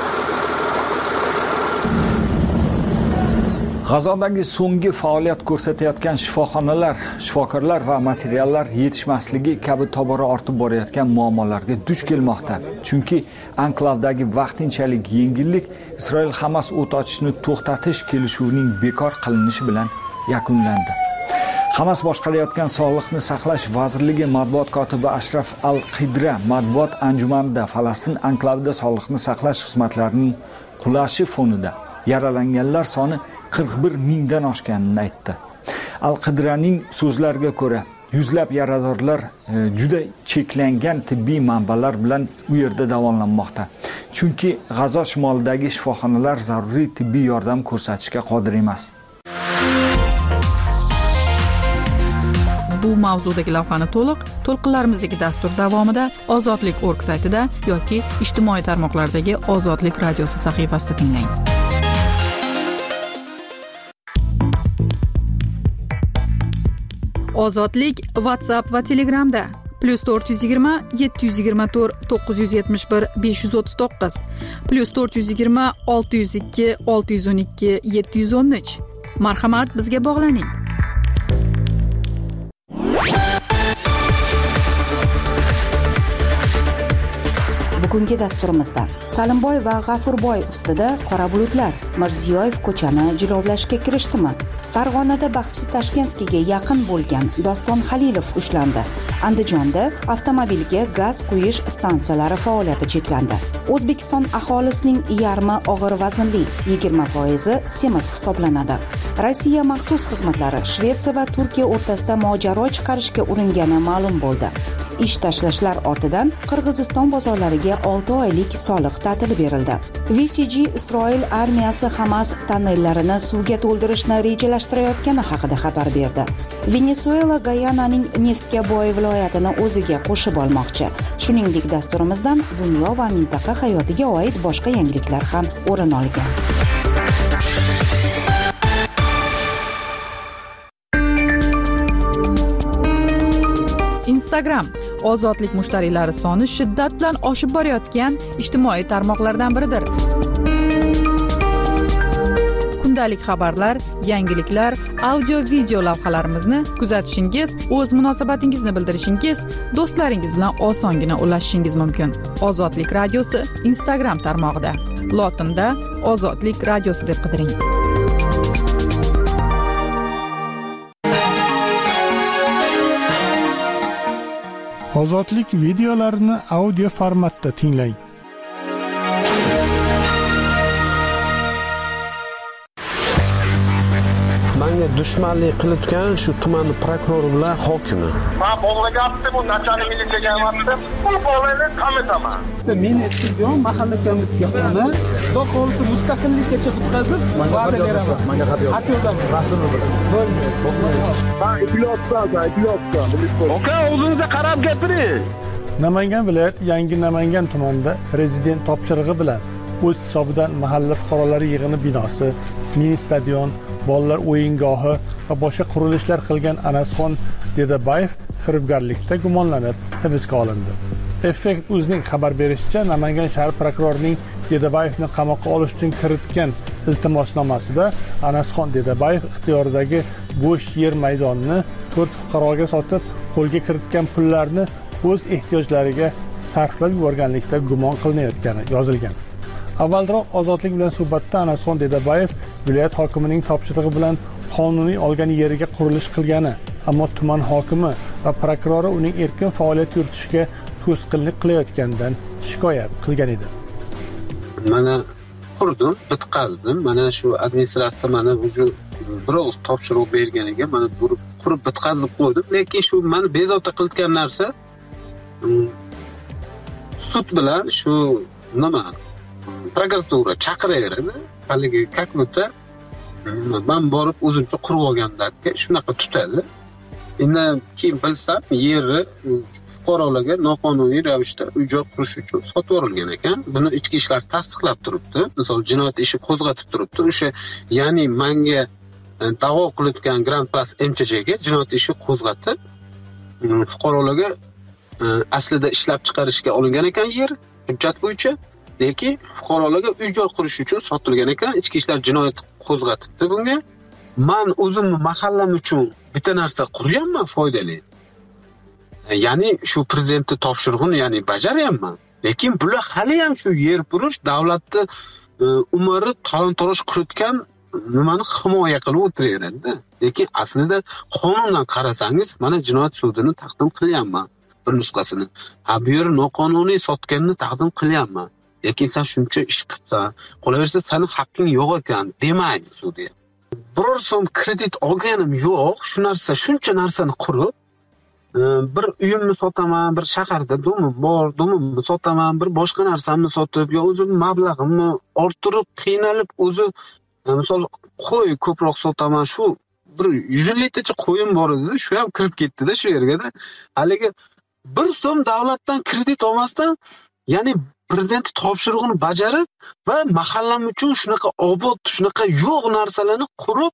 G'azodagi so'nggi faoliyat ko'rsatayotgan shifoxonalar, shifokorlar va materiallar yetishmasligi kabi tobora ortib borayotgan muammolarga duch kelmoqda. Chunki anklavdagi vaqtinchalik yengillik Isroil Hamas o't ochishni to'xtatish kelishuvining bekor qilinishi bilan yakunlandi. Hamas boshqarayotgan Sog'liqni saqlash vazirligi matbuot kotibi Ashraf Al-Qidra matbuot anjumanida Falastin anklavida sog'liqni saqlash xizmatlarining qulashi fonida yaralanganlar soni qirq bir mingdan oshganini aytdi. Al-Qidraning so'zlariga ko'ra, yuzlab yaradorlar juda cheklangan tibbiy manbalar bilan u yerda davolanmoqda. Chunki G'azo shimolidagi shifoxonalar zaruriy tibbiy yordam ko'rsatishga qodir emas. Bu mavzudagi lavhani to'liq to'lqinlarimizdagi dastur davomida Ozodlik org saytida yoki ijtimoiy tarmoqlardagi Ozodlik radiosi sahifasida tinglang. Ozodlik WhatsApp va Telegramda plus to'rt yuz yigirma yetti yuz yigirma to'rt to'qqiz yuz yetmish bir besh yuz o'ttiz to'qqiz plus to'rt yuz yigirma olti yuz ikki olti yuz o'n ikki yetti yuz o'n uch. Marhamat, bizga bog'laning. Bugungi dasturimizda Salimboy va G'afurboy ustida qora bulutlar. Mirziyoyev ko'chani jilovlashga kirishdimi? Farg'onada Baxchi Tashkentskiga yaqin bo'lgan Doston Halilov ushlandi. Andijonda avtomobilga gaz quyish stansiyalari faoliyati cheklandi. O'zbekiston aholisining yarmi og'ir vaznli, yigirma foizi semiz hisoblanadi. Rossiya maxsus xizmatlari Shvetsiya va Turkiya o'rtasida mojaro chiqarishga uringani ma'lum bo'ldi. Ish tashlashlar ortidan Qirg'iziston bozorlariga olti oylik soliq ta'tili berildi. V C G Isroil armiyasi Hamas tonnellarini suvga to'ldirishni rejalashtirayotgani haqida xabar berdi. Venesuela Gayananing neftga boy viloyatini o'ziga qo'shib olmoqchi. Shuningdek, dasturimizdan dunyo va mintaqa hayotiga oid boshqa yangiliklar ham o'rin olgan. Instagram ozodlik mushtariylari soni shiddat bilan oshib borayotgan ijtimoiy tarmoqlardan biridir. Kundalik xabarlar, yangiliklar, audio video lavhalarimizni kuzatishingiz, o'z munosabatingizni bildirishingiz, do'stlaringiz bilan osongina ulashishingiz mumkin. Ozodlik radiosi Instagram tarmog'ida. Lotinda Ozodlik radiosi deb qidiring. Ozodlik videolarini audio formatda tinglang. Menga dushmanlik qilayotgan shu tuman prokurori bilan hokimi. Men bolaga aytdim, bu nachani militsiyaga aytdim. Bu bolani qamataman. Men istiqom mahalla komitetiga xudo xohlasa mustaqillikkacha o'tkazib, va'da beraman. Menga xat yoz. Xat yozaman. Rasmini bilan. Bo'lmaydi. Ha, iplotsan, iplotsan. Oka, o'zingizga qarab gapiring. Namangan viloyat Yangi Namangan tumanida prezident topshirig'i bilan o'z hisobidan mahalla fuqarolari yig'ini binosi, mini stadion, bolalar o'yingohi va boshqa qurilishlar qilgan Anasxon Dedabayev firibgarlikda gumonlanib hibsga olindi. Effekt o'zining xabar berishicha, Namangan shahar prokurorining Dedabayevni qamoqqa olish uchun kiritgan iltimosnomasida Anasxon Dedabayev ixtiyoridagi bo'sh yer maydonini to'rt fuqaroga sotib, qo'lga kiritgan pullarni o'z ehtiyojlariga sarflab yuborganlikda gumon qilinayotgani yozilgan. Avvalroq Ozodlik bilan suhbatda Anasxon Dedabayev viloyat hokimining topshirig'i bilan qonuniy olgan yeriga qurilish qilgani, ammo tuman hokimi va prokurori uning erkin faoliyat yuritishiga to'sqinlik qilayotganidan shikoyat qilgan edi. Mana qurdim, bitqazdim. Mana shu administratsiya mana o'sha biroz topshiriq berganiga mana qurib qurib bitqazib qo'ydim, lekin shu meni bezovta qilayotgan narsa sud bilan shu nima prokuratura chaqiraveradi, haligi как будто man borib o'zimcha qurib olgandan shunaqa tutadi. Endi keyin bilsam yeri fuqarolarga noqonuniy ravishda uy-joy qurish uchun sotib yuborilgan ekan. Buni ichki ishlar tasdiqlab turibdi. Misol jinoyat ishi qo'zg'atib turibdi. O'sha ya'ni menga da'vo qilayotgan Grand Plus M Ch Jga jinoyat ishi qo'zg'atib fuqarolarga aslida ishlab chiqarishga olingan ekan yer hujjat bo'yicha, lekin fuqarolarga uy-joy qurish uchun sotilgan ekan. Ichki ishlar jinoyat qo'zg'atibdi bunga. Men o'zimni mahallam uchun bitta narsa quryapman foydali. Ya'ni shu prezidentning topshirig'ini ya'ni bajaryapman. Lekin bular hali ham shu yer burish davlatni umri talon-toroj qilayotgan nimani himoya qilib o'tiraveradi-da. Lekin aslida qonundan qarasangiz, mana jinoyat sudini taqdim qilyapman bir nusxasini. Ha, bu yer noqonuniy sotganini taqdim qilyapman. Lekin sen shuncha ish qilsan, qolaversa sening haqqing yo'q ekan demaydi sudya. Biror so'm kredit olganim yo'q, shu narsa shuncha narsani qurib bir uyimni sotaman, bir shaharda domim bor, domimni sotaman, bir boshqa narsamni sotib, yo o'zim mablag'imni orttirib, qiynalib o'zi misol qo'y ko'proq sotaman, shu bir yuz ellik tacha qo'yim bor edi, shu ham kirib ketdi-da shu yerga-da. Haligi bir so'm davlatdan kredit olmasdan, ya'ni prezident topshirig'ini bajarib va mahallam uchun shunaqa obod, shunaqa yo'q narsalarni qurib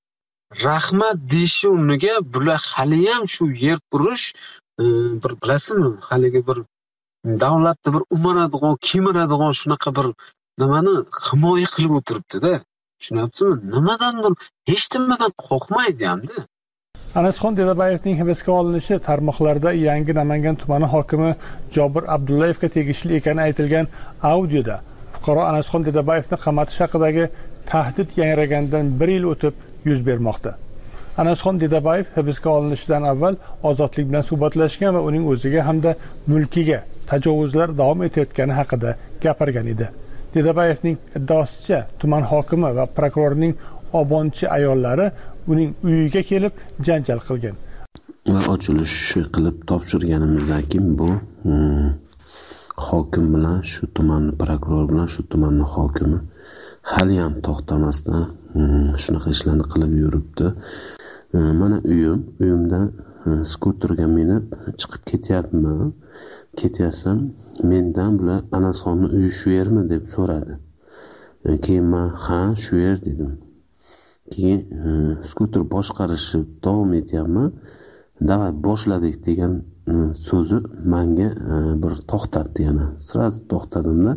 rahmat deyish o'rniga bular hali ham shu yer qurish bir bilasizmi, haligi bir davlatni bir umaradigan, kemiradigan shunaqa bir nimani himoya qilib o'tiribdi-da. Tushunyapsizmi? Nimadandir hech nimadan qo'rqmaydi hamda. Anasxon Dedabayevning hibsga olinishi tarmoqlarda yangi Namangan tumani hokimi Jobir Abdullayevga tegishli ekani aytilgan audioda fuqaro Anasxon Dedabayevni qamatish haqidagi tahdid yangragandan bir yil o'tib yuz bermoqda. Anasxon Dedabayev hibsga olinishidan avval Ozodlik bilan suhbatlashgan va uning o'ziga hamda mulkiga tajovuzlar davom etayotgani haqida gapirgan edi. Dedabayevning iddaosicha tuman hokimi va prokurorning obonchi ayollari uning uyiga kelib janjal qilgan. Va ochilish qilib topshirganimizdan keyin bu hmm, hokim bilan shu tumanni prokuror bilan shu tumanni hokimi hali ham to'xtamasdan hmm, shunaqa ishlarni qilib yuribdi. Hmm, mana uyim, uyimdan hmm, skuterga minib chiqib ketyapman. Ketyapsam, mendan bular Anasxonning uyi shu yermi deb so'radi. Keyin men ha, shu yer dedim. Keyin skuter boshqarishni davom etyapman. Davay boshladik degan so'zi menga bir to'xtatdi yana. Sraz to'xtadimda,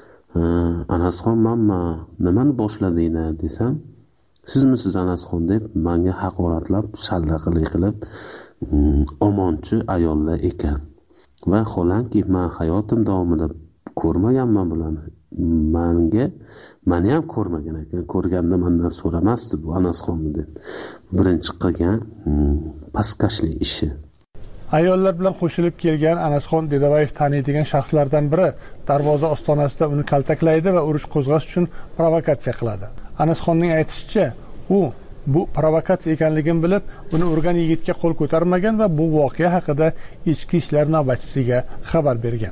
Anasxon mamma nimani boshladinglar desam, sizmisiz Anasxon deb menga haqoratlab, shallaqlik qilib omonchi ayollar ekan. Va xolanki men hayotim davomida ko'rmaganman bularni. Menga meni ham ko'rmagan ekan. Ko'rganda mendan so'ramasdi bu Anasxonni deb. Birinchi qilgan pastkashlik ishi. Ayollar bilan qo'shilib kelgan Anasxon Dedabayev taniydigan shaxslardan biri darvoza ostonasida uni kaltaklaydi va urush qo'zg'ash uchun provokatsiya qiladi. Anasxonning aytishicha, u bu provokatsiya ekanligini bilib, uni urgan yigitga qo'l ko'tarmagan va bu voqea haqida ichki ishlar navbatchisiga xabar bergan.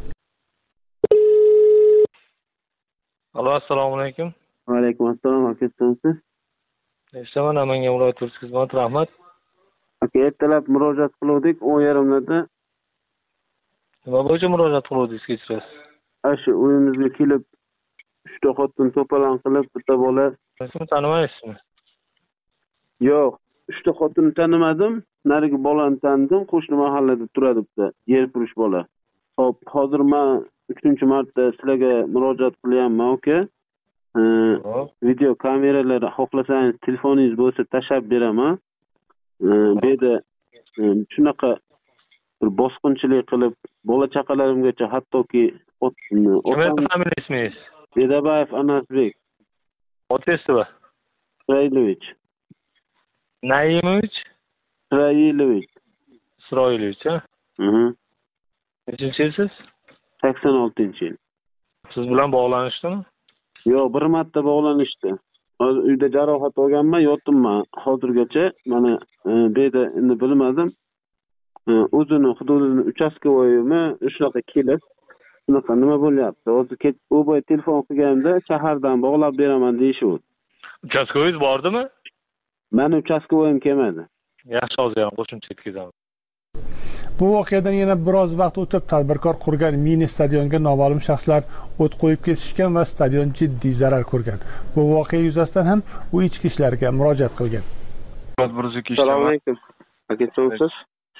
Alo, assalomu alaykum. Va alaykum assalom, akasiz. Eshitaman, Namangan viloyat turist xizmati, rahmat. Aka, ertalab murojaat qildik, o'n yarimda. Nima bo'yicha murojaat qildingiz kechirasiz? Shu uyimizga kelib, uchta xotin to'polon qilib, bitta bola. Sizni tanimaysizmi? Yo'q, uchta xotinni tanimadim, narigi bolani tanidim, qo'shni mahallada turadi bitta, yer purish bola. Xo'p, hozir men uchinchi marta sizlarga murojaat qilyapman, aka. Video kameralar xohlasangiz telefoningiz bo'lsa tashab beraman. Bu yerda shunaqa bir bosqinchilik qilib, bola chaqalarimgacha hattoki Kim familiya ismingiz? Dedabayev Anasbek. Otasiz-mi? Isroilovich. Naimovich? Isroilovich. Isroilovich, ha? Mhm. Nechinchi yilsiz? sakson oltinchi yil. Siz bilan bog'lanishdimi? Yo'q, bir marta bog'lanishdi. Hozir uyda jarohat olganman, yotibman hozirgacha. Mana bu yerda endi bilmadim. O'zini hududini uchastkovoyimi shunaqa kelib, shunaqa nima bo'lyapti? Hozir u boy telefon qilganda shahardan bog'lab beraman deyishdi. Uchastkovoyingiz bordimi? Mani uchastkovoyim kelmadi. Yaxshi, hozir ham qo'shimcha yetkazamiz. Bu voqeadan yana biroz vaqt o'tib tadbirkor qurgan mini stadionga noma'lum shaxslar o't qo'yib ketishgan va stadion jiddiy zarar ko'rgan. Bu voqea yuzasidan ham u ichki ishlarga murojaat qilgan. Assalomu alaykum. Akasiz?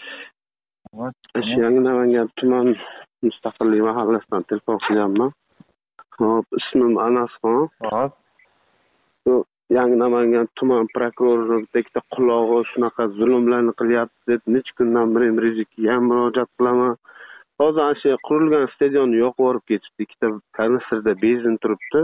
Yangi Namangan tuman mustaqillik mahallasidan telefon qilyapman. Hop, ismim Anasxon. Hop. Yangi Namangan tuman prokurori bitta qulog'i shunaqa zulmlarni qilyapti deb necha kundan beri Rezikga ham murojaat qilaman. Hozir ana shu qurilgan stadionni yoqib yuborib ketibdi. Ikkita kanistrda benzin turibdi.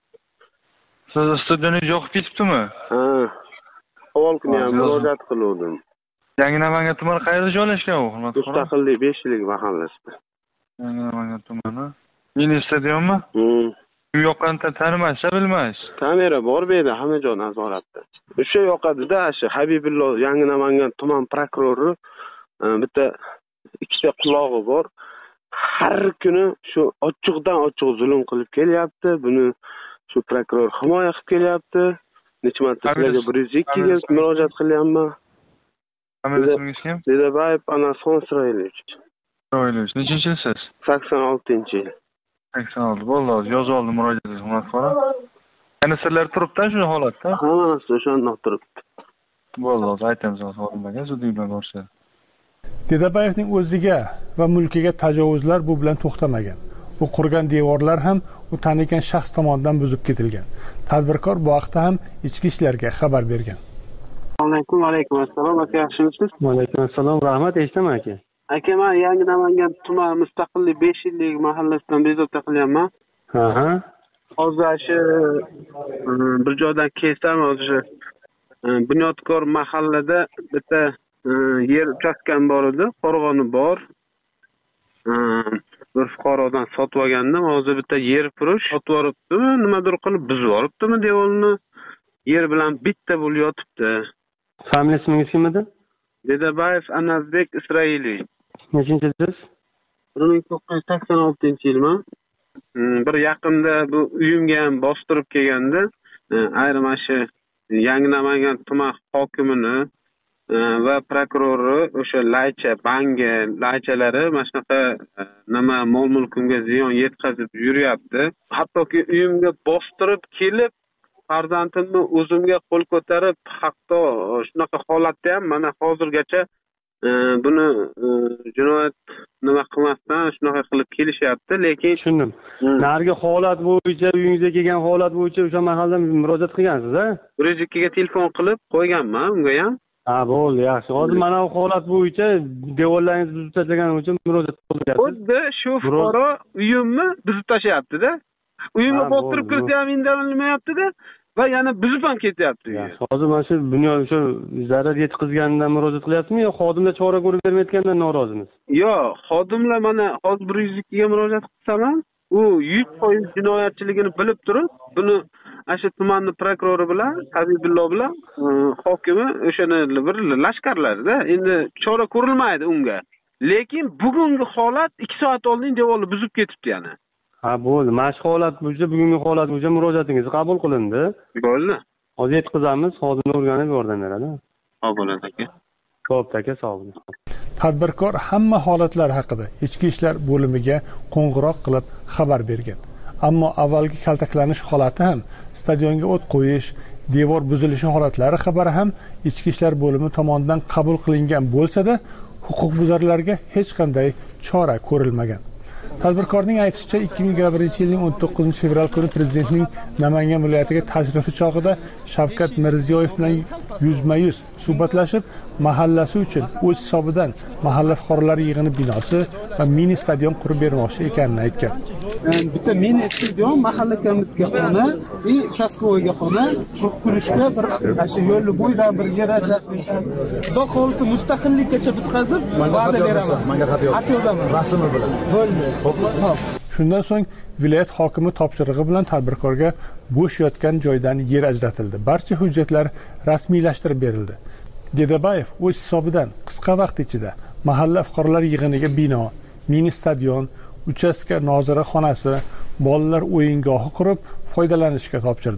Siz stadionni yoqib ketibdimi? Ha. Avval kuni ham murojaat qildim. Yangi Namangan tumani qayerda joylashgan u? Mustaqillik besh yillik mahallasida. Yangi Namangan tumani. Mini stadionmi? Hmm. U yoqqandan tanimaysiz, bilmaysiz. Kamera bor bu yerda, hamma joy nazoratda. O'sha yoqadida shu Habibullo Yangi Namangan tuman prokurori bitta ikkita qulog'i bor. Har kuni shu ochiqdan ochiq zulm qilib kelyapti. Buni shu prokuror himoya qilib kelyapti. Necha marta sizlarga bir yuz ikkiga murojaat qilyapman. Familiyangiz kim? Dedabayev Anasxon Isroilovich. Isroilovich, nechinchi yilsiz? sakson oltinchi yil. sakson olti. Bo'ldi, yozib oldim murojaatingizni, hurmat qora. Yana sirlar turibdi shu holatda? Hammasi o'shandoq turibdi. Bo'ldi, hozir aytamiz xodimlarga, zudlik bilan borishadi. Dedabayevning o'ziga va mulkiga tajovuzlar bu bilan to'xtamagan. U qurgan devorlar ham u tanigan shaxs tomonidan buzib ketilgan. Tadbirkor bu haqda ham ichki ishlarga xabar bergan. Alaykum, alaykum assalom. Aka, yaxshimisiz? Va alaykum assalom. Rahmat, eshitaman aka. Aka, men Yangi Namangan tuman mustaqillik besh yillik mahallasidan bezovta qilyapman. Ha ha. Hozir shu bir joydan kelsam, hozir Bunyodkor mahallada bitta yer uchastkam bor edi, qo'rg'oni bor. Bir fuqarodan sotib olgandim. Hozir bitta yer purush sotib yoribdimi, nimadir qilib buzib yoribdimi devorni. Yer bilan bitta bo'lib yotibdi. Familiya ismingiz kim edi? Dedabayev Anazbek Isroilovich. Nechinchi yilsiz? bir ming to'qqiz yuz sakson oltinchi yilman. Bir yaqinda bu uyimga ham bostirib kelganda, ayrim shu Yangi Namangan tuman hokimini va prokurori o'sha laycha, bangi, laychalari mana shunaqa nima mol-mulkimga ziyon yetkazib yuryapti. Hattoki uyimga bostirib kelib farzandimni o'zimga qo'l ko'tarib, hatto shunaqa holatda ham mana hozirgacha buni jinoyat nima qilmasdan shunaqa qilib kelishyapti, lekin tushundim. Narigi holat bo'yicha, uyingizga kelgan holat bo'yicha o'sha mahallada murojaat qilgansiz-a? bir yuz ikkiga telefon qilib qo'yganman unga ham. Ha, bo'ldi, yaxshi. Hozir mana bu holat bo'yicha devorlaringizni buzib tashlagani uchun murojaat qilgansiz. Xuddi shu fuqaro uyimni buzib tashlayapti-da. Uyimga bostirib kirsa ham indamilmayapti-da. Va yana buzib ham ketyapti. Hozir mana shu dunyo shu zarar yetkazganidan murojaat qilyapsizmi yo xodimlar chora ko'rib bermayotganidan norozimisiz? Yo'q, xodimlar mana hozir bir yuz ikkiga murojaat qilsam ham, u yuz foiz jinoyatchiligini bilib turib, buni asha tumanni prokurori bilan, Habibullo bilan hokimi o'shani bir lashkarlarda endi chora ko'rilmaydi unga. Lekin bugungi holat ikki soat oldin devorni buzib ketibdi yana. Ha, bo'ldi. Mana shu holat bo'yicha, bugungi holat bo'yicha murojaatingiz qabul qilindi. Bo'ldi. Hozir yetkazamiz, xodimni o'rganib yordam beradi. Xo'p, bo'ladi aka. Xo'p, aka, sog' bo'ling. Tadbirkor hamma holatlar haqida ichki ishlar bo'limiga qo'ng'iroq qilib xabar bergan. Ammo avvalgi kaltaklanish holati ham, stadionga o't qo'yish, devor buzilishi holatlari xabari ham ichki ishlar bo'limi tomonidan qabul qilingan bo'lsa-da, huquqbuzarlarga hech qanday chora ko'rilmagan. Tadbirkorning aytishicha, ikki ming yigirma birinchi yilning o'n to'qqizinchi fevral kuni prezidentning Namangan viloyatiga tashrifi chog'ida Shavkat Mirziyoyev bilan yuzma-yuz suhbatlashib, mahallasi uchun o'z hisobidan mahalla fuqarolari yig'ini binosi va mini stadion qurib bermoqchi ekanini aytgan. Bitta mini stadion, mahalla komitiga xona, va uchastkovoyga xona, shu qurishga bir shu yo'l bo'yida bir yer ajratib, xudo xohlasa mustaqillikkacha bitkazib, va'da beraman. Menga xat yozaman. Rasmi bilan. Bo'ldi. Shundan so'ng viloyat hokimi topshirig'i bilan tadbirkorga bo'sh yotgan joydan yer ajratildi. Barcha hujjatlar rasmiylashtirib berildi. Dedabayev o'z hisobidan qisqa vaqt ichida mahalla fuqarolar yig'iniga bino, mini stadion, uchastka nozira xonasi, bolalar o'yingohi qurib foydalanishga topshirdi.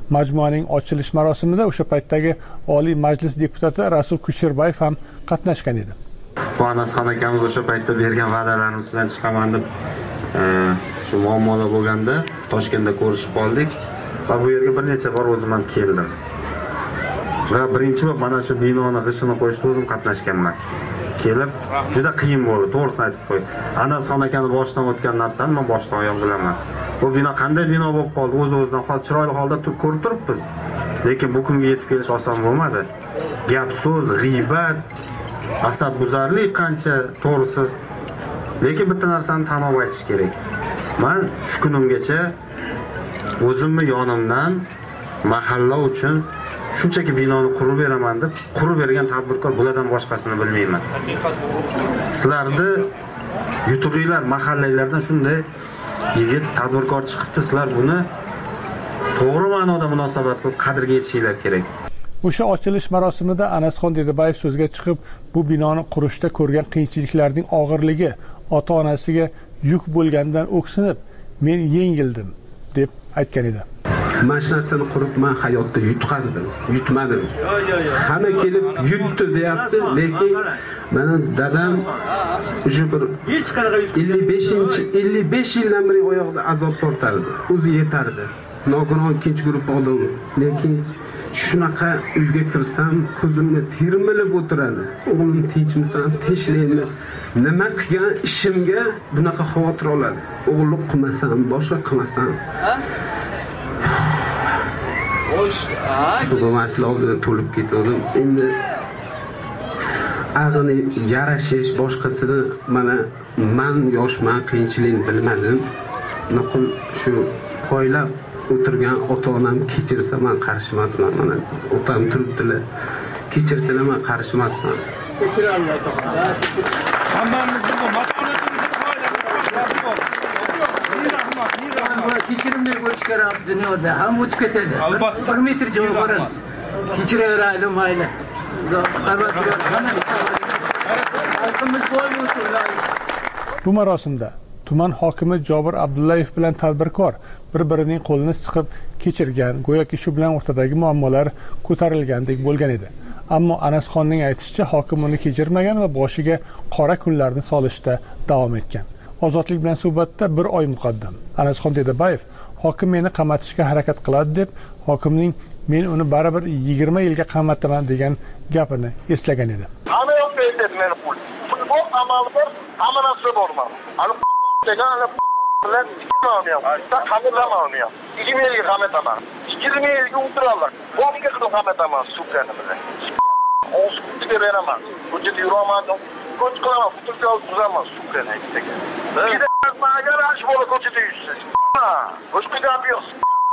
Majmuaning ochilish marosimida o'sha paytdagi Oliy Majlis deputati Rasul Kusherbayev ham qatnashgan edi. Bu Anasxon akamiz o'sha paytda bergan va'dalarning ustidan chiqaman deb shu muammolar bo'lganda Toshkentda ko'rishib qoldik va bu yerga bir necha bor o'zim ham keldim. Va birinchi bor mana shu binoni g'ishini qo'yishda o'zim qatnashganman. Kelib juda qiyin bo'ldi, to'g'risini aytib qo'y. Anasxon akani boshdan o'tgan narsani men boshdan oyoq bilaman. Bu bino qanday bino bo'lib qoldi, o'z-o'zidan hozir chiroyli holda ko'rib turibmiz. Lekin bu kunga yetib kelish oson bo'lmadi. Gap so'z, g'iybat, asabbuzarlik qancha to'g'risi. Lekin bitta narsani tan olib aytish kerak. Men shu kunimgacha o'zimni yonimdan mahalla uchun shunchaki binoni qurib beraman deb qurib bergan tadbirkor bulardan boshqasini bilmayman. Sizlarni yutug'inglar mahallanglardan shunday yigit tadbirkor chiqibdi, sizlar buni to'g'ri ma'noda munosabat qilib qadrga yetishinglar kerak. O'sha ochilish marosimida Anasxon Dedabayev so'zga chiqib, bu binoni qurishda ko'rgan qiyinchiliklarning og'irligi ota-onasiga yuk bo'lgandan o'ksinib, men yengildim deb aytgan edi. Mana shu narsani qurib men hayotda yutqazdim, yutmadim. Hamma kelib yutdi deyapti, lekin meni dadam o'sha bir ellik beshinchi ellik besh yildan beri oyoqda azob tortardi. O'zi yetardi. Nogiron ikkinchi guruh odam, lekin shunaqa uyga kirsam ko'zimga termilib o'tiradi. O'g'lim tinchmisan, tinchlikmi? Nima qilgan ishimga bunaqa xavotir oladi. O'g'illik qilmasam, boshqa qilmasam. Bu masala oldida to'lib ketdim. Endi ag'ini yarashish boshqasini mana men yoshman, qiyinchilikni bilmadim. Nuqul shu qo'ylab o'tirgan ota-onam kechirsa men qarshi emasman. Mana otam turibdilar. Kechirsalar men qarshi emasman. Kechirallar to'g'ri. Hammamizni bu mas'uliyatimizni kechirimli bo'lish kerak dunyoda. Ham o'tib ketadi. Bir metr javob beramiz. Kechiraveradi mayli. Bu marosimda tuman hokimi Jobir Abdullayev bilan tadbirkor bir-birining qo'lini siqib kechirgan, go'yoki shu bilan o'rtadagi muammolar ko'tarilgandek bo'lgan edi. Ammo Anasxonning aytishicha, hokim uni kechirmagan va boshiga qora kunlarni solishda davom etgan. Ozodlik bilan suhbatda bir oy muqaddam Anasxon Dedabayev hokim meni qamatishga harakat qiladi deb hokimning men uni baribir yigirma yilga qamataman degan gapini eslagan edi. Hamma yoqda aytadi meni pul. Pul bor, amal bor, hamma narsa borman. Ani degan bilan olmayapman. Qamirlama olmayapman. yigirma yilga qamataman. yigirma yilga o'tirarlar. Bomga qilib qamataman sukani bilan. O'z kutiga beraman. Ko'chada yuraman. Ko'ch qilaman, futbolga olib tuzaman sukani aytsaga. Agar ash bola ko'chada yursiz. Boshqa gap yo'q.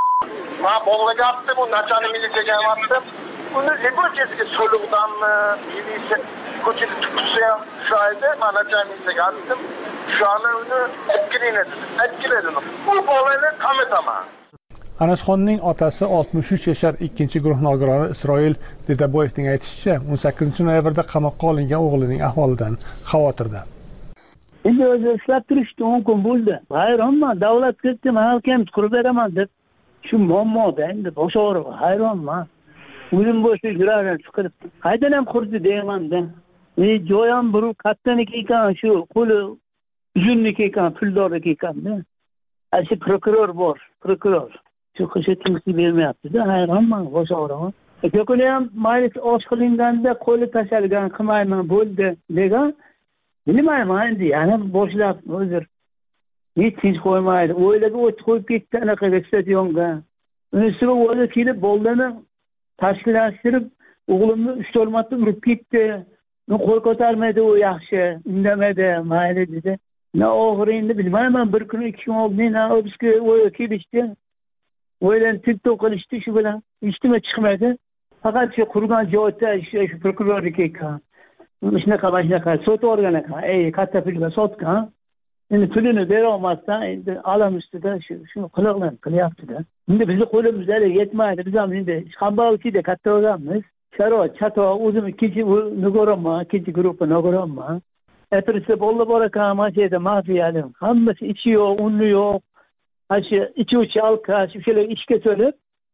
Men bolaga aytdim, bu nachani militsiyaga aytdim. Uni libojesiga so'liqdanmi, militsiya ko'chada tutsa shayda, men nachani militsiyaga aytdim. Shuni uni etkiledi. Etkiledi. Bu bolani qamataman. Anasxonning otasi oltmish uch yashar ikkinchi guruh nogironi Isroil Dedaboyevning aytishicha, o'n sakkizinchi noyabrda qamoqqa olingan o'g'lining ahvolidan xavotirda. Endi o'zi ishlab turishdi o'n kun bo'ldi. Hayronman, davlat ketdi, men ham qurib beraman deb. Shu muammoda endi bosh og'rig'i, hayronman. O'zim bo'shib yuraman, chiqib. Qaydan ham qurdi deyman-da. E, joy ham bir kattaniki ekan, shu qo'li uzunniki ekan, puldorniki ekan-da. Shu prokuror bor, prokuror. Shu qisha tinchlik bermayapti-da, hayronman, bosh og'rig'i. Ko'kuni ham mayli osh qilinganda qo'li tashalgan, qilmayman bo'ldi degan. Bilmayman endi, yana boshlab hozir hech tinch qo'ymaydi. O'ylab o't qo'yib ketdi anaqa stadionga. Unisiga o'zi kelib boldani tashkillashtirib, o'g'limni uch to'rt marta urib ketdi. Men qo'l ko'tarmaydi, u yaxshi, indamadi, mayli dedi. Na og'riqni bilmayman, bir kun ikki kun oldin o'zga o'yga kelishdi. O'ylan TikTok qilishdi shu bilan. Ishtima chiqmadi. Faqat shu qurgan joyda shu prokurorlik ekan. Shunaqa shunaqa sot organ ekan. Ey, katta pulga sotgan. Endi pulini bera olmasdan endi alam ustida shu shuni qilaman, qilyapti-da. Endi bizni qo'limizda yetmaydi. Biz ham endi Xambalkida katta odammiz. Sharoit, chato, o'zim ikkinchi nogoronman, ikkinchi guruhga nogoronman. Etrisi bolla bor ekan, mashada mafiyali. Hammasi ichi yo'q, uni yo'q. Aşı ichi uchi alkash, o'shalar ishga to'lib,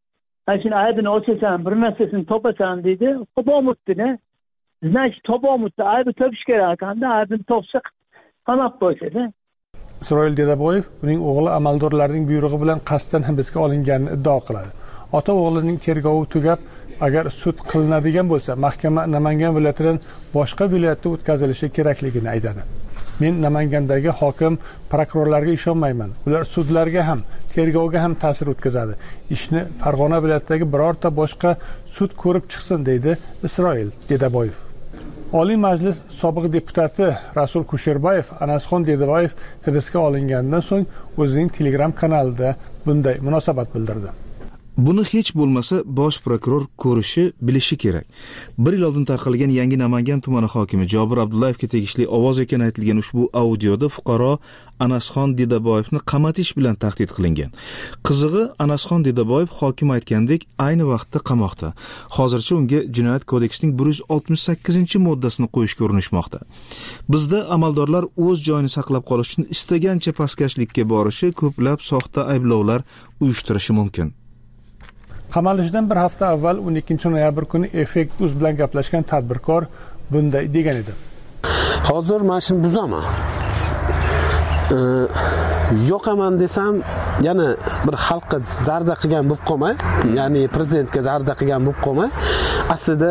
ana shuni aybini ochasan, bir narsasini topasan deydi. Topolmabdi-da. Значит, topolmabdi. Aybi topish kerak ekanda, aybini topsa qamab qo'ysa-da. Isroil Dedaboyev uning o'g'li amaldorlarning buyrug'i bilan qasddan hibsga olinganini iddao qiladi. Ota o'g'lining tergovi tugab, agar sud qilinadigan bo'lsa, mahkama Namangan viloyatidan boshqa viloyatga o'tkazilishi kerakligini aytadi. Men Namangandagi hokim, prokurorlarga ishonmayman. Ular sudlarga ham, tergovga ham ta'sir o'tkazadi. Ishni Farg'ona viloyatidagi birorta boshqa sud ko'rib chiqsin, deydi Isroil Dedaboyev. Oliy Majlis sobiq deputati Rasul Kusherbayev Anasxon Dedaboyev hibsga olinganidan so'ng o'zining Telegram kanalida bunday munosabat bildirdi. Buni hech bo'lmasa bosh prokuror ko'rishi, bilishi kerak. Bir yil oldin tarqalgan yangi Namangan tumani hokimi Jobir Abdullayevga tegishli ovoz ekani aytilgan ushbu audioda fuqaro Anasxon Dedaboyevni qamatish bilan tahdid qilingan. Qizig'i, Anasxon Dedaboyev hokim aytgandek ayni vaqtda qamoqda. Hozircha unga Jinoyat kodeksining bir yuz oltmish sakkizinchi moddasini qo'yishga urinishmoqda. Bizda amaldorlar o'z joyini saqlab qolish uchun istagancha pastkashlikka borishi, ko'plab soxta ayblovlar uyushtirishi mumkin. Qamalishidan bir hafta avval o'n ikkinchi noyabr kuni Effekt Uz bilan gaplashgan tadbirkor bunday degan edi. Hozir men shuni buzaman. Yo'qaman desam, yana bir xalqqa zarda qilgan bo'lib qolmay, ya'ni prezidentga zarda qilgan bo'lib qolmay, aslida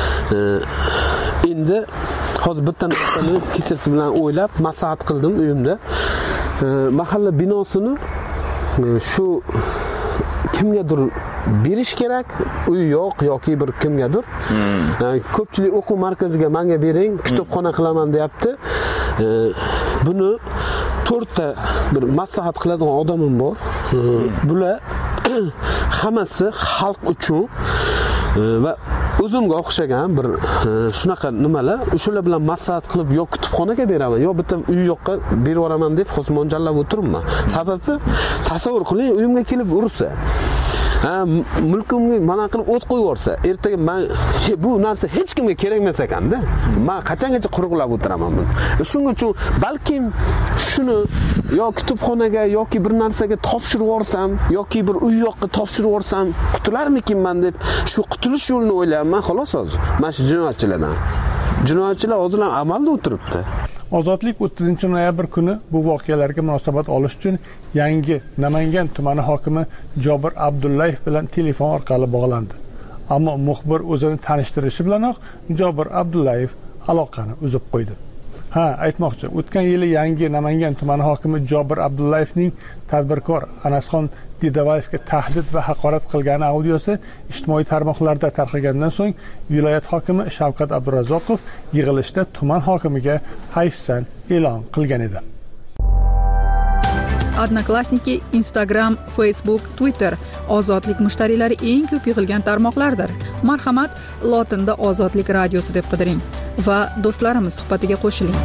endi hozir bitta narsani kechirisi bilan o'ylab maslahat qildim uyimda. Mahalla binosini shu kimgadir berish kerak, uy yo'q yoki bir kimgadir. Yani, ko'pchilik o'quv markaziga menga bering, kitobxona qilaman deyapti. Buni to'rtta bir maslahat qiladigan odamim bor. Bular hammasi xalq uchun va o'zimga o'xshagan bir shunaqa nimalar, o'shalar bilan maslahat qilib yo kutubxonaga beraman, yo bitta uy yo'qqa berib yuboraman deb hozir mo'ljallab o'tiribman. Sababi tasavvur qiling, uyimga kelib ursa, ha, mulkimga mana qilib o't qo'yib yuborsa, ertaga men bu narsa hech kimga kerak emas ekanda. Men qachongacha quruqlab o'tiraman buni. Shuning uchun balkim shuni yo kutubxonaga yoki bir narsaga topshirib yuborsam, yoki bir uy yo'qqa topshirib yuborsam, qutularmikinman deb shu qutulish yo'lini o'ylayapman, xolos hozir. Mana shu jinoyatchilardan. Jinoyatchilar hozir amalda o'tiribdi. Ozodlik o'ttizinchi noyabr kuni bu voqealarga munosabat olish uchun yangi Namangan tumani hokimi Jobir Abdullayev bilan telefon orqali bog'landi. Ammo muxbir o'zini tanishtirishi bilanoq Jobir Abdullayev aloqani uzib qo'ydi. Ha, aytmoqchi, o'tgan yili yangi Namangan tumani hokimi Jobir Abdullayevning tadbirkor Anasxon Dedaboyevga tahdid va haqorat qilgan audiosi ijtimoiy tarmoqlarda tarqagandan so'ng viloyat hokimi Shavkat Abdurazzoqov yig'ilishda tuman hokimiga hayfsan e'lon qilgan edi. Odnoklassniki, Instagram, Facebook, Twitter ozodlik mushtariylari eng ko'p yig'ilgan tarmoqlardir. Marhamat, lotinda Ozodlik radiosi deb qidiring va do'stlarimiz suhbatiga qo'shiling.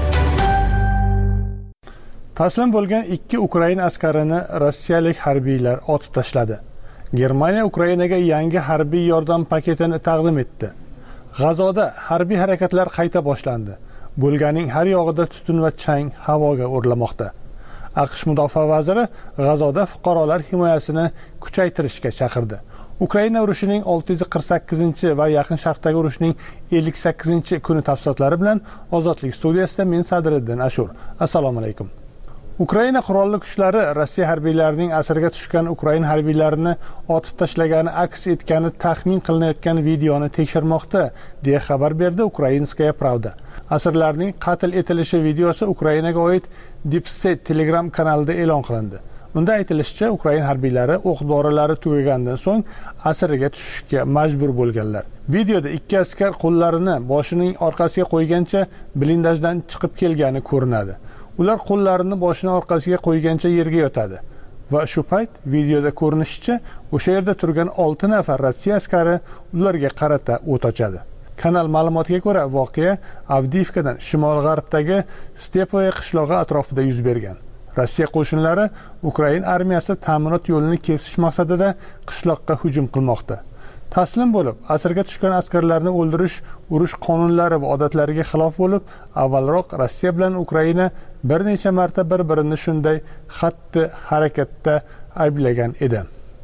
Taslim bo'lgan ikki Ukraina askarini rossiyalik harbiylar otib tashladi. Germaniya Ukrainaga yangi harbiy yordam paketini taqdim etdi. G'azoda harbiy harakatlar qayta boshlandi. Bo'lganing har yog'ida tutun va chang havoga o'rlamoqda. AQSh mudofaa vaziri G'azoda fuqarolar himoyasini kuchaytirishga chaqirdi. Ukraina urushining olti yuz qirq sakkizinchi va Yaqin Sharqdagi urushining ellik sakkizinchi kuni tafsilotlari bilan Ozodlik studiyasida men Sadriddin Ashur. Assalomu alaykum. Ukraina qurolli kuchlari Rossiya harbiylarining asirga tushgan Ukraina harbiylarini otib tashlagani aks etgani taxmin qilinayotgan videoni tekshirmoqda, deya xabar berdi Ukrainskaya Pravda. Asirlarning qatl etilishi videosi Ukrainaga oid Dipset Telegram kanalida e'lon qilindi. Unda aytilishicha, Ukraina harbiylari o'q-dorilari tugagandan so'ng asirga tushishga majbur bo'lganlar. Videoda ikki askar qo'llarini boshining orqasiga qo'ygancha blindajdan chiqib kelgani ko'rinadi. Ular qo'llarini boshining orqasiga qo'ygancha yerga yotadi va shu payt videoda ko'rinishicha o'sha yerda turgan olti nafar Rossiya askari ularga qarata o't ochadi. Kanal ma'lumotiga ko'ra, voqea Avdiivkadan shimol-g'arbdagi Stepoye qishlog'i atrofida yuz bergan. Rossiya qo'shinlari Ukraina armiyasi ta'minot yo'lini kesish maqsadida qishloqqa hujum qilmoqda. Taslim bo'lib, asirga tushgan askarlarni o'ldirish urush qonunlari va odatlariga xilof bo'lib, avvalroq Rossiya bilan Ukraina bir necha marta bir-birini shunday xatti harakatda ayblagan edi.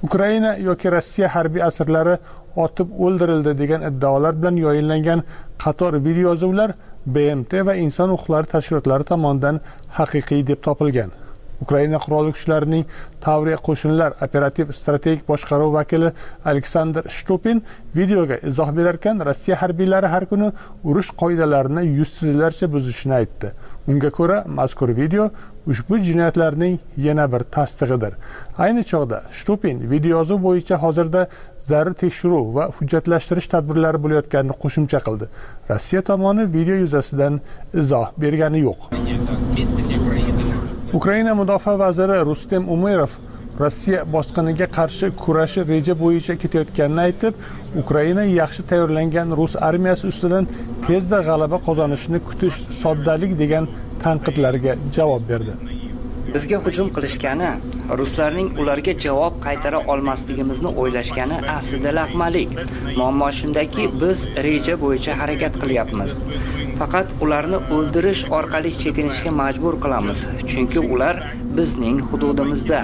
Ukraina yoki Rossiya harbiy asirlari otib o'ldirildi degan iddaolar bilan yoyinlangan qator videoyozuvlar B M T va inson huquqlari tashkilotlari tomonidan haqiqiy deb topilgan. Ukraina qurolli kuchlarining Tavriya qo'shinlar operativ strategik boshqaruv vakili Aleksandr Shtupin videoga izoh berarkan, Rossiya harbiylari har kuni urush qoidalarini yuzsizlarcha buzishini aytdi. Unga ko'ra, mazkur video ushbu jinoyatlarning yana bir tasdig'idir. Ayni chog'da Shtupin videoyozuv bo'yicha hozirda zarur tekshiruv va hujjatlashtirish tadbirlari bo'layotganini qo'shimcha qildi. Rossiya tomoni video yuzasidan izoh bergani yo'q. Ukraina mudofaa vaziri Rustem Umerov Rossiya bosqiniga qarshi kurashi reja bo'yicha ketayotganini aytib, Ukraina yaxshi tayyorlangan rus armiyasi ustidan tezda g'alaba qozonishini kutish soddalik degan tanqidlarga javob berdi. Bizga hujum qilishgani, ruslarning ularga javob qaytara olmasligimizni o'ylashgani aslida laqmalik. Muammo shundaki, biz reja bo'yicha harakat qilyapmiz. Faqat ularni o'ldirish orqali chekinishga majbur qilamiz, chunki ular bizning hududimizda.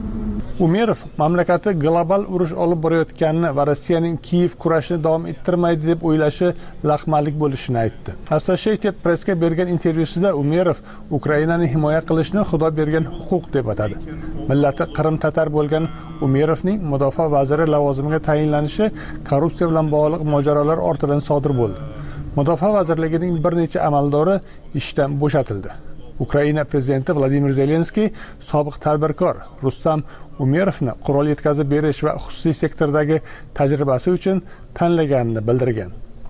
Umerov mamlakati global urush olib borayotganini va Rossiyaning Kiyev kurashini davom ettirmaydi deb o'ylashi laqmalik bo'lishini aytdi. Associated Pressga bergan intervyusida Umerov Ukrainani himoya qilishni Xudo bergan huquq deb atadi. Millati Qrim tatar bo'lgan Umerovning mudofaa vaziri lavozimiga tayinlanishi korrupsiya bilan bog'liq mojarolar ortidan sodir bo'ldi. Mudofaa vazirligining bir necha amaldori ishdan bo'shatildi. Ukraina prezidenti Vladimir Zelenskiy sobiq tadbirkor Rustam Umerovni qurol yetkazib berish va xususiy sektordagi tajribasi uchun tanlaganini bildirgan.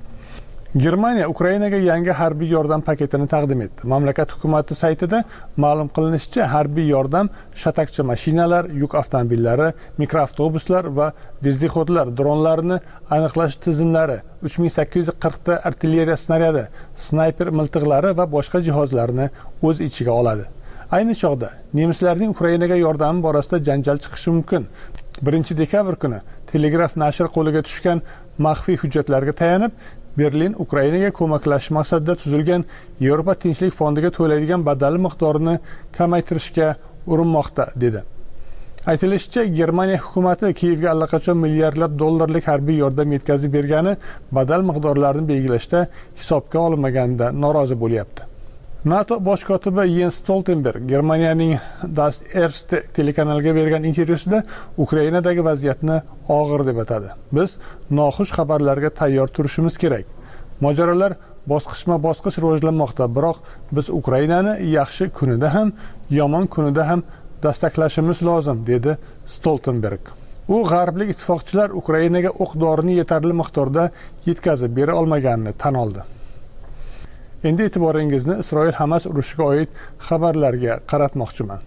Germaniya Ukrainaga yangi harbiy yordam paketini taqdim etdi. Mamlakat hukumati saytida ma'lum qilinishicha, harbiy yordam shatakchi mashinalar, yuk avtomobillari, mikroavtobuslar va vezdihodlar, dronlarni aniqlash tizimlari, uch ming sakkiz yuz qirq ta artilleriya snaryadi, snayper miltiqlari va boshqa jihozlarni o'z ichiga oladi. Ayni chog'da nemislarning Ukrainaga yordami borasida janjal chiqishi mumkin. birinchi dekabr kuni Telegraf nashr qo'liga tushgan maxfiy hujjatlarga tayanib, Berlin Ukrainaga ko'maklash maqsadida tuzilgan Yevropa tinchlik fondiga to'laydigan badal miqdorini kamaytirishga urinmoqda dedi. Aytilishicha, Germaniya hukumati Kiyevga allaqachon milliardlab dollarlik harbiy yordam yetkazib bergani badal miqdorlarini belgilashda hisobga olinmaganda norozi bo'lyapti. NATO bosh kotibi Jens Stoltenberg Germaniyaning Das Erste telekanaliga bergan intervyusida Ukrainadagi vaziyatni og'ir deb atadi. Biz noxush xabarlarga tayyor turishimiz kerak. Mojarolar bosqichma-bosqich rivojlanmoqda, biroq biz Ukrainani yaxshi kunida ham, yomon kunida ham dastaklashimiz lozim, dedi Stoltenberg. U g'arblik ittifoqchilar Ukrainaga o'q-dorini yetarli miqdorda yetkazib bera olmaganini tan oldi. Endi e'tiboringizni Isroil-Hamas urushiga oid xabarlarga qaratmoqchiman.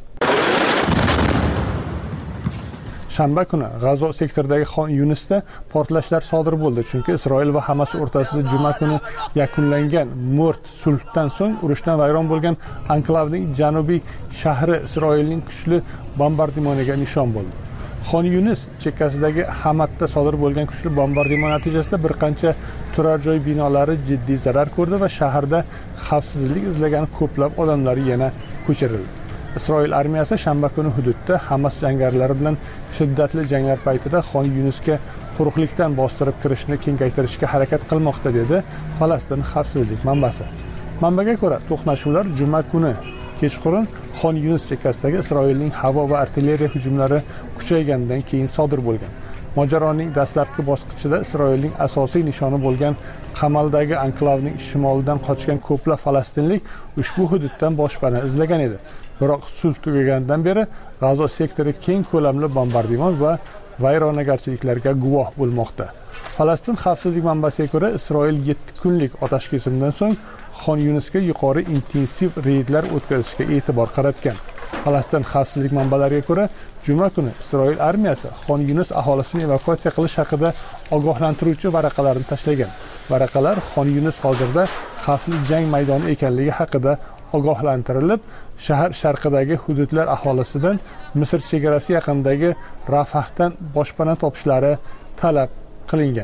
Shanba kuni G'azo sektoridagi Xon Yunisda portlashlar sodir bo'ldi, chunki Isroil va Hamas o'rtasida juma kuni yakunlangan mo'rt sulhdan so'ng urushdan vayron bo'lgan anklavning janubiy shahri Isroilning kuchli bombardimoniga nishon bo'ldi. Xon Yunis chekkasidagi Hamatda sodir bo'lgan kuchli bombardimon natijasida bir qancha turar joy binolari jiddiy zarar ko'rdi va shaharda xavfsizlik izlagan ko'plab odamlar yana ko'chirildi. Isroil armiyasi shanba kuni hududda Hamas jangarilari bilan shiddatli janglar paytida Xon Yunisga quruqlikdan bostirib kirishni kengaytirishga harakat qilmoqda, dedi Falastin xavfsizlik manbasi. Manbaga ko'ra, to'qnashuvlar juma kuni kechqurun Xon Yunis chekkasidagi Isroilning havo va artilleriya hujumlari kuchaygandan keyin sodir bo'lgan. Mojaroning dastlabki bosqichida Isroilning asosiy nishoni bo'lgan qamaldagi anklavning shimolidan qochgan ko'plab falastinlik ushbu hududdan boshpana izlagan edi. Biroq sulh tugagandan beri G'azo sektori keng ko'lamli bombardimon va vayronagarchiliklarga guvoh bo'lmoqda. Falastin xavfsizlik manbasiga ko'ra, Isroil yetti kunlik otash kesimdan so'ng Xon Yunisga yuqori intensiv reydlar o'tkazishga e'tibor qaratgan. Falastin xavfsizlik manbalariga ko'ra, juma kuni Isroil armiyasi Xon Yunis aholisini evakuatsiya qilish haqida ogohlantiruvchi varaqalarni tashlagan. Varaqalar Xon Yunis hozirda xavfli jang maydoni ekanligi haqida ogohlantirilib, shahar sharqidagi hududlar aholisidan Misr chegarasi yaqinidagi Rafahdan boshpana topishlari talab qilingan.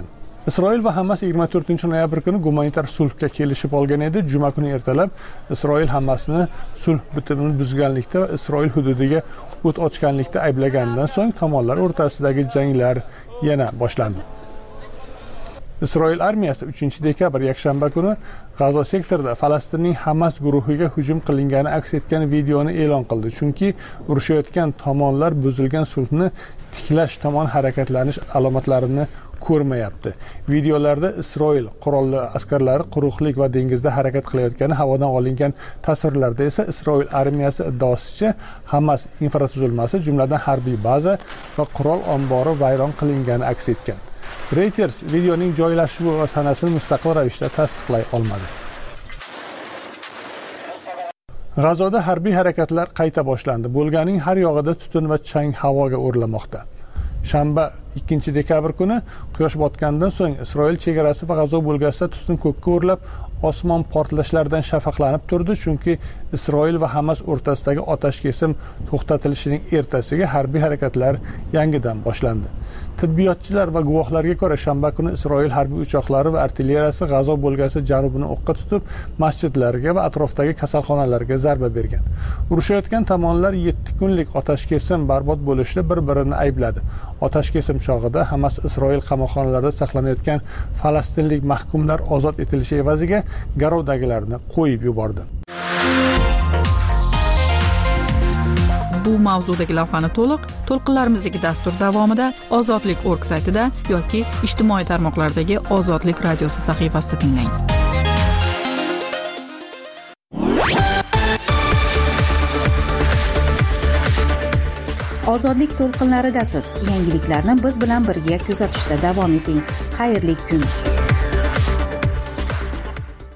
Isroil va Hamas yigirma to'rtinchi noyabr kuni gumanitar sulhga kelishib olgan edi. Juma kuni ertalab Isroil Hamasni sulh bitimini buzganlikda va Isroil hududiga o't ochganlikda ayblaganidan so'ng tomonlar o'rtasidagi janglar yana boshlandi. Isroil armiyasi uchinchi dekabr yakshanba kuni G'azo sektorida Falastinning Hamas guruhiga hujum qilingani aks etgan videoni e'lon qildi, chunki urushayotgan tomonlar buzilgan sulhni tiklash tomon harakatlanish alomatlarini ko'rmayapti. Videolarda Isroil qurolli askarlari quruqlik va dengizda harakat qilayotgani, havodan olingan tasvirlarda esa Isroil armiyasi iddaosicha Hamas infratuzilmasi, jumladan harbiy baza va qurol ombori vayron qilingani aks etgan. Reuters videoning joylashuvi va sanasini mustaqil ravishda tasdiqlay olmadi. G'azoda harbiy harakatlar qayta boshlandi. Bo'lganing har yog'ida tutun va chang havoga o'rlamoqda. Shanba ikkinchi dekabr kuni quyosh botgandan so'ng Isroil chegarasi va G'azo bo'lgasida tutun ko'kka o'rlab, osmon portlashlardan shafaqlanib turdi, chunki Isroil va Hamas o'rtasidagi otashkesim to'xtatilishining ertasiga harbiy harakatlar yangidan boshlandi. Tibbiyotchilar va guvohlarga ko'ra, shanba kuni Isroil harbiy uchoqlari va artilleriyasi G'azo bo'lgasi janubini o'qqa tutib, masjidlarga va atrofdagi kasalxonalarga zarba bergan. Urushayotgan tomonlar yetti kunlik otashkesim barbod bo'lishda bir-birini aybladi. Otashkesim chog'ida Hamas Isroil qamoqxonalarida saqlanayotgan falastinlik mahkumlar ozod etilishi evaziga garovdagilarni qo'yib yubordi. Bu mavzudagi lavhani to'liq to'lqinlarimizdagi dastur davomida ozodlik точка org saytida yoki ijtimoiy tarmoqlardagi Ozodlik radiosi sahifasida tinglang. Ozodlik to'lqinlaridasiz. Yangiliklarni biz bilan birga kuzatishda davom eting. Xayrli kun.